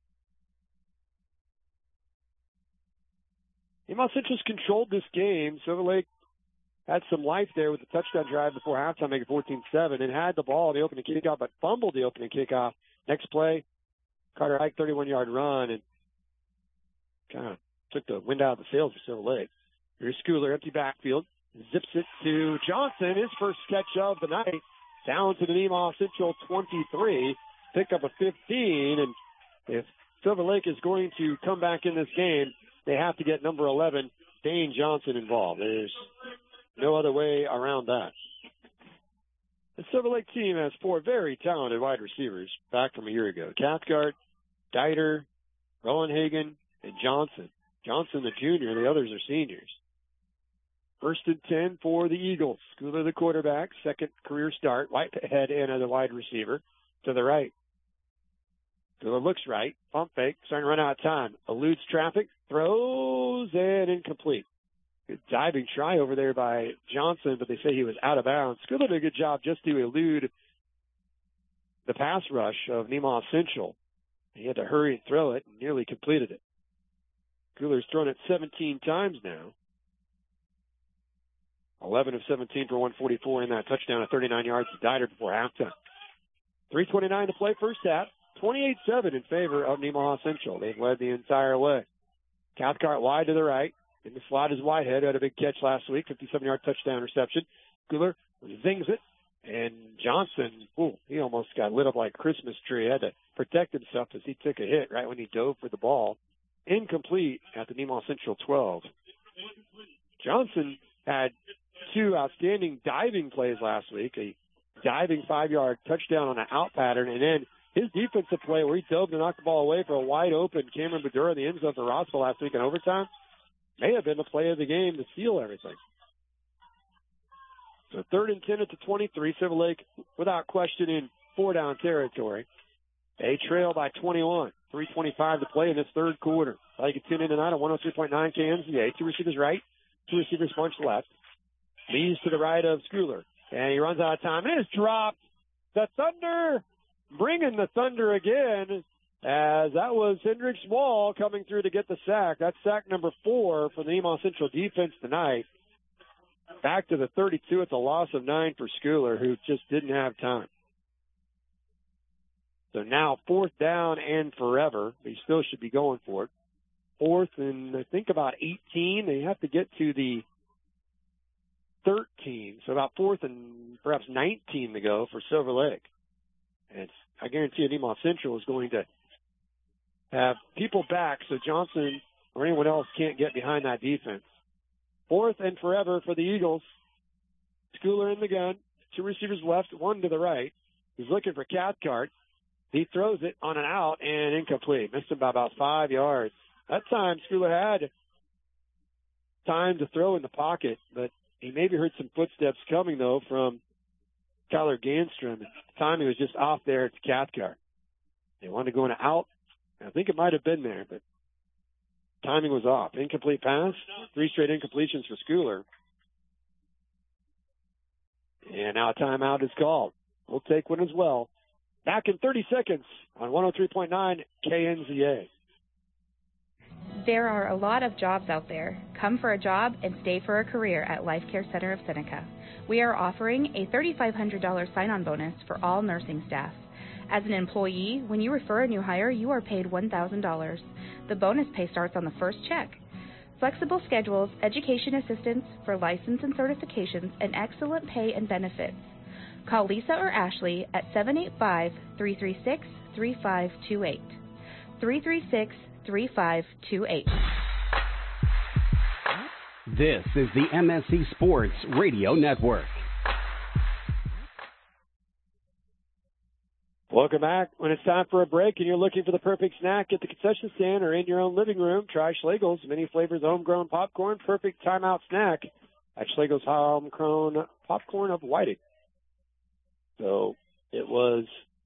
Nemaha Central's controlled this game. Silver Lake had some life there with the touchdown drive before halftime, making fourteen seven, and had the ball the opening kickoff, but fumbled the opening kickoff. Next play, Carter Ike, thirty-one-yard run, and kind of took the wind out of the sails for Silver Lake. Here's Schooler, empty backfield, zips it to Johnson, his first catch of the night, down to the Nemaha Central twenty-three, pick up a fifteen, and if Silver Lake is going to come back in this game, they have to get number eleven, Dane Johnson, involved. There's no other way around that. The Silver Lake team has four very talented wide receivers back from a year ago. Cathcart, Dieter, Rowenhagen, and Johnson. Johnson, the junior, the others are seniors. First and ten for the Eagles. Schooler, the quarterback, second career start. Whitehead in as a wide receiver to the right. Schooler looks right. Pump fake, starting to run out of time. Eludes traffic, throws, and incomplete. Good diving try over there by Johnson, but they say he was out of bounds. Schooler did a good job just to elude the pass rush of Nemaha Central. He had to hurry and throw it and nearly completed it. Schooler's thrown it seventeen times now. eleven of seventeen for one forty-four in that touchdown at thirty-nine yards to Dieter before halftime. three twenty-nine to play first half. twenty-eight seven in favor of Nemaha Central. They've led the entire way. Cathcart wide to the right. In the slot is Whitehead, who had a big catch last week, fifty-seven-yard touchdown reception. Schooler zings it, and Johnson, ooh, he almost got lit up like a Christmas tree. He had to protect himself as he took a hit right when he dove for the ball. Incomplete at the Nemaha Central twelve. Johnson had two outstanding diving plays last week, a diving five-yard touchdown on an out pattern, and then his defensive play where he dove to knock the ball away for a wide-open Cameron Badura in the end zone for Rossville last week in overtime may have been the play of the game to seal everything. So third and ten at the twenty-three. Silver Lake, without question, in four-down territory. They trail by twenty-one. three twenty-five to play in this third quarter. I can tune in tonight on one oh three point nine K N Z A. Two receivers right, two receivers bunch left. Leads to the right of Schooler. And he runs out of time. And it's dropped. The Thunder bringing the Thunder again, as that was Hendricks Wall coming through to get the sack. That's sack number four for the Nemaha Central defense tonight. Back to the thirty-two. It's a loss of nine for Schooler, who just didn't have time. So now fourth down and forever. They still should be going for it. Fourth and I think about eighteen. They have to get to the thirteen. So about fourth and perhaps nineteen to go for Silver Lake. And I guarantee you Nemaha Central is going to have people back so Johnson or anyone else can't get behind that defense. Fourth and forever for the Eagles. Schooler in the gun. Two receivers left, one to the right. He's looking for Cathcart. He throws it on an out and incomplete. Missed him by about five yards. That time, Schooler had time to throw in the pocket, but he maybe heard some footsteps coming, though, from Tyler Ganstrom. The timing was just off there to Cathcart. They wanted to go in an out. I think it might have been there, but timing was off. Incomplete pass. Three straight incompletions for Schooler. And now a timeout is called. We'll take one as well. Back in thirty seconds on one oh three point nine K N Z A. There are a lot of jobs out there. Come for a job and stay for a career at Life Care Center of Seneca. We are offering a three thousand five hundred dollars sign-on bonus for all nursing staff. As an employee, when you refer a new hire, you are paid one thousand dollars. The bonus pay starts on the first check. Flexible schedules, education assistance for license and certifications, and excellent pay and benefits. Call Lisa or Ashley at seven eight five, three three six, three five two eight. three three six, three five two eight. This is the M S C Sports Radio Network. Welcome back. When it's time for a break and you're looking for the perfect snack at the concession stand or in your own living room, try Schlegel's. Many flavors of homegrown popcorn. Perfect timeout snack at Schlegel's homegrown popcorn of Whiting. So it was,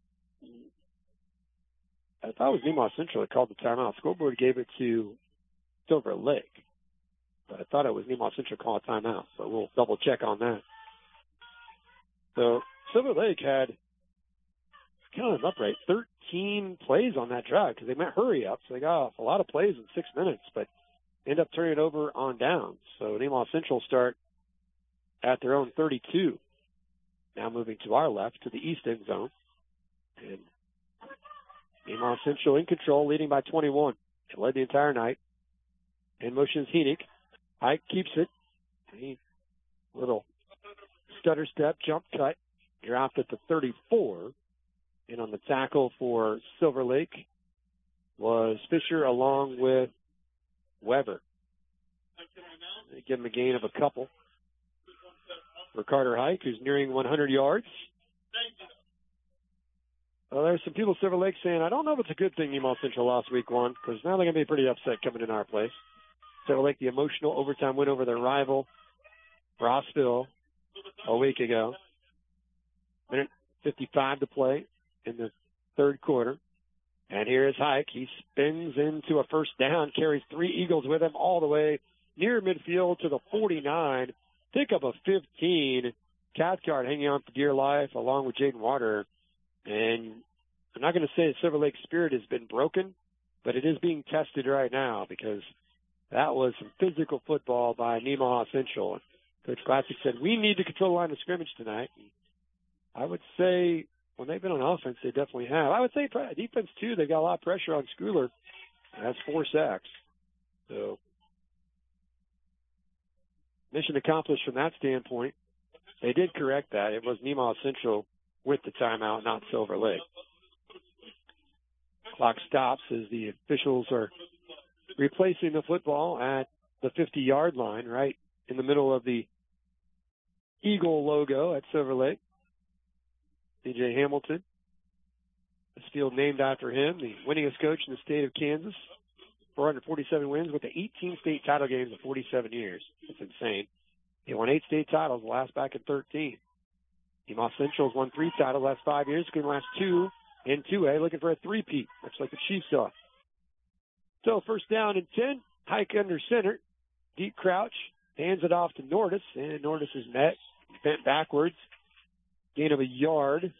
I thought it was Nemaha Central that called the timeout. Scoreboard gave it to Silver Lake. But I thought it was Nemaha Central calling a timeout. So we'll double check on that. So Silver Lake had counted them up right, thirteen plays on that drive because they meant hurry up. So they got off a lot of plays in six minutes, but end up turning it over on downs. So Nemaha Central start at their own thirty-two. Now moving to our left to the east end zone. And Nemaha Central in control, leading by twenty-one. It led the entire night. In motion is Heenick. Ike keeps it. He, little stutter step, jump cut. Dropped at the thirty-four. And on the tackle for Silver Lake was Fisher along with Weber. They give him a gain of a couple for Carter Hike, who's nearing one hundred yards. Well, there's some people at Silver Lake saying, I don't know if it's a good thing Nemaha Central lost week one, because now they're going to be pretty upset coming in our place. Silver Lake, the emotional overtime win over their rival, Rossville, a week ago. Minute fifty-five to play in the third quarter. And here is Hike. He spins into a first down, carries three Eagles with him all the way near midfield to the forty-nine. Pick up a fifteen. Cathcart hanging on for dear life along with Jaden Water. And I'm not going to say the Silver Lake spirit has been broken, but it is being tested right now because that was some physical football by Nemaha Central. Coach Classic said, we need to control the line of scrimmage tonight. I would say when they've been on offense, they definitely have. I would say defense, too. They got a lot of pressure on Schooler. That's four sacks. So mission accomplished from that standpoint. They did correct that. It was Nemaha Central with the timeout, not Silver Lake. Clock stops as the officials are replacing the football at the fifty-yard line, right in the middle of the Eagle logo at Silver Lake. D J Hamilton. This field named after him, the winningest coach in the state of Kansas. four hundred forty-seven wins with the eighteen state title games in forty-seven years. That's insane. He won eight state titles, the last back in thirteen. Nemaha Central's won three titles the last five years, including the last two in two A, looking for a three-peat, much like the Chiefs saw. So first down and ten, Hike under center, deep crouch, hands it off to Nordis, and Nordis is met, bent backwards, gain of a yard.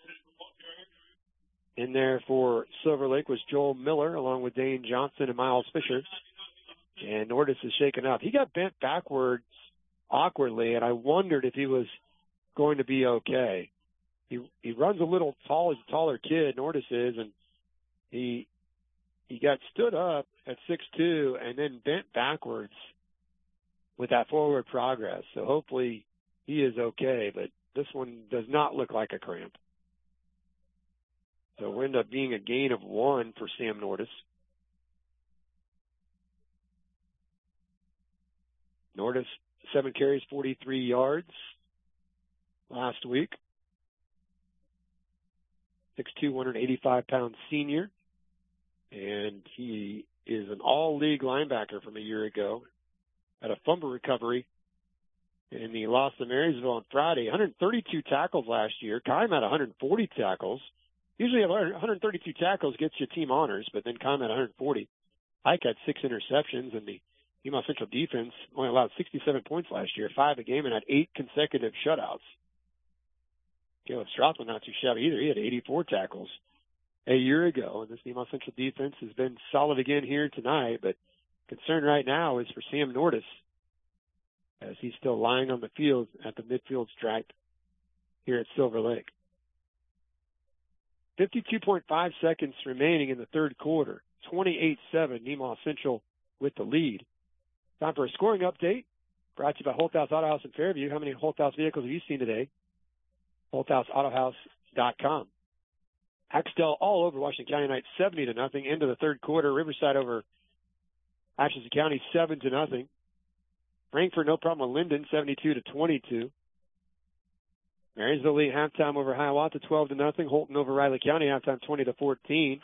In there for Silver Lake was Joel Miller, along with Dane Johnson and Miles Fisher. And Nordis is shaken up. He got bent backwards awkwardly, and I wondered if he was going to be okay. He he runs a little tall, he's a taller kid, Nordis is, and he he got stood up at six two and then bent backwards with that forward progress. So hopefully he is okay, but this one does not look like a cramp. So we'll end up being a gain of one for Sam Nordis. Nordis, seven carries, forty-three yards last week. six two, one hundred eighty-five pound senior. And he is an all-league linebacker from a year ago. Had a fumble recovery in the loss to Marysville on Friday. one hundred thirty-two tackles last year. Keim had one hundred forty tackles. Usually one hundred thirty-two tackles gets you team honors, but then Keim had one hundred forty. Ike had six interceptions, and the Nemaha Central defense only allowed sixty-seven points last year, five a game, and had eight consecutive shutouts. Caleb Strothman not too shabby either. He had eighty-four tackles a year ago, and this Nemaha Central defense has been solid again here tonight, but concern right now is for Sam Nordis, as he's still lying on the field at the midfield stripe here at Silver Lake. fifty-two point five seconds remaining in the third quarter. twenty-eight seven, Nemaha Central with the lead. Time for a scoring update. Brought to you by Holthouse Auto House in Fairview. How many Holthouse vehicles have you seen today? Holthouse Auto House dot com. Axtell all over Washington County tonight, seventy to nothing. Into the third quarter, Riverside over Atchison County, seven to nothing. Frankfort, no problem with Linden, seventy-two to twenty-two. Marysville lead halftime over Hiawatha, twelve to nothing. Holton over Riley County, halftime twenty to fourteen.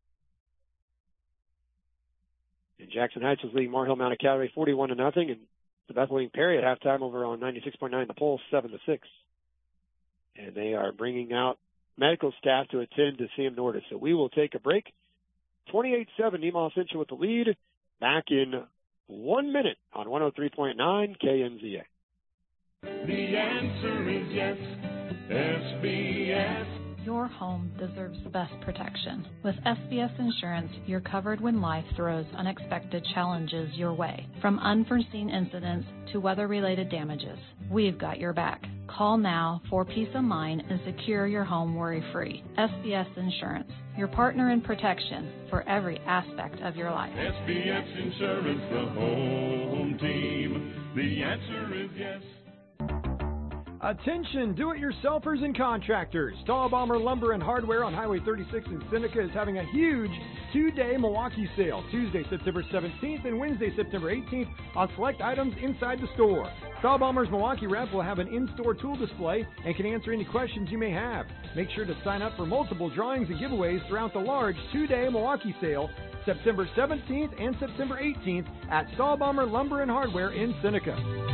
And Jackson Heights was leading Mar Hill Mountain Academy forty-one to nothing. And the Bethlehem Perry at halftime over on ninety-six point nine The Pulse, seven to six. And they are bringing out medical staff to attend to Sam Nordis. So we will take a break. twenty-eight seven, Nemaha Central with the lead. Back in one minute on one oh three point nine K N Z A. The answer is yes. S B S Your home deserves the best protection. With S B S Insurance, you're covered when life throws unexpected challenges your way. From unforeseen incidents to weather-related damages, we've got your back. Call now for peace of mind and secure your home worry-free. S B S Insurance, your partner in protection for every aspect of your life. S B S Insurance, the home team. The answer is yes. Attention do-it-yourselfers and contractors. Tall Bomber Lumber and Hardware on Highway thirty-six in Seneca is having a huge two-day Milwaukee sale, Tuesday, September seventeenth and Wednesday, September eighteenth on select items inside the store. Tall Bomber's Milwaukee rep will have an in-store tool display and can answer any questions you may have. Make sure to sign up for multiple drawings and giveaways throughout the large two-day Milwaukee sale, September seventeenth and September eighteenth at Tall Bomber Lumber and Hardware in Seneca.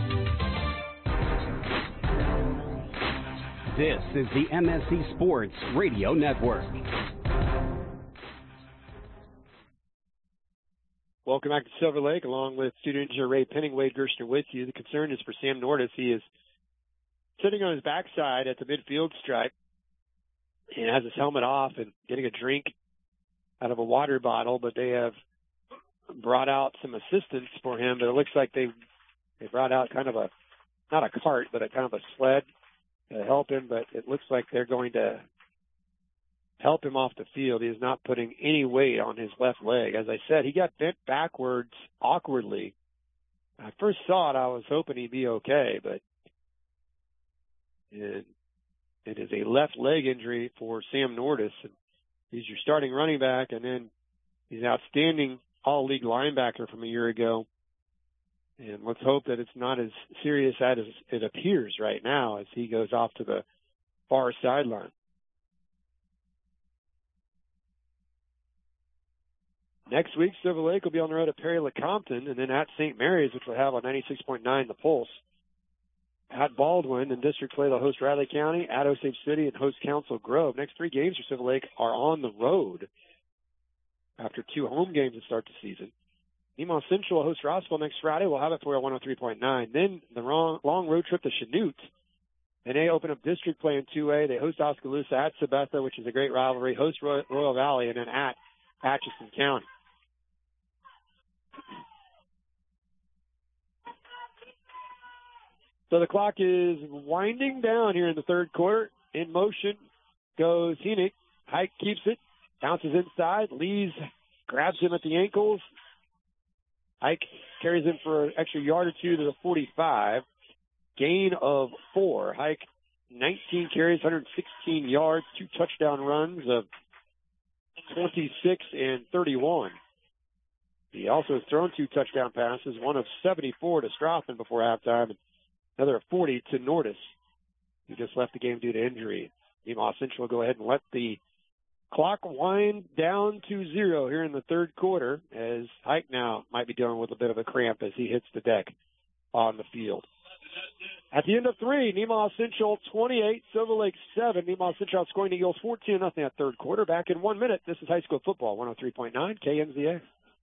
This is the M S C Sports Radio Network. Welcome back to Silver Lake, along with student engineer Ray Penning, Wade Gerstner with you. The concern is for Sam Nordis. He is sitting on his backside at the midfield stripe and has his helmet off and getting a drink out of a water bottle, but they have brought out some assistance for him, but it looks like they they brought out kind of a, not a cart, but a kind of a sled to help him, but it looks like they're going to help him off the field. He is not putting any weight on his left leg. As I said, he got bent backwards awkwardly. When I first saw it, I was hoping he'd be okay, but it, it is a left leg injury for Sam Nordis. He's your starting running back, and then he's an outstanding all-league linebacker from a year ago. And let's hope that it's not as serious as it appears right now as he goes off to the far sideline. Next week, Silver Lake will be on the road at Perry Lecompton and then at Saint Mary's, which will have on ninety-six point nine The Pulse. At Baldwin and District Play, they'll host Riley County, at Osage City, and host Council Grove. Next three games for Silver Lake are on the road after two home games to start the season. Nemaha Central will host Rossville next Friday. We'll have it for you on one oh three point nine. Then the wrong, long road trip to Chanute. And they open up district play in two A. They host Oskaloosa at Sabetha, which is a great rivalry, host Roy- Royal Valley, and then at Atchison County. So the clock is winding down here in the third quarter. In motion goes Heenick. Hike keeps it, bounces inside. Lees grabs him at the ankles. Ike carries him for an extra yard or two to the forty-five. Gain of four. Hike, nineteen carries, one hundred sixteen yards, two touchdown runs of twenty-six and thirty-one. He also has thrown two touchdown passes, one of seventy-four to Stroughton before halftime, and another of forty to Nordis, who just left the game due to injury. Nemaha Central will go ahead and let the clock wind down to zero here in the third quarter, as Hike now might be dealing with a bit of a cramp as he hits the deck on the field. At the end of three, Nemaha Central twenty-eight, Silver Lake seven. Nemaha Central outscoring the Eagles fourteen nothing at third quarter. Back in one minute, this is high school football, one oh three point nine K N Z A.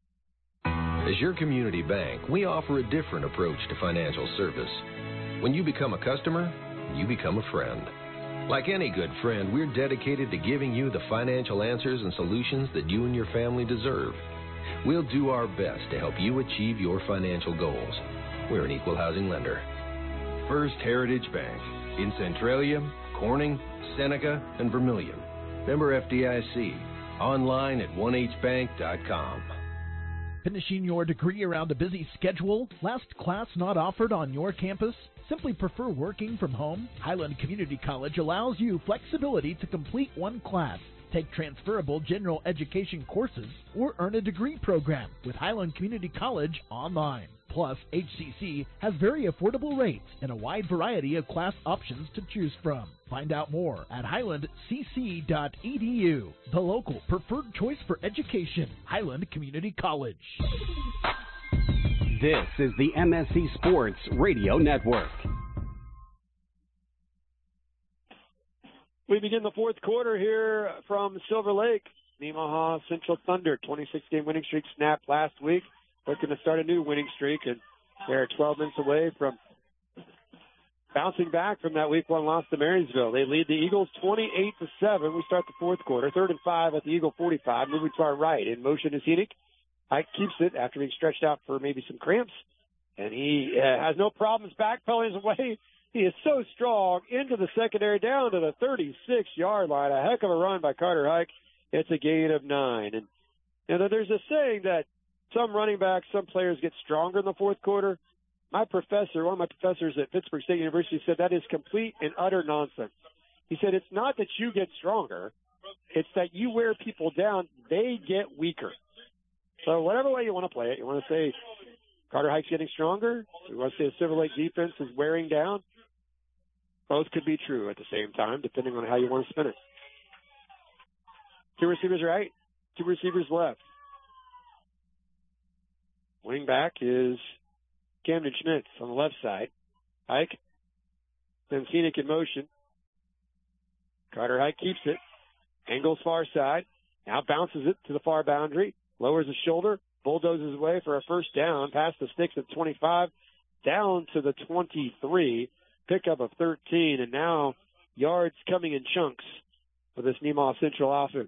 As your community bank, we offer a different approach to financial service. When you become a customer, you become a friend. Like any good friend, we're dedicated to giving you the financial answers and solutions that you and your family deserve. We'll do our best to help you achieve your financial goals. We're an equal housing lender. First Heritage Bank in Centralia, Corning, Seneca, and Vermilion. Member F D I C. Online at one h bank dot com. Finishing your degree around a busy schedule? Last class not offered on your campus? Simply prefer working from home? Highland Community College allows you flexibility to complete one class, take transferable general education courses, or earn a degree program with Highland Community College online. Plus, H C C has very affordable rates and a wide variety of class options to choose from. Find out more at highland c c dot e d u, the local preferred choice for education, Highland Community College. This is the M S C Sports Radio Network. We begin the fourth quarter here from Silver Lake. Nemaha Central Thunder, twenty-six game winning streak snapped last week. Looking to start a new winning streak, and they're twelve minutes away from bouncing back from that week one loss to Marysville. They lead the Eagles twenty-eight to seven. We start the fourth quarter. Third and five at the Eagle forty-five. Moving to our right. In motion is Henick. Hike keeps it after being stretched out for maybe some cramps. And he uh, has no problems backpedaling his way. He is so strong into the secondary, down to the thirty-six-yard line. A heck of a run by Carter Hike. It's a gain of nine. And you know, there's a saying that some running backs, some players get stronger in the fourth quarter. My professor, one of my professors at Pittsburgh State University, said that is complete and utter nonsense. He said it's not that you get stronger. It's that you wear people down. They get weaker. So whatever way you want to play it, you want to say Carter Hike's getting stronger, you want to say the Silver Lake defense is wearing down. Both could be true at the same time, depending on how you want to spin it. Two receivers right, two receivers left. Wing back is Camden Schmitz on the left side. Hike sends Henick in motion. Carter Hike keeps it. Angles far side. Now bounces it to the far boundary. Lowers his shoulder. Bulldozes away for a first down. Past the sticks at twenty-five. Down to the twenty-three. Pickup of thirteen. And now yards coming in chunks for this Nemaha Central offense.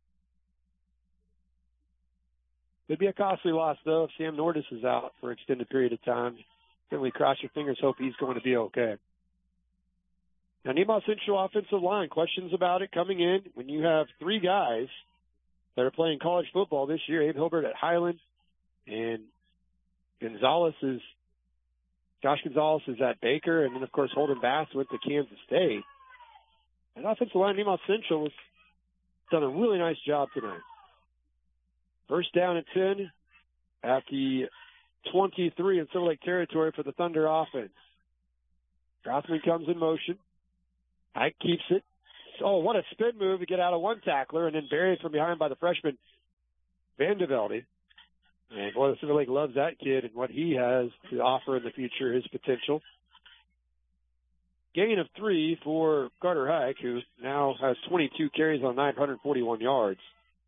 It'd be a costly loss, though, if Sam Nordis is out for an extended period of time. Certainly cross your fingers, hope he's going to be okay. Now, Nemaha Central offensive line, questions about it coming in when you have three guys that are playing college football this year. Abe Hilbert at Highland, and Gonzalez is, Josh Gonzalez is at Baker, and then, of course, Holden Bass went to Kansas State. And offensive line, Nemaha Central has done a really nice job tonight. First down and ten at the twenty-three in Silver Lake territory for the Thunder offense. Grossman comes in motion. Hike keeps it. Oh, what a spin move to get out of one tackler and then buried from behind by the freshman Vandevelde. And boy, the Silver Lake loves that kid and what he has to offer in the future, his potential. Gain of three for Carter Hike, who now has twenty-two carries on nine hundred forty-one yards.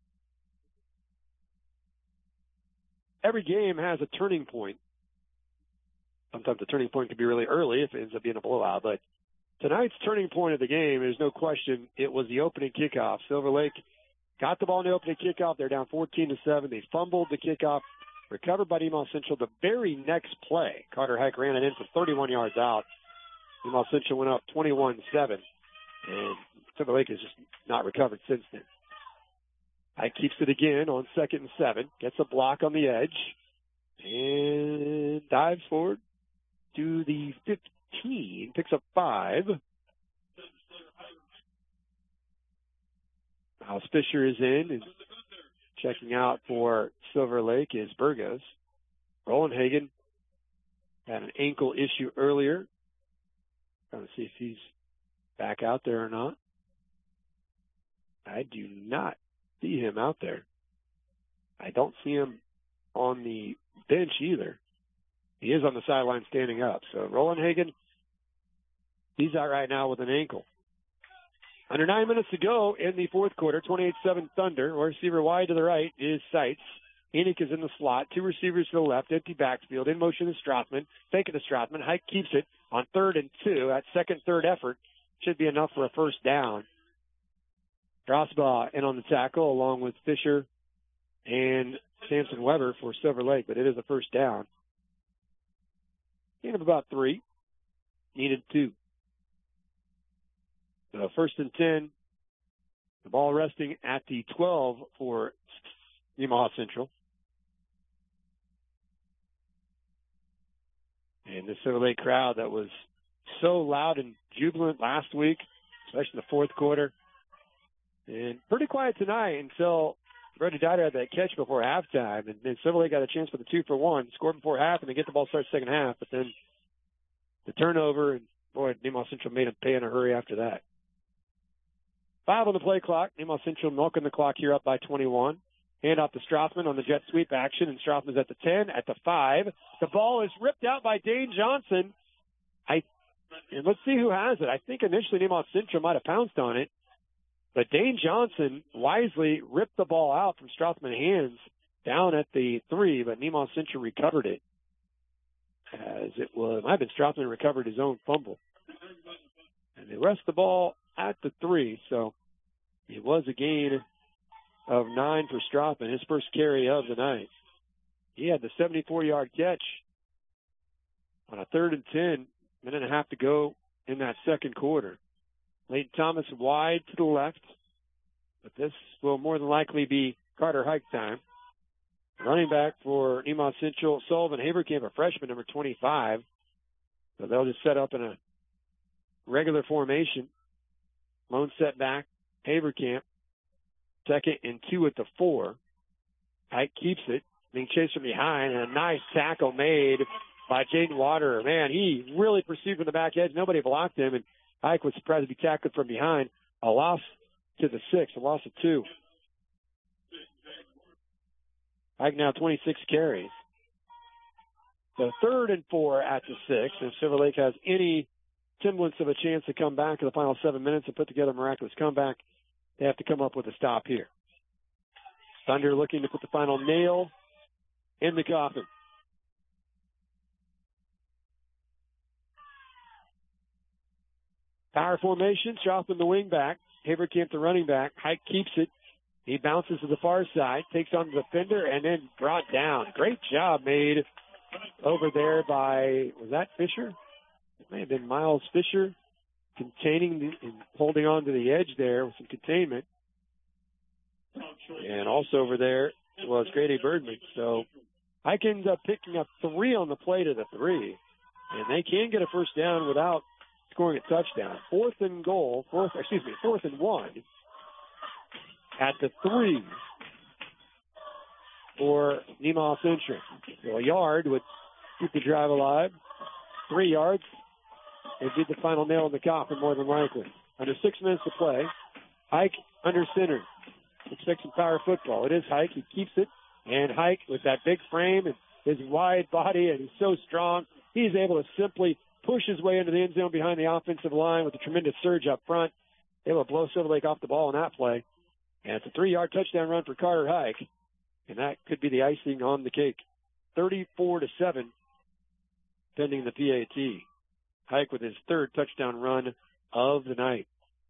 Every game has a turning point. Sometimes the turning point can be really early if it ends up being a blowout. But tonight's turning point of the game, there's no question, it was the opening kickoff. Silver Lake got the ball in the opening kickoff. They're down fourteen to seven. They fumbled the kickoff, recovered by Nemaha Central. The very next play, Carter Hike ran it in for thirty-one yards out. Nemaha Central went up twenty-one seven. And Silver Lake has just not recovered since then. Hike keeps it again on second and seven. Gets a block on the edge. And dives forward to the fifteen. Picks up five. Miles Fisher is in. And checking out for Silver Lake is Burgos. Roland Hagan had an ankle issue earlier. Trying to see if he's back out there or not. I do not see him out there. I don't see him on the bench either. He is on the sideline standing up. So Roland Hagan, he's out right now with an ankle. Under nine minutes to go in the fourth quarter, twenty-eight seven Thunder. Receiver wide to the right is Seitz. Henick is in the slot. Two receivers to the left, empty backfield. In motion is Strathman. Fake it to Strathman. Hike keeps it on third and two. That second, third effort should be enough for a first down. Strasbaugh in on the tackle along with Fisher and Samson Weber for Silver Lake, but it is a first down. Gain of about three. Needed two. So first and ten. The ball resting at the twelve for Nemaha Central. And the Silver Lake crowd that was so loud and jubilant last week, especially in the fourth quarter. And pretty quiet tonight until Brody Dyer had that catch before halftime. And then Silver Lake got a chance for the two for one, scored before half, and they get the ball started second half. But then the turnover, and boy, Nemaha Central made them pay in a hurry after that. Five on the play clock. Nemaha Central milking the clock here up by twenty-one. Hand off to Strathman on the jet sweep action, and Strathman's at the ten, at the five. The ball is ripped out by Dane Johnson. I and let's see who has it. I think initially Nemaha Central might have pounced on it. But Dane Johnson wisely ripped the ball out from Strathman's hands down at the three, but Nemaha Central recovered it. As it was, it might have been Strathman recovered his own fumble. rest of the ball at the three. So it was a gain of nine for Stropin, his first carry of the night. He had the seventy-four-yard catch on a third and ten, minute and a half to go in that second quarter. Leighton Thomas wide to the left, but this will more than likely be Carter Hike time. Running back for Nemah Central, Sullivan Haberkamp, a freshman, number twenty-five. So they'll just set up in a regular formation. Lone setback, Haberkamp. Second and two at the four. Hike keeps it, being chased from behind, and a nice tackle made by Jaden Water. Man, he really pursued from the back edge. Nobody blocked him, and Hike was surprised to be tackled from behind. A loss to the six, a loss of two. Hike now twenty-six carries. So third and four at the six. If Silver Lake has any semblance of a chance to come back in the final seven minutes and put together a miraculous comeback, they have to come up with a stop here. Thunder looking to put the final nail in the coffin. Power formation, Strothman the wing back. Haberkamp the running back. Hike keeps it. He bounces to the far side, takes on the defender, and then brought down. Great job made over there by, was that Fisher? It may have been Miles Fisher, containing the, and holding on to the edge there with some containment. And also over there was Grady Birdman. So Hike ends up picking up three on the play to the three. And they can get a first down without scoring a touchdown. Fourth and goal, fourth, excuse me, fourth and one at the three for Nemah Central. So a yard would keep the drive alive. Three yards would be the final nail in the coffin, more than likely. Under six minutes to play. Hike under center. Expect some power football. It is Hike. He keeps it. And Hike, with that big frame and his wide body, and he's so strong, he's able to simply push his way into the end zone behind the offensive line with a tremendous surge up front. Able to blow Silver Lake off the ball in that play. And it's a three-yard touchdown run for Carter Hike. And that could be the icing on the cake. thirty-four to seven, pending the P A T. Hike with his third touchdown run of the night.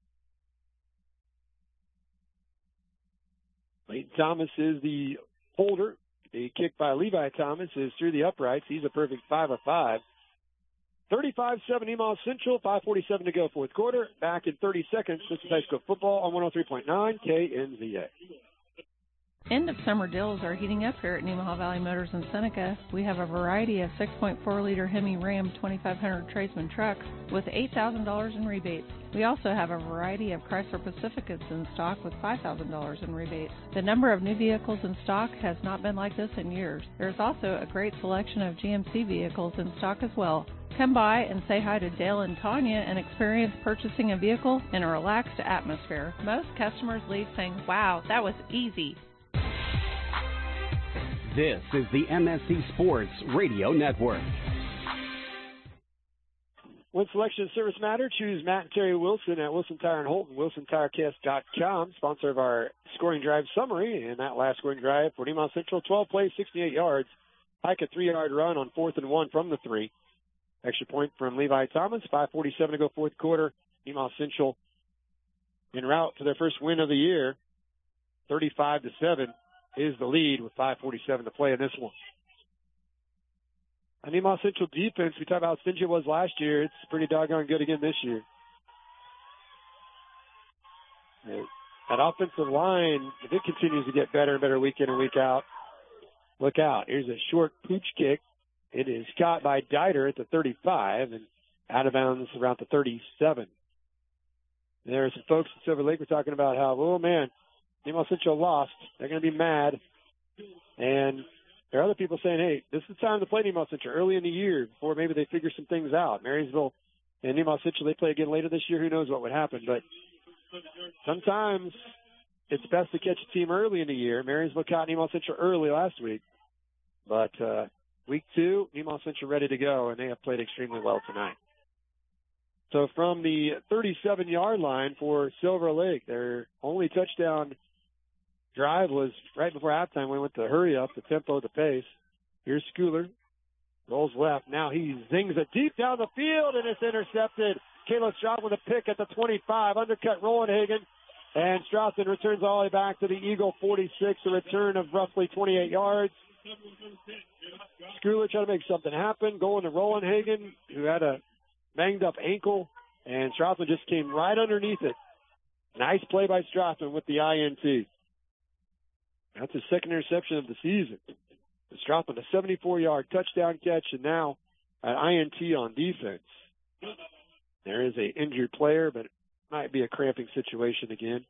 Leighton Thomas is the holder. The kick by Levi Thomas is through the uprights. He's a perfect five of five. thirty-five seven Nemah Central, five forty-seven to go fourth quarter. Back in thirty seconds. This is high school football on one oh three point nine K N Z A. End of summer deals are heating up here at Nemaha Valley Motors in Seneca. We have a variety of six point four liter Hemi Ram twenty-five hundred Tradesman trucks with eight thousand dollars in rebates. We also have a variety of Chrysler Pacificas in stock with five thousand dollars in rebates. The number of new vehicles in stock has not been like this in years. There's also a great selection of G M C vehicles in stock as well. Come by and say hi to Dale and Tanya and experience purchasing a vehicle in a relaxed atmosphere. Most customers leave saying, wow, that was easy. This is the M S C Sports Radio Network. When selection and service matter, choose Matt and Terry Wilson at Wilson Tire and Holton, wilson tire cast dot com, sponsor of our scoring drive summary. And that last scoring drive for Nemah Central, twelve plays, sixty-eight yards. Hike a three-yard run on fourth and one from the three. Extra point from Levi Thomas, five forty-seven to go fourth quarter. Nemah Central en route to their first win of the year, thirty-five to seven. Is the lead with five forty-seven to play in this one. A Nemah Central defense, we talked about how stingy it was last year. It's pretty doggone good again this year. That offensive line, if it continues to get better and better week in and week out, look out. Here's a short pooch kick. It is caught by Dieter at the thirty-five and out of bounds around the thirty-seven. There are some folks in Silver Lake were talking about how, oh man, Nemah Central lost. They're going to be mad. And there are other people saying, hey, this is the time to play Nemah Central early in the year before maybe they figure some things out. Marysville and Nemah Central, they play again later this year. Who knows what would happen. But sometimes it's best to catch a team early in the year. Marysville caught Nemah Central early last week. But uh, week two, Nemah Central ready to go, and they have played extremely well tonight. So from the thirty-seven-yard line for Silver Lake, their only touchdown drive was right before halftime. We went to hurry up, the tempo, the pace. Here's Schooler. Rolls left. Now he zings it deep down the field, and it's intercepted Caleb Stroughton with a pick at the twenty-five. Undercut Rollenhagen. And Stroughton returns all the way back to the Eagle forty-six, a return of roughly twenty-eight yards. Schooler trying to make something happen, going to Rollenhagen, who had a banged-up ankle, and Stroughton just came right underneath it. Nice play by Stroughton with the I N T. That's his second interception of the season. Stroughton, a seventy-four-yard touchdown catch, and now an I N T on defense. There is an injured player, but it might be a cramping situation again.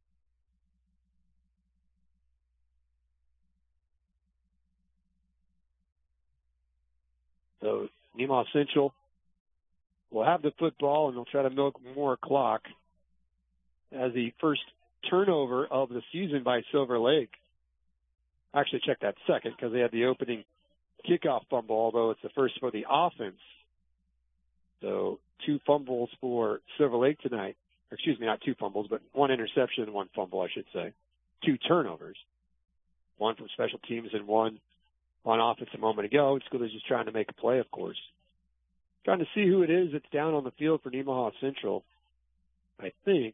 So Nemaha Central will have the football, and they'll try to milk more clock as the first turnover of the season by Silver Lake. Actually, check that second because they had the opening kickoff fumble, although it's the first for the offense. So two fumbles for Silver Lake tonight. Or excuse me, not two fumbles, but one interception and one fumble, I should say. Two turnovers. One from special teams and one on offense a moment ago. School is just trying to make a play, of course. Trying to see who it is that's down on the field for Nemaha Central. I think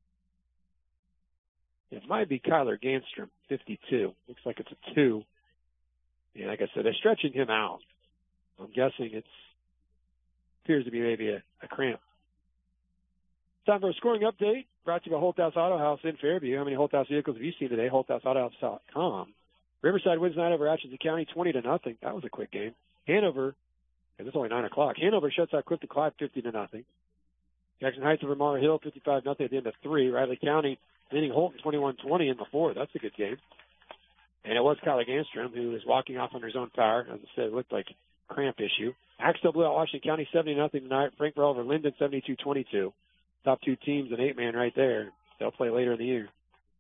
it might be Kyler Ganstrom, fifty-two. Looks like it's a two. And like I said, they're stretching him out. I'm guessing it's appears to be maybe a, a cramp. Time for a scoring update brought to you by Holthouse Auto House in Fairview. How many Holthouse vehicles have you seen today? Holthouse Auto House dot com. Riverside wins tonight over Atchison County, twenty to nothing. That was a quick game. Hanover, and it's only nine o'clock. Hanover shuts out Clifton Clive, fifty to nothing. Jackson Heights over Mara Hill, fifty-five nothing at the end of three. Riley County leading Holton, twenty-one twenty in the fourth. That's a good game. And it was Kyler Ganstrom who was walking off under his own power. As I said, it looked like a cramp issue. Axtell blew out Washington County, seventy nothing tonight. Frankfort over Linden, seventy-two twenty-two. Top two teams, an eight-man right there. They'll play later in the year.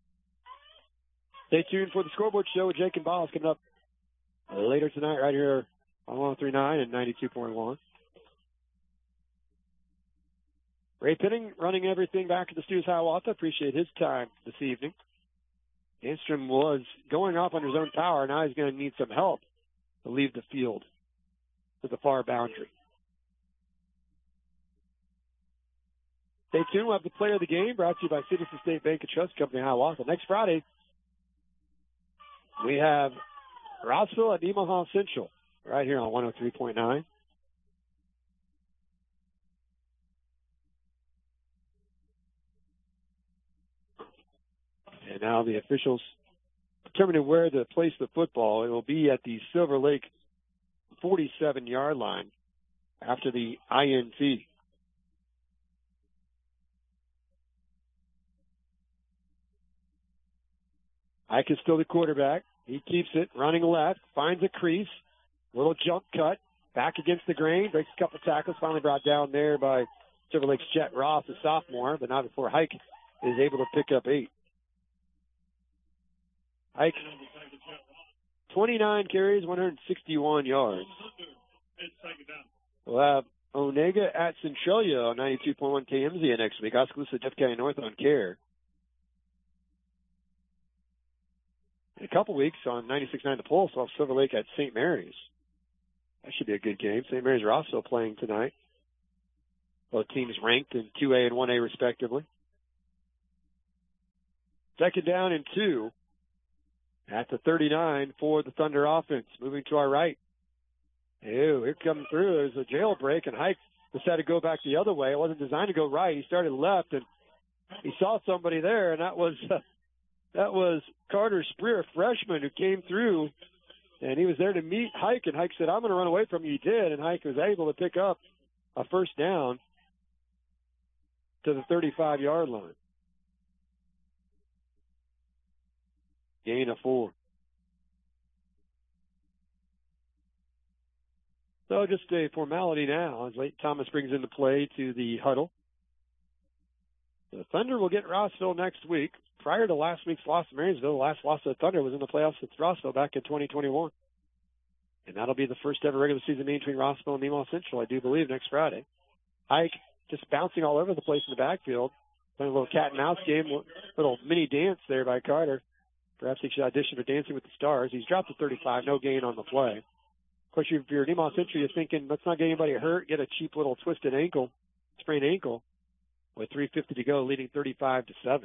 Stay tuned for the Scoreboard Show with Jake and Boss coming up later tonight right here on one oh three point nine and ninety-two point one. Ray Penning running everything back to the Stews Hiawatha. Appreciate his time this evening. Ganstrom was going off on his own power. Now he's going to need some help to leave the field to the far boundary. Stay tuned. We'll have the player of the game brought to you by Citizen State Bank and Trust Company Hiawatha. Next Friday, we have Rossville at Nemaha Central right here on one oh three point nine. And now the officials determining where to place the football. It will be at the Silver Lake forty-seven-yard line after the I N T. Ike is still the quarterback. He keeps it, running left, finds a crease, little jump cut, back against the grain, breaks a couple tackles, finally brought down there by Silver Lake's Jet Ross, a sophomore, but not before Hike is able to pick up eight. Hike, twenty-nine carries, one hundred sixty-one yards. We'll have Onega at Centralia on ninety-two point one K M Z next week. Oskaloosa, Jeff County North on Care. In a couple weeks on ninety-six point nine The Pulse, we'll have Silver Lake at Saint Mary's. That should be a good game. Saint Mary's are also playing tonight. Both teams ranked in two A and one A respectively. Second down and two at the thirty-nine for the Thunder offense. Moving to our right. Ew, here coming through. There's a jailbreak, and Hike decided to go back the other way. It wasn't designed to go right. He started left, and he saw somebody there, and that was uh, that was Carter Spreer, freshman, who came through, and he was there to meet Hike, and Hike said, I'm going to run away from you. He did, and Hike was able to pick up a first down to the thirty-five-yard line. Gain of four. So just a formality now as Leighton Thomas brings into play to the huddle. The Thunder will get Rossville next week. Prior to last week's loss to Marysville, the last loss of the Thunder was in the playoffs with Rossville back in twenty twenty-one. And that'll be the first ever regular season meeting between Rossville and Nemaha Central, I do believe, next Friday. Hike just bouncing all over the place in the backfield. Playing a little cat and mouse game, little mini dance there by Carter. Perhaps he should audition for Dancing with the Stars. He's dropped to thirty-five, no gain on the play. Of course, if you're Nemaha Central, you're thinking, let's not get anybody hurt, get a cheap little twisted ankle sprained ankle with three fifty to go, leading thirty-five to seven.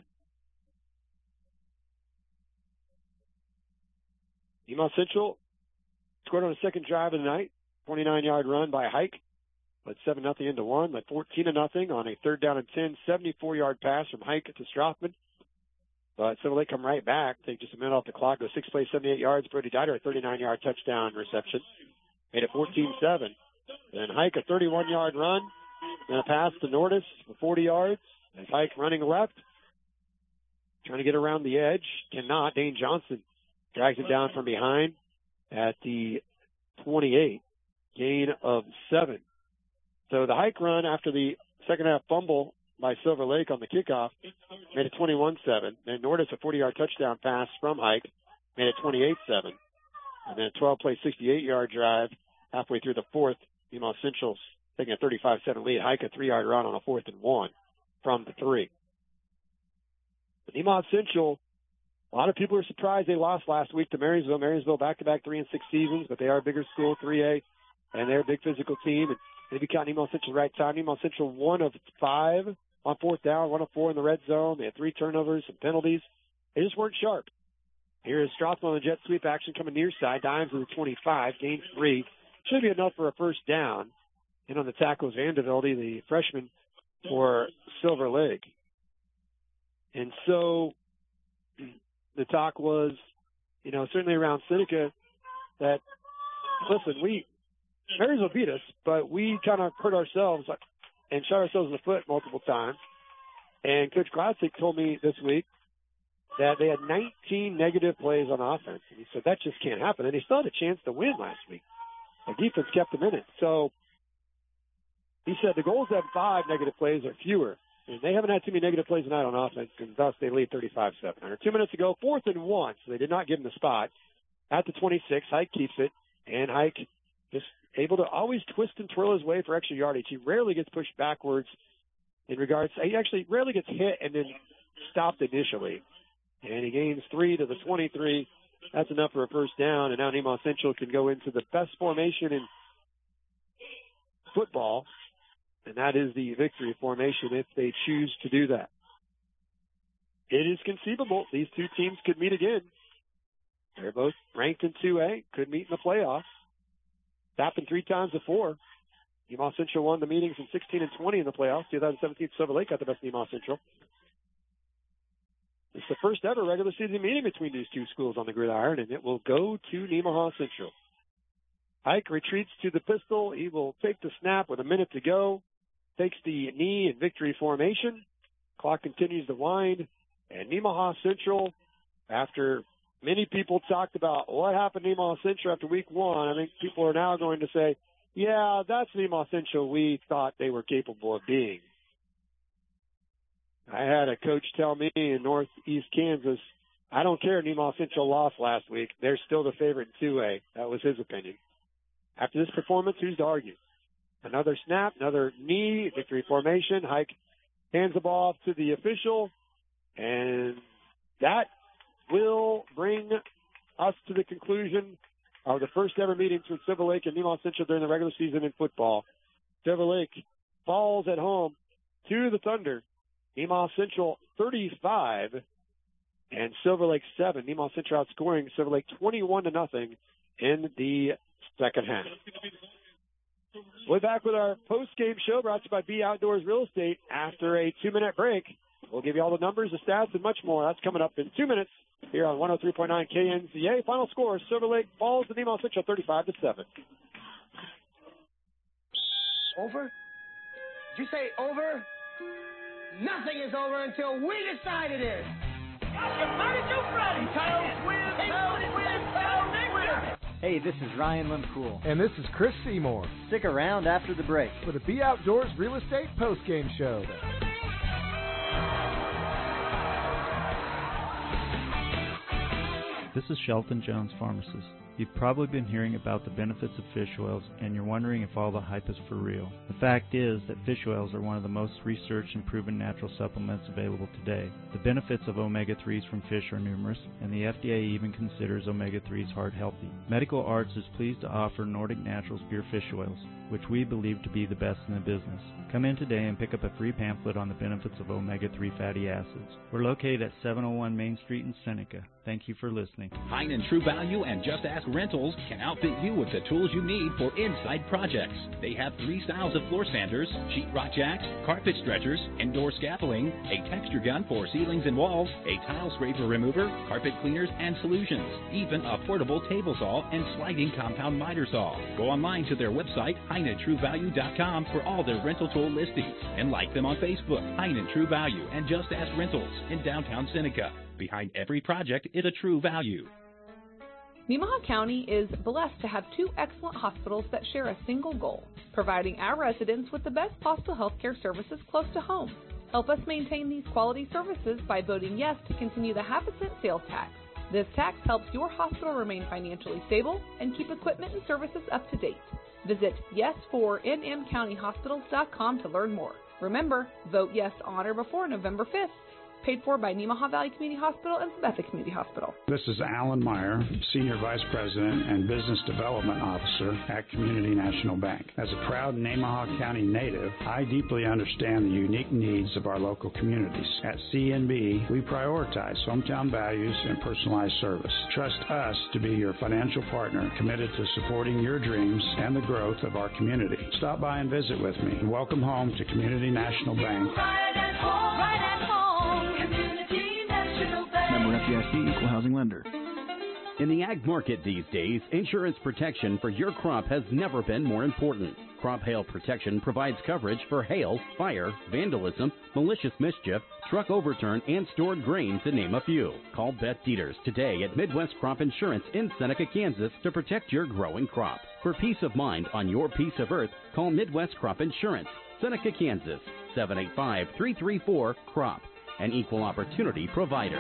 Emaw Central scored on a second drive of the night, twenty-nine-yard run by Hike. Led seven nothing into one, led fourteen to nothing on a third down and ten, seventy-four-yard pass from Hike to Strothman. But Silver Lake come right back, take just a minute off the clock, go six plays, seventy-eight yards. Brody Dieter, a thirty-nine-yard touchdown reception. Made it fourteen seven. Then Hike, a thirty-one-yard run. Then a pass to Nordis for forty yards. As Hike running left, trying to get around the edge. Cannot. Dane Johnson drags him down from behind at the twenty-eight. Gain of seven. So the Hike run after the second half fumble by Silver Lake on the kickoff made it twenty-one seven. Then Nordis, a forty-yard touchdown pass from Hike, made it twenty-eight seven. And then a twelve-play, sixty-eight-yard drive halfway through the fourth. Emaw Central's taking a thirty-five seven lead. Hike a three-yard run on a fourth and one from the three. But Emaw Central, a lot of people are surprised they lost last week to Marysville. Marysville back-to-back three and six seasons, but they are a bigger school, three A, and they're a big physical team. And maybe counting Emaw Central right time. Emaw Central one of five on fourth down, one of four in the red zone. They had three turnovers, some penalties. They just weren't sharp. Here is Strothman on the jet sweep action coming near side. Dimes to the twenty-five, gains three. Should be enough for a first down. And on the tackle is Vandervelde, the freshman for Silver Lake. And so the talk was, you know, certainly around Seneca that, listen, we, Marysville beat us, but we kind of hurt ourselves and shot ourselves in the foot multiple times. And Coach Glassick told me this week that they had nineteen negative plays on offense. And he said that just can't happen. And they still had a chance to win last week. The defense kept them in it. So he said the goals to have five negative plays or fewer. And they haven't had too many negative plays tonight on offense, and thus they lead thirty-five seven. Under two minutes to go, fourth and one. So they did not give him the spot. At the twenty-six, Hike keeps it. And Hike just able to always twist and twirl his way for extra yardage. He rarely gets pushed backwards in regards. He actually rarely gets hit and then stopped initially. And he gains three to the twenty-three. That's enough for a first down. And now Emaw Central can go into the best formation in football, and that is the victory formation if they choose to do that. It is conceivable these two teams could meet again. They're both ranked in two A, could meet in the playoffs. It's happened three times before. Emaw Central won the meetings in sixteen and twenty in the playoffs. twenty seventeen, Silver Lake got the best in Emaw Central. It's the first ever regular season meeting between these two schools on the gridiron, and it will go to Nemaha Central. Hike retreats to the pistol. He will take the snap with a minute to go. Takes the knee in victory formation. Clock continues to wind. And Nemaha Central, after many people talked about what happened to Nemaha Central after week one, I think people are now going to say, yeah, that's Nemaha Central we thought they were capable of being. I had a coach tell me in northeast Kansas, I don't care Nemaha Central lost last week. They're still the favorite in two A. That was his opinion. After this performance, who's to argue? Another snap, another knee, victory formation. Hike hands the ball off to the official, and that will bring us to the conclusion of the first ever meeting between Silver Lake and Nemaha Central during the regular season in football. Silver Lake falls at home to the Thunder. Nemaha Central thirty-five and Silver Lake seven. Nemaha Central outscoring Silver Lake twenty-one to nothing in the second half. We're back with our post-game show brought to you by B Outdoors Real Estate after a two-minute break. We'll give you all the numbers, the stats, and much more. That's coming up in two minutes here on one oh three point nine K N Z A. Final score, Silver Lake falls to Nemaha Central thirty-five to seven. Over? Did you say over? Nothing is over until we decide it is. Hey, this is Ryan Limpool. And this is Chris Seymour. Stick around after the break for the B Outdoors Real Estate postgame show. This is Shelton Jones, pharmacist. You've probably been hearing about the benefits of fish oils, and you're wondering if all the hype is for real. The fact is that fish oils are one of the most researched and proven natural supplements available today. The benefits of omega threes from fish are numerous, and the F D A even considers omega threes heart healthy. Medical Arts is pleased to offer Nordic Naturals Pure Fish Oils, which we believe to be the best in the business. Come in today and pick up a free pamphlet on the benefits of omega three fatty acids. We're located at seven oh one Main Street in Seneca. Thank you for listening. Hein and True Value and Just Ask Rentals can outfit you with the tools you need for inside projects. They have three styles of floor sanders, sheetrock jacks, carpet stretchers, indoor scaffolding, a texture gun for ceilings and walls, a tile scraper remover, carpet cleaners and solutions, even a portable table saw and sliding compound miter saw. Go online to their website, hein and true value dot com, for all their rental tool listings, and like them on Facebook, Hein and True Value and Just Ask Rentals in downtown Seneca. Behind every project is a True Value. Nemaha County is blessed to have two excellent hospitals that share a single goal, providing our residents with the best possible healthcare services close to home. Help us maintain these quality services by voting yes to continue the half a cent sales tax. This tax helps your hospital remain financially stable and keep equipment and services up to date. Visit yes for n m county hospitals dot com to learn more. Remember, vote yes on or before November fifth. Paid for by Nemaha Valley Community Hospital and Sabetha Community Hospital. This is Alan Meyer, Senior Vice President and Business Development Officer at Community National Bank. As a proud Nemaha County native, I deeply understand the unique needs of our local communities. At C N B, we prioritize hometown values and personalized service. Trust us to be your financial partner committed to supporting your dreams and the growth of our community. Stop by and visit with me. Welcome home to Community National Bank. Right at home, right at home. Member F D I C, Equal Housing Lender. In the ag market these days, insurance protection for your crop has never been more important. Crop Hail Protection provides coverage for hail, fire, vandalism, malicious mischief, truck overturn, and stored grain, to name a few. Call Beth Dieters today at Midwest Crop Insurance in Seneca, Kansas, to protect your growing crop. For peace of mind on your piece of earth, call Midwest Crop Insurance, Seneca, Kansas, seven eight five, three three four, C R O P. An equal opportunity provider.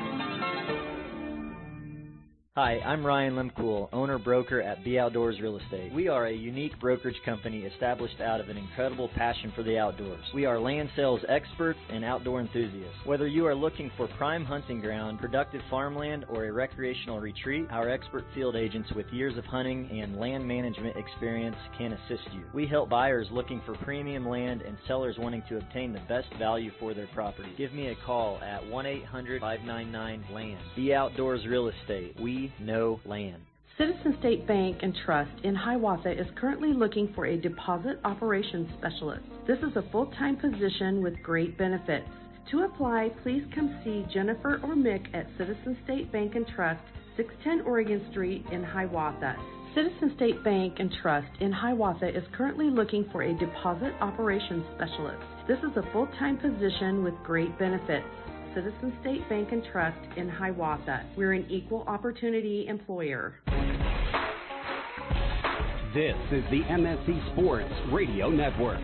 Hi, I'm Ryan Lemcool, owner-broker at B Outdoors Real Estate. We are a unique brokerage company established out of an incredible passion for the outdoors. We are land sales experts and outdoor enthusiasts. Whether you are looking for prime hunting ground, productive farmland, or a recreational retreat, our expert field agents with years of hunting and land management experience can assist you. We help buyers looking for premium land and sellers wanting to obtain the best value for their property. Give me a call at one eight hundred, five nine nine, land. B Outdoors Real Estate. We know land. Citizen State Bank and Trust in Hiawatha is currently looking for a deposit operations specialist. This is a full-time position with great benefits. To apply, please come see Jennifer or Mick at Citizen State Bank and Trust, six ten Oregon Street in Hiawatha. Citizen State Bank and Trust in Hiawatha is currently looking for a deposit operations specialist. This is a full-time position with great benefits. Citizen State Bank and Trust in Hiawatha. We're an equal opportunity employer. This is the M S C Sports Radio Network.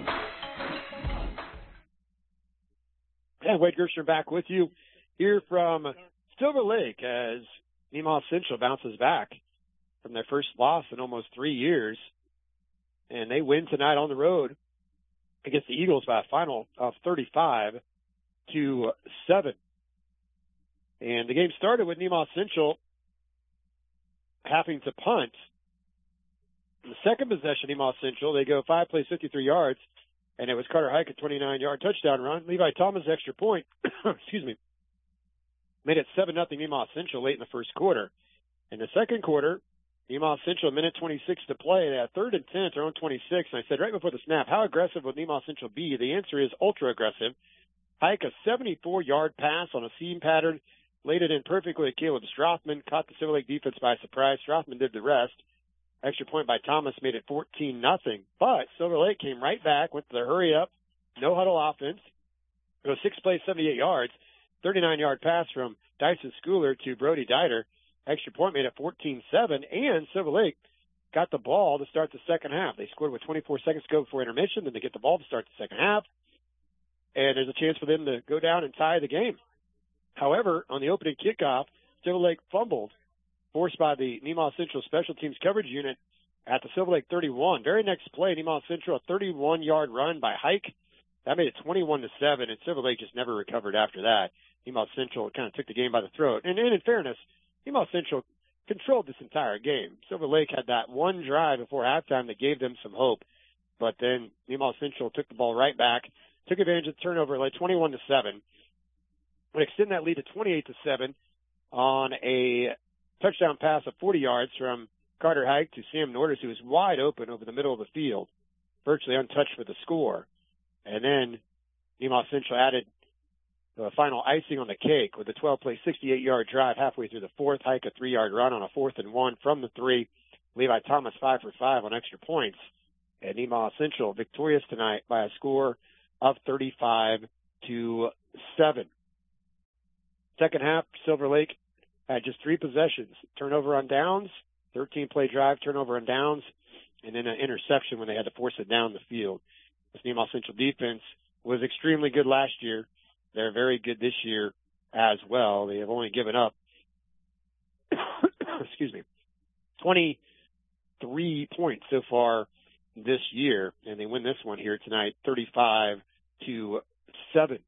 And Wade Gershner back with you here from Silver Lake as Nemaha Central bounces back from their first loss in almost three years. And they win tonight on the road against the Eagles by a final of thirty-five to seven. And the game started with Nemaha Central having to punt. In the second possession, Nemaha Central, they go five plays, fifty-three yards, and it was Carter Hike, a twenty-nine-yard touchdown run. Levi Thomas, extra point, excuse me, made it seven nothing Nemaha Central late in the first quarter. In the second quarter, Nemaha Central, a minute twenty-six to play. They had third and ten at their own twenty-six. And I said right before the snap, how aggressive will Nemaha Central be? The answer is ultra aggressive. Hike, a seventy-four-yard pass on a seam pattern, laid it in perfectly at Caleb Strothman, caught the Silver Lake defense by surprise. Strothman did the rest. Extra point by Thomas made it fourteen nothing. But Silver Lake came right back, went to the hurry-up, no-huddle offense. It was six plays, seventy-eight yards, thirty-nine-yard pass from Dyson Schooler to Brody Dieter. Extra point made it fourteen seven, and Silver Lake got the ball to start the second half. They scored with twenty-four seconds to go before intermission, then they get the ball to start the second half. And there's a chance for them to go down and tie the game. However, on the opening kickoff, Silver Lake fumbled forced by the Nemaha Central Special Teams coverage unit at the Silver Lake thirty-one. Very next play, Nemaha Central, a thirty-one-yard run by Hike. That made it twenty-one to seven, and Silver Lake just never recovered after that. Nemaha Central kind of took the game by the throat. And, and in fairness, Nemaha Central controlled this entire game. Silver Lake had that one drive before halftime that gave them some hope. But then Nemaha Central took the ball right back, took advantage of the turnover, led twenty-one to seven. Would extend that lead to twenty-eight to seven on a touchdown pass of forty yards from Carter Hike to Sam Nordis, who was wide open over the middle of the field, virtually untouched for the score. And then Nemaha Central added the final icing on the cake with a twelve-play, sixty-eight-yard drive halfway through the fourth. Hike a three-yard run on a fourth and one from the three. Levi Thomas five for five on extra points. And Nemaha Central victorious tonight by a score of thirty-five to seven. Second half, Silver Lake had just three possessions. Turnover on downs, thirteen-play drive, turnover on downs, and then an interception when they had to force it down the field. This Nemaha Central defense was extremely good last year. They're very good this year as well. They have only given up, excuse me, twenty-three points so far this year, and they win this one here tonight, thirty-five to seven.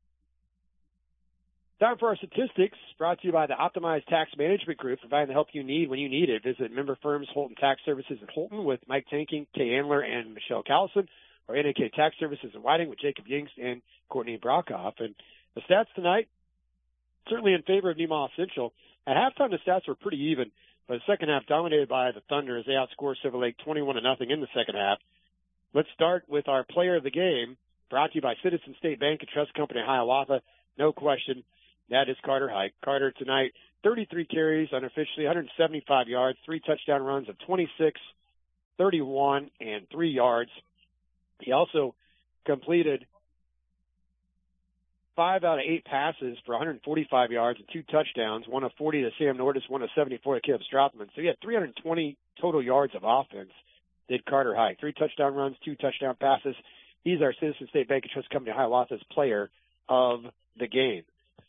Time for our statistics, brought to you by the Optimized Tax Management Group, providing the help you need when you need it. Visit member firms Holton Tax Services in Holton with Mike Tanking, Kay Andler, and Michelle Callison, or N A K Tax Services in Whiting with Jacob Yingst and Courtney Brockhoff. And the stats tonight, certainly in favor of Nemaha Central. At halftime, the stats were pretty even, but the second half dominated by the Thunder as they outscored Silver Lake twenty-one to nothing in the second half. Let's start with our player of the game, brought to you by Citizen State Bank and Trust Company Hiawatha. No question, that is Carter Hike. Carter tonight, thirty-three carries unofficially, one hundred seventy-five yards, three touchdown runs of twenty-six, thirty-one, and three yards. He also completed five out of eight passes for one hundred forty-five yards and two touchdowns, one of forty to Sam Nordis, one of seventy-four to Caleb Strothman. So he had three hundred twenty total yards of offense, did Carter Hike. Three touchdown runs, two touchdown passes. He's our Citizen State Bank and Trust Company Hiawatha's player of the game.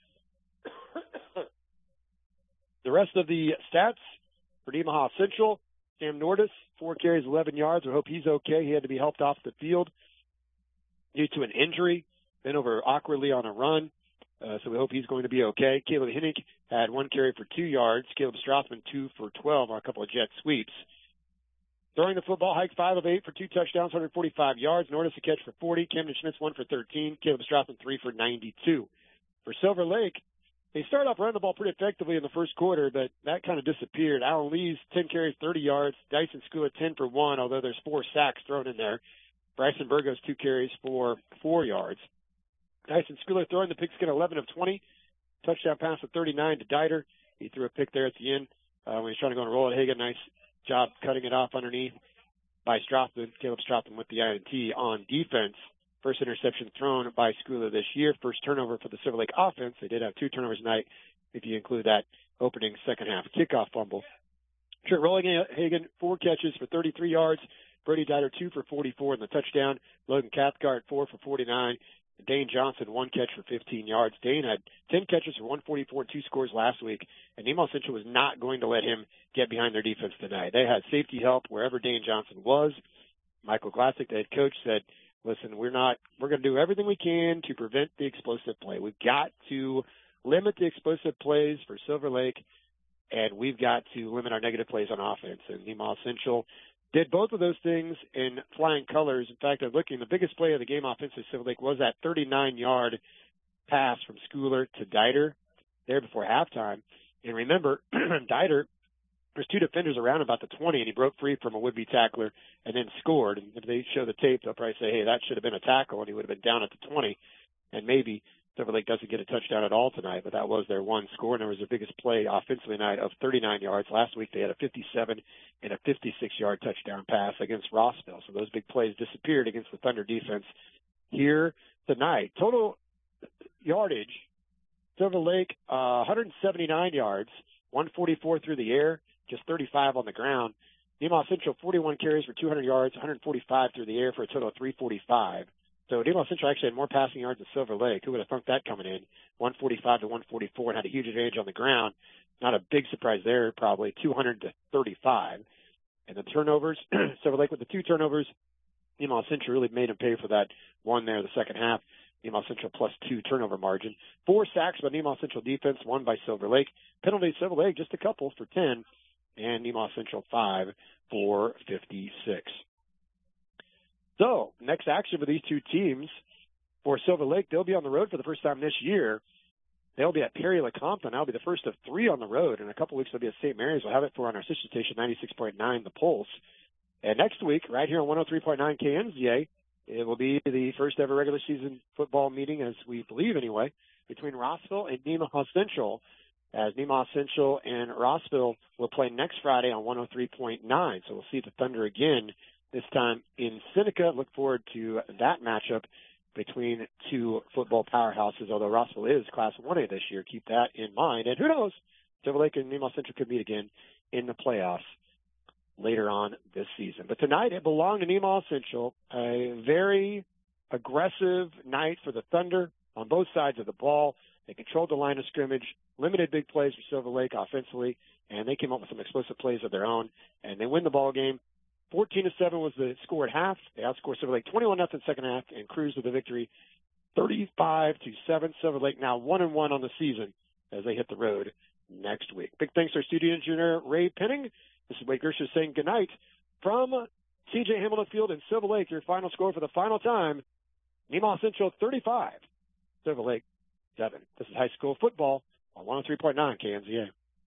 The rest of the stats for Nemaha Central, Sam Nordis, four carries, eleven yards. I hope he's okay. He had to be helped off the field due to an injury, bent over awkwardly on a run, uh, so we hope he's going to be okay. Caleb Hinnick had one carry for two yards. Caleb Strothman, two for twelve on a couple of jet sweeps. Throwing the football, Hike five of eight for two touchdowns, one hundred forty-five yards. Nordis a catch for forty. Camden Schmitz one for thirteen. Caleb Strothman three for ninety-two. For Silver Lake, they started off running the ball pretty effectively in the first quarter, but that kind of disappeared. Alan Lee's ten carries, thirty yards. Dyson Skula ten for one, although there's four sacks thrown in there. Bryson Burgos two carries for four yards. Dyson Skula throwing the pigskin eleven of twenty. Touchdown pass of thirty-nine to Dieter. He threw a pick there at the end uh, when he's trying to go and roll it. Hagan, nice job cutting it off underneath by Strothman. Caleb Strothman with the I N T on defense. First interception thrown by Skula this year. First turnover for the Silver Lake offense. They did have two turnovers tonight if you include that opening second half kickoff fumble. Trent Rollingham, four catches for thirty-three yards. Brody Dieter, two for forty-four in the touchdown. Logan Cathcart, four for forty-nine. Dane Johnson, one catch for fifteen yards. Dane had ten catches for one forty-four and two scores last week, and Nemaha Central was not going to let him get behind their defense tonight. They had safety help wherever Dane Johnson was. Michael Glassick, the head coach, said, listen, we're not, we're going to do everything we can to prevent the explosive play. We've got to limit the explosive plays for Silver Lake, and we've got to limit our negative plays on offense. And Nemaha Central did both of those things in flying colors. In fact, I'm looking, the biggest play of the game offensively, Silver Lake, was that thirty-nine-yard pass from Schooler to Dieter there before halftime. And remember, Dieter, there's two defenders around about the twenty, and he broke free from a would-be tackler and then scored. And if they show the tape, they'll probably say, hey, that should have been a tackle, and he would have been down at the twenty. And maybe Silver Lake doesn't get a touchdown at all tonight, but that was their one score, and there was their biggest play offensively tonight of thirty-nine yards. Last week they had a fifty-seven and a fifty-six-yard touchdown pass against Rossville. So those big plays disappeared against the Thunder defense here tonight. Total yardage, Silver Lake, uh, one hundred seventy-nine yards, one forty-four through the air, just thirty-five on the ground. Nemaha Central, forty-one carries for two hundred yards, one forty-five through the air for a total of three forty-five. So Nemaha Central actually had more passing yards than Silver Lake. Who would have thunk that coming in? one forty-five to one forty-four, and had a huge advantage on the ground. Not a big surprise there, probably two hundred to thirty-five. And the turnovers, Silver Lake with the two turnovers. Nemaha Central really made them pay for that one there the second half. Nemaha Central plus two turnover margin. Four sacks by Nemaha Central defense, one by Silver Lake. Penalties, Silver Lake just a couple for ten, and Nemaha Central five for fifty-six. So, next action for these two teams. For Silver Lake, they'll be on the road for the first time this year. They'll be at Perry LeCompton. That'll be the first of three on the road. In a couple weeks, they'll be at Saint Mary's. We'll have it for on our sister station, ninety-six point nine, The Pulse. And next week, right here on one oh three point nine K N Z A, it will be the first ever regular season football meeting, as we believe anyway, between Rossville and Nemaha Central, as Nemaha Central and Rossville will play next Friday on one oh three point nine. So we'll see the Thunder again, this time in Seneca. Look forward to that matchup between two football powerhouses, although Rossville is Class one A this year. Keep that in mind. And who knows, Silver Lake and Nemaha Central could meet again in the playoffs later on this season. But tonight it belonged to Nemaha Central, a very aggressive night for the Thunder on both sides of the ball. They controlled the line of scrimmage, limited big plays for Silver Lake offensively, and they came up with some explosive plays of their own, and they win the ball game. fourteen to seven was the score at half. They outscored Silver Lake twenty-one nothing second half and cruised to the victory thirty-five to seven. Silver Lake now one and one on the season as they hit the road next week. Big thanks to our studio engineer, Ray Penning. This is Wade Gersha saying goodnight from C J Hamilton Field in Silver Lake. Your final score for the final time, Nemaha Central thirty-five, Silver Lake seven. This is high school football on one oh three point nine K N Z A.